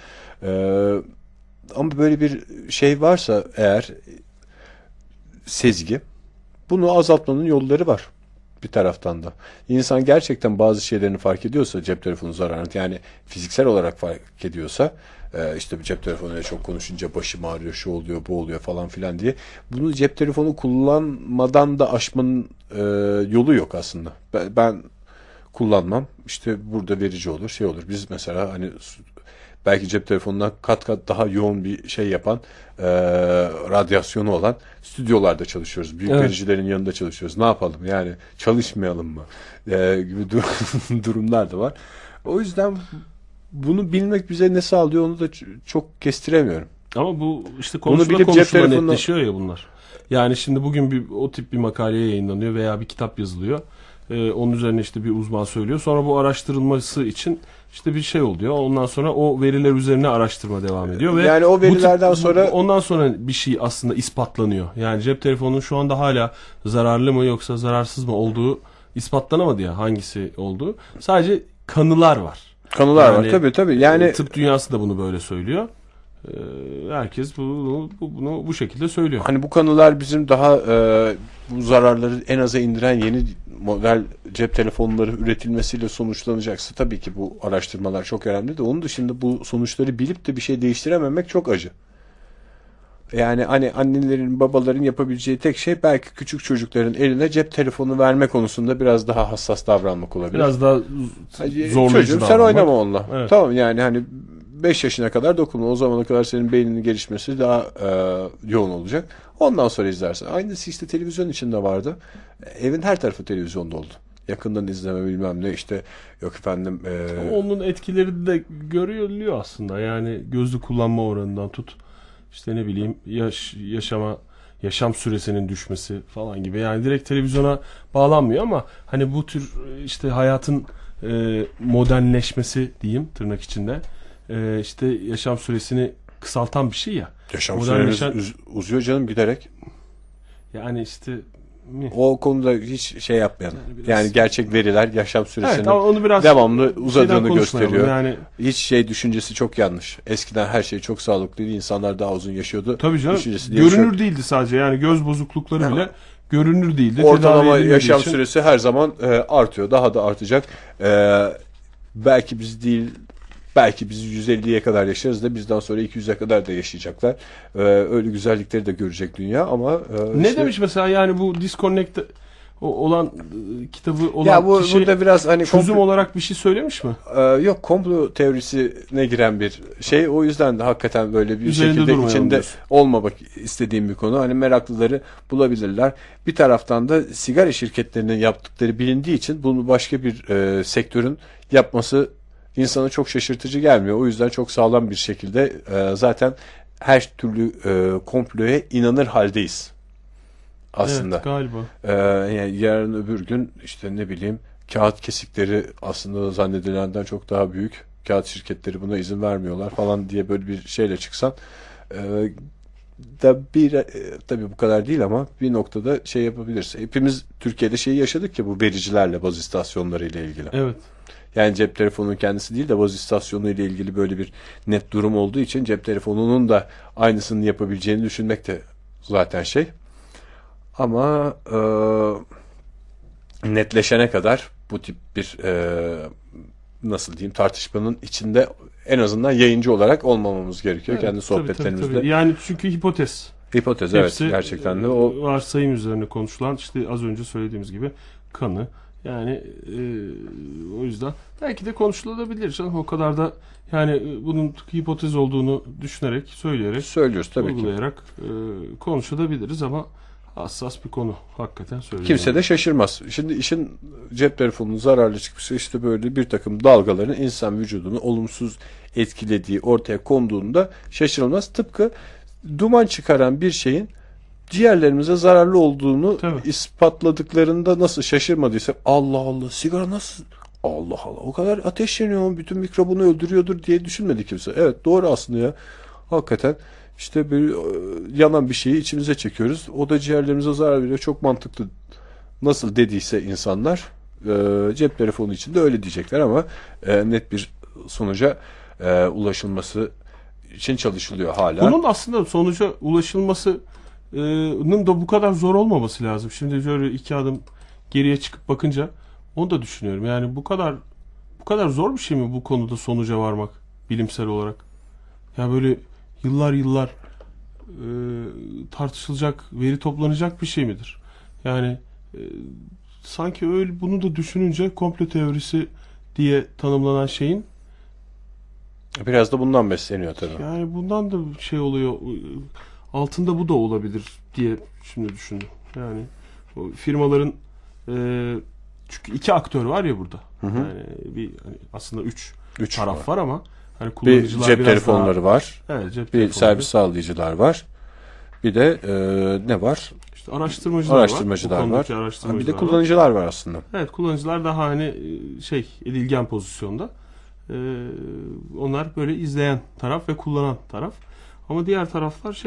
Ama böyle bir şey varsa eğer, sezgi, bunu azaltmanın yolları var. bir taraftan da. İnsan gerçekten bazı şeylerini fark ediyorsa, cep telefonu zararını, yani fiziksel olarak fark ediyorsa, işte cep telefonuyla çok konuşunca başım ağrıyor, şu oluyor, bu oluyor falan filan diye. Bunu cep telefonu kullanmadan da aşmanın yolu yok aslında. Ben kullanmam. İşte burada verici olur, şey olur. Biz mesela hani belki cep telefonundan kat kat daha yoğun bir şey yapan, radyasyonu olan stüdyolarda çalışıyoruz. Büyük vericilerin yanında çalışıyoruz. Ne yapalım yani, çalışmayalım mı? Gibi durumlar da var. O yüzden bunu bilmek bize ne sağlıyor onu da çok kestiremiyorum. Ama bu işte konuşula netleşiyor ya bunlar. Yani şimdi bugün o tip bir makale yayınlanıyor veya bir kitap yazılıyor. Onun üzerine işte bir uzman söylüyor. Sonra bu araştırılması için işte bir şey oluyor. Ondan sonra o veriler üzerine araştırma devam ediyor. Ve yani o verilerden sonra... Ondan sonra bir şey aslında ispatlanıyor. Yani cep telefonunun şu anda hala zararlı mı yoksa zararsız mı olduğu ispatlanamadı ya, hangisi olduğu. Sadece kanılar var. Kanılar var tabii. Yani tıp dünyası da bunu böyle söylüyor. Herkes bunu bu şekilde söylüyor. Hani bu kanılar bizim daha bu zararları en aza indiren yeni model cep telefonları üretilmesiyle sonuçlanacaksa tabii ki bu araştırmalar çok önemli de, onun dışında bu sonuçları bilip de bir şey değiştirememek çok acı. Yani hani annelerin, babaların yapabileceği tek şey belki küçük çocukların eline cep telefonu verme konusunda biraz daha hassas davranmak olabilir. Biraz daha zorlayıcı çocuğum sen oynama onunla. Evet. Tamam, yani hani 5 yaşına kadar dokunma. O zamana kadar senin beyninin gelişmesi daha yoğun olacak. Ondan sonra izlersin. Aynısı işte televizyon içinde vardı. Evin her tarafı televizyonda oldu. Yakından izleme bilmem ne işte, yok efendim. Onun etkileri de görülüyor aslında. Yani gözlü kullanma oranından tut, İşte ne bileyim yaşam süresinin düşmesi falan gibi. Yani direkt televizyona bağlanmıyor ama hani bu tür işte hayatın modernleşmesi diyeyim tırnak içinde, işte yaşam süresini kısaltan bir şey ya. Yaşam süremiz uzuyor canım giderek. Yani işte o konuda hiç şey yapmayalım. Yani gerçek veriler yaşam süresinin onu biraz devamlı uzadığını gösteriyor. Yani hiç şey düşüncesi çok yanlış. Eskiden her şey çok sağlıklıydı. İnsanlar daha uzun yaşıyordu. Tabii canım. Görünür değildi sadece. Yani göz bozuklukları bile görünür değildi. Ortalama yaşam süresi her zaman artıyor. Daha da artacak. Belki biz 150'ye kadar yaşarız da bizden sonra 200'e kadar da yaşayacaklar. Öyle güzellikleri de görecek dünya ama ne demiş mesela, yani bu Disconnect olan kitabı olan kişi burada biraz hani çözüm olarak bir şey söylemiş mi? Yok, komplo teorisine giren bir şey. O yüzden de hakikaten böyle bir şekilde içinde olmamak istediğim bir konu. Hani meraklıları bulabilirler. Bir taraftan da sigara şirketlerinin yaptıkları bilindiği için bunu başka bir sektörün yapması insana çok şaşırtıcı gelmiyor. O yüzden çok sağlam bir şekilde zaten her türlü komploya inanır haldeyiz aslında. Evet, galiba. Yani yarın öbür gün işte ne bileyim, kağıt kesikleri aslında zannedilenden çok daha büyük. Kağıt şirketleri buna izin vermiyorlar falan diye böyle bir şeyle çıksan tabii bu kadar değil ama bir noktada şey yapabiliriz. Hepimiz Türkiye'de şeyi yaşadık ya, bu vericilerle, baz istasyonları ile ilgili. Evet. Yani cep telefonunun kendisi değil de baz istasyonu ile ilgili böyle bir net durum olduğu için cep telefonunun da aynısını yapabileceğini düşünmek de zaten şey. Ama netleşene kadar bu tip bir nasıl diyeyim, tartışmanın içinde en azından yayıncı olarak olmamamız gerekiyor. Evet, kendi sohbetlerimizde. Tabii. Yani çünkü hipotez. Evet, gerçekten de o varsayım üzerine konuşulan, işte az önce söylediğimiz gibi kanı. Yani o yüzden belki de konuşulabilir canım. O kadar da yani bunun hipotez olduğunu düşünerek, söylüyoruz tabii uygulayarak konuşulabiliriz ama hassas bir konu hakikaten söylüyorum. Kimse de şaşırmaz. Şimdi işin cep telefonunun zararlı çıkışı işte böyle bir takım dalgaların insan vücudunu olumsuz etkilediği ortaya konduğunda şaşırılmaz. Tıpkı duman çıkaran bir şeyin ciğerlerimize zararlı olduğunu ispatladıklarında nasıl şaşırmadıysak, Allah Allah sigara nasıl, Allah Allah o kadar ateş yanıyor, bütün mikrobunu öldürüyordur diye düşünmedi kimse. Evet, doğru aslında ya. Hakikaten işte bir yanan bir şeyi içimize çekiyoruz. O da ciğerlerimize zarar veriyor. Çok mantıklı. Nasıl dediyse insanlar cep telefonu için de öyle diyecekler ama net bir sonuca ulaşılması için çalışılıyor hala. Bunun aslında sonuca ulaşılmasının da bu kadar zor olmaması lazım. Şimdi şöyle 2 adım geriye çıkıp bakınca onu da düşünüyorum. Yani bu kadar zor bir şey mi bu konuda sonuca varmak bilimsel olarak? Ya böyle yıllar tartışılacak, veri toplanacak bir şey midir? Yani sanki öyle, bunu da düşününce komplo teorisi diye tanımlanan şeyin biraz da bundan besleniyor tabii. yani bundan da şey oluyor, altında bu da olabilir diye şimdi düşündüm. Yani o firmaların çünkü iki aktör var ya burada. Yani hani aslında üç taraf var ama hani Bir kullanıcılar cep biraz telefonları daha, var. evet, cep Bir telefonları. servis sağlayıcılar var. Bir de ne var? İşte araştırmacılar var. Araştırmacılar var. Araştırmacılar Bir de var. kullanıcılar var aslında. Evet, kullanıcılar daha hani edilgen pozisyonda. Onlar böyle izleyen taraf ve kullanan taraf. Ama diğer taraflar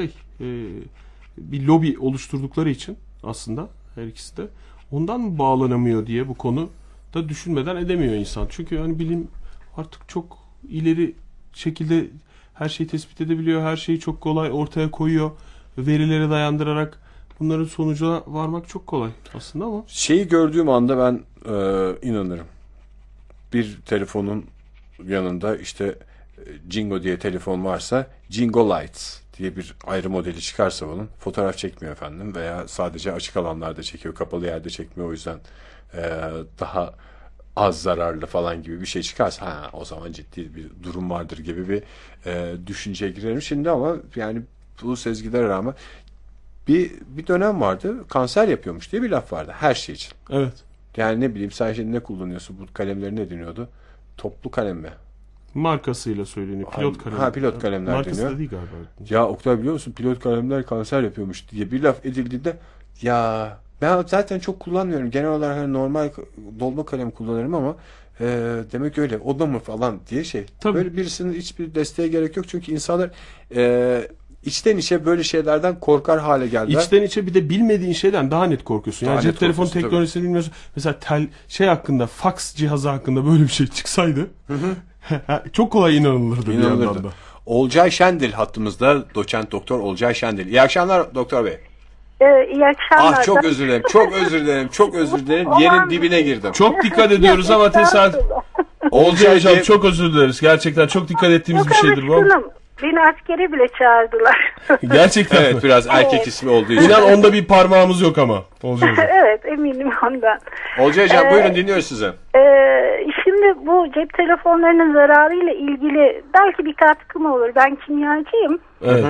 bir lobi oluşturdukları için aslında her ikisi de ondan mı bağlanamıyor diye bu konu da düşünmeden edemiyor insan. Çünkü hani bilim artık çok ileri şekilde her şeyi tespit edebiliyor. Her şeyi çok kolay ortaya koyuyor. Verilere dayandırarak bunların sonucuna varmak çok kolay aslında ama. Şeyi gördüğüm anda ben inanırım. Bir telefonun yanında işte Jingo diye telefon varsa Jingo Lights diye bir ayrı modeli çıkarsa bunun, fotoğraf çekmiyor efendim veya sadece açık alanlarda çekiyor, kapalı yerde çekmiyor, o yüzden daha az zararlı falan gibi bir şey çıkarsa o zaman ciddi bir durum vardır gibi bir düşünceye girerim şimdi. Ama yani bu sezgilere rağmen bir dönem vardı, kanser yapıyormuş diye bir laf vardı her şey için. Evet. Yani ne bileyim, sen şimdi ne kullanıyorsun, bu kalemleri ne deniyordu? Toplu kalem mi? Markasıyla söyleniyor. Pilot kalem. Pilot kalemler markası deniyor. da değil galiba. Ya Oktay, biliyor musun, pilot kalemler kanser yapıyormuş diye bir laf edildiğinde, ya ben zaten çok kullanmıyorum. Genel olarak hani normal dolma kalem kullanırım ama demek öyle. O da mı falan diye şey. Tabii. Böyle birisinin hiçbir desteğe gerek yok. Çünkü insanlar içten içe böyle şeylerden korkar hale geldiler. İçten içe bir de bilmediğin şeyden daha net korkuyorsun. Yani Daha cep net telefonu korkuyorsun, teknolojisini bilmiyorsun. Mesela hakkında, fax cihazı hakkında böyle bir şey çıksaydı çok kolay inanılırdı bir yandan da. Olcay Şendil hattımızda, doçent doktor Olcay Şendil. İyi akşamlar doktor bey. İyi akşamlar. Çok özür dilerim. Çok özür dilerim. Çok özür dilerim. Yerin dibine girdim. Çok dikkat ediyoruz ama tesadüf. Olcay hocam çok özür dileriz. Gerçekten çok dikkat ettiğimiz bir şeydir bu. Beni askere bile çağırdılar. Gerçekten evet, biraz erkek ismi olduğu için. İnan onda bir parmağımız yok ama. Olcay hocam. Evet, eminim ondan. Olcay hocam buyurun, dinliyoruz sizi. Şimdi bu cep telefonlarının zararıyla ilgili belki bir katkım olur. Ben kimyacıyım. Evet.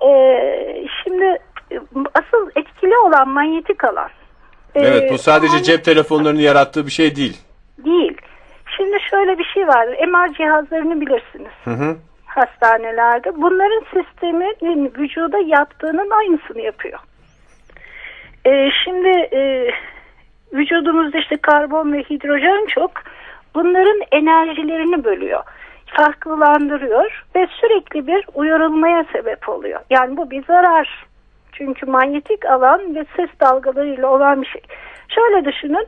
Şimdi asıl etkili olan manyetik alan. Evet, bu sadece cep telefonlarının yarattığı bir şey değil. Değil. Şimdi şöyle bir şey var. MR cihazlarını bilirsiniz. Hastanelerde. Bunların sistemi vücuda yaptığının aynısını yapıyor. Şimdi vücudumuzda işte karbon ve hidrojen çok. Bunların enerjilerini bölüyor. Farklılandırıyor ve sürekli bir uyarılmaya sebep oluyor. Yani bu bir zarar. Çünkü manyetik alan ve ses dalgalarıyla olan bir şey. Şöyle düşünün.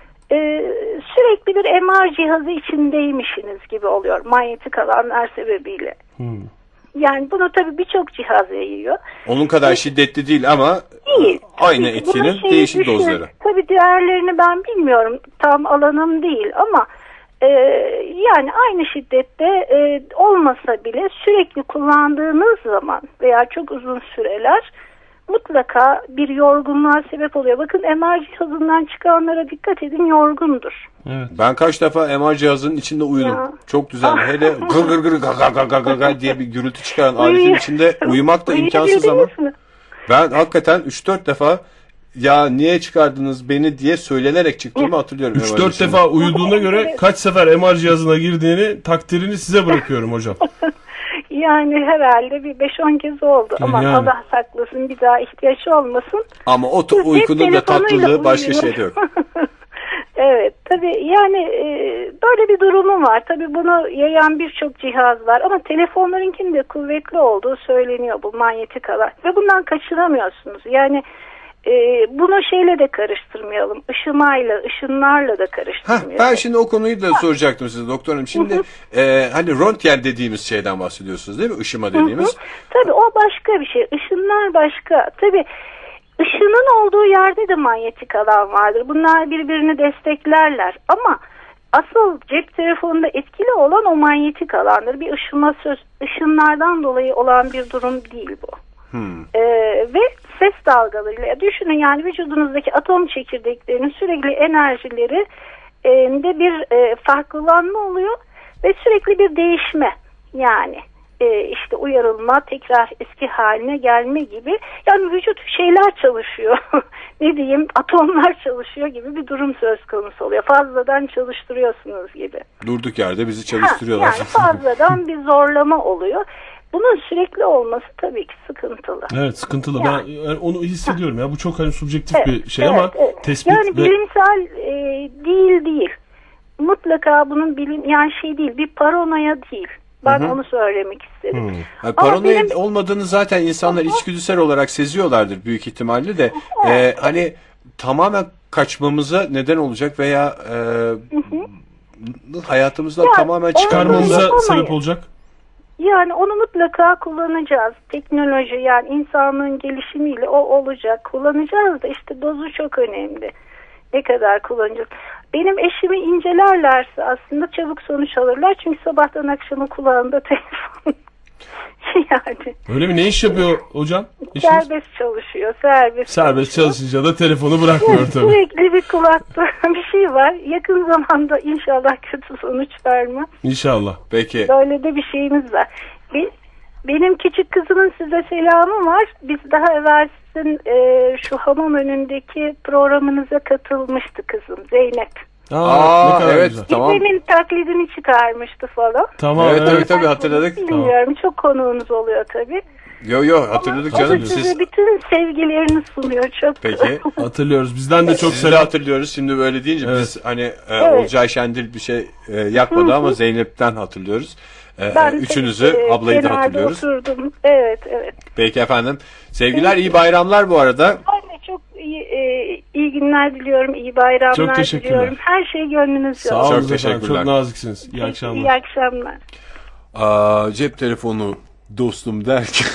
Sürekli bir MR cihazı içindeymişsiniz gibi oluyor manyetik alanlar sebebiyle. Yani bunu tabii birçok cihaz yayıyor. Onun kadar şiddetli değil ama değil. Aynı etkinin değişik dozları. Tabii diğerlerini ben bilmiyorum. Tam alanım değil ama yani aynı şiddette olmasa bile sürekli kullandığınız zaman veya çok uzun süreler mutlaka bir yorgunluğa sebep oluyor. Bakın MR cihazından çıkanlara dikkat edin, yorgundur. Evet. Ben kaç defa MR cihazının içinde uyudum. Ya. Çok güzel. Hele gır gır gır gır gır diye bir gürültü çıkaran aletin içinde uyumak da imkansız ama. Ben hakikaten 3-4 defa ya niye çıkardınız beni diye söylenerek çıktığımı hatırlıyorum. 3-4 defa uyuduğuna göre kaç sefer MR cihazına girdiğini, takdirini size bırakıyorum hocam. Yani herhalde bir 5-10 kez oldu. Ama yani. Allah saklasın, bir daha ihtiyaç olmasın. Ama o uykunun da tatlılığı başka şeyde yok. Evet, tabii yani böyle bir durumu var. Tabii bunu yayan birçok cihaz var ama telefonlarınkinin de kuvvetli olduğu söyleniyor, bu manyetik alan. Ve bundan kaçınamıyorsunuz. Yani bunu şeyle de karıştırmayalım. Işınlarla da karıştırmayalım. Ben şimdi o konuyu da soracaktım size doktorum. Şimdi hani röntgen dediğimiz şeyden bahsediyorsunuz değil mi? Işıma dediğimiz. Tabii o başka bir şey. Işınlar başka. Tabii ışının olduğu yerde de manyetik alan vardır. Bunlar birbirini desteklerler ama asıl cep telefonunda etkili olan o manyetik alandır. Bir ışınlardan dolayı olan bir durum değil bu. Ve ses dalgalarıyla düşünün, yani vücudunuzdaki atom çekirdeklerinin sürekli enerjileri de bir farklılanma oluyor ve sürekli bir değişme, yani işte uyarılma, tekrar eski haline gelme gibi, yani vücut şeyler çalışıyor ne diyeyim, atomlar çalışıyor gibi bir durum söz konusu oluyor, fazladan çalıştırıyorsunuz gibi. Durduk yerde bizi çalıştırıyorlar. Yani fazladan bir zorlama oluyor. Bunun sürekli olması tabii ki sıkıntılı. Evet, sıkıntılı. Yani. Ben onu hissediyorum ya. Bu çok hani subjektif bir şey ama tespit yani bilimsel değil. Mutlaka bunun yani şey değil, bir paranoya değil. Ben onu söylemek istedim. Yani paranoya olmadığını zaten insanlar içgüdüsel olarak seziyorlardır büyük ihtimalle de. Hani tamamen kaçmamıza neden olacak veya hayatımızdan tamamen çıkarmamıza sebep olacak. Yani onu mutlaka kullanacağız. Teknoloji, yani insanlığın gelişimiyle o olacak. Kullanacağız da işte dozu çok önemli. Ne kadar kullanacağız. Benim eşimi incelerlerse aslında çabuk sonuç alırlar. Çünkü sabahtan akşama kulağında telefon. Yani. Öyle mi? Ne iş yapıyor hocam? Serbest çalışıyor. Serbest çalışınca da telefonu bırakmıyor tabii. Sürekli bir kulakta bir şey var. Yakın zamanda inşallah kötü sonuç vermez. İnşallah. Peki. Böyle de bir şeyimiz var. Benim küçük kızımın size selamı var. Biz daha evvel sizin şu hamam önündeki programınıza katılmıştı kızım Zeynep. Evet, tamam. İzmir'in taklidini çıkarmıştı falan. Tamam. Evet, tabii hatırladık. Bilmiyorum, çok konuğunuz oluyor tabii. Yo hatırladık canım. Size bütün sevgilerini sunuyor. Çok. Peki. Hatırlıyoruz. Bizden de çok selam hatırlıyoruz. Şimdi böyle deyince biz hani Olcay Şendil bir şey yakmadı ama Zeynep'ten hatırlıyoruz. Üçünüzü, ablayı da hatırlıyoruz. Oturdum. Evet. Peki efendim. Sevgiler, iyi bayramlar bu arada. Ben de çok iyi günler diliyorum. İyi bayramlar çok teşekkürler diliyorum. Her şey gönlünüzce. Sağ olun, çok teşekkürler. Çok naziksiniz. İyi akşamlar. İyi akşamlar. Cep telefonu dostum derken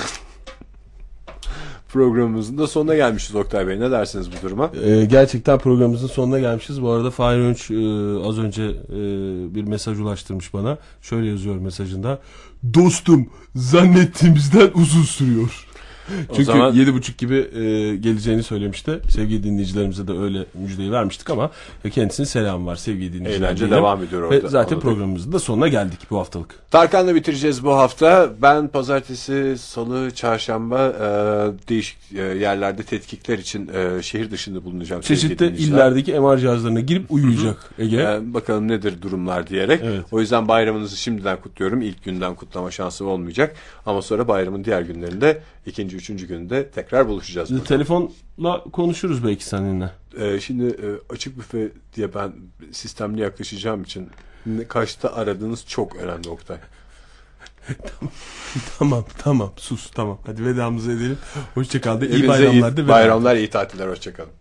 programımızın da sonuna gelmişiz Oktay Bey. Ne dersiniz bu duruma? Gerçekten programımızın sonuna gelmişiz. Bu arada Fahir Önç az önce bir mesaj ulaştırmış bana. Şöyle yazıyor mesajında. Dostum, zannettiğimizden uzun sürüyor. Çünkü zaman... 7.30 gibi geleceğini söylemişti. Sevgili dinleyicilerimize de öyle müjdeyi vermiştik ama kendisinin selamı var sevgili dinleyiciler. Eğlence devam ediyor orada. Ve zaten programımızın da sonuna geldik bu haftalık. Tarkan'la bitireceğiz bu hafta. Ben pazartesi, salı, çarşamba değişik yerlerde tetkikler için şehir dışında bulunacağım. Çeşitli illerdeki MR cihazlarına girip uyuyacak Ege. Bakalım nedir durumlar diyerek. Evet. O yüzden bayramınızı şimdiden kutluyorum. İlk günden kutlama şansı olmayacak. Ama sonra bayramın diğer günlerinde, ikinci, üçüncü günde tekrar buluşacağız. Telefonla konuşuruz belki seninle. Şimdi açık büfe diye ben sistemli yaklaşacağım için kaçta aradığınız çok önemli Oktay. Tamam sus tamam. Hadi vedamızı edelim. Hoşçakal. İyi bayramlar. Bayramlar, iyi tatiller. Hoşçakalın.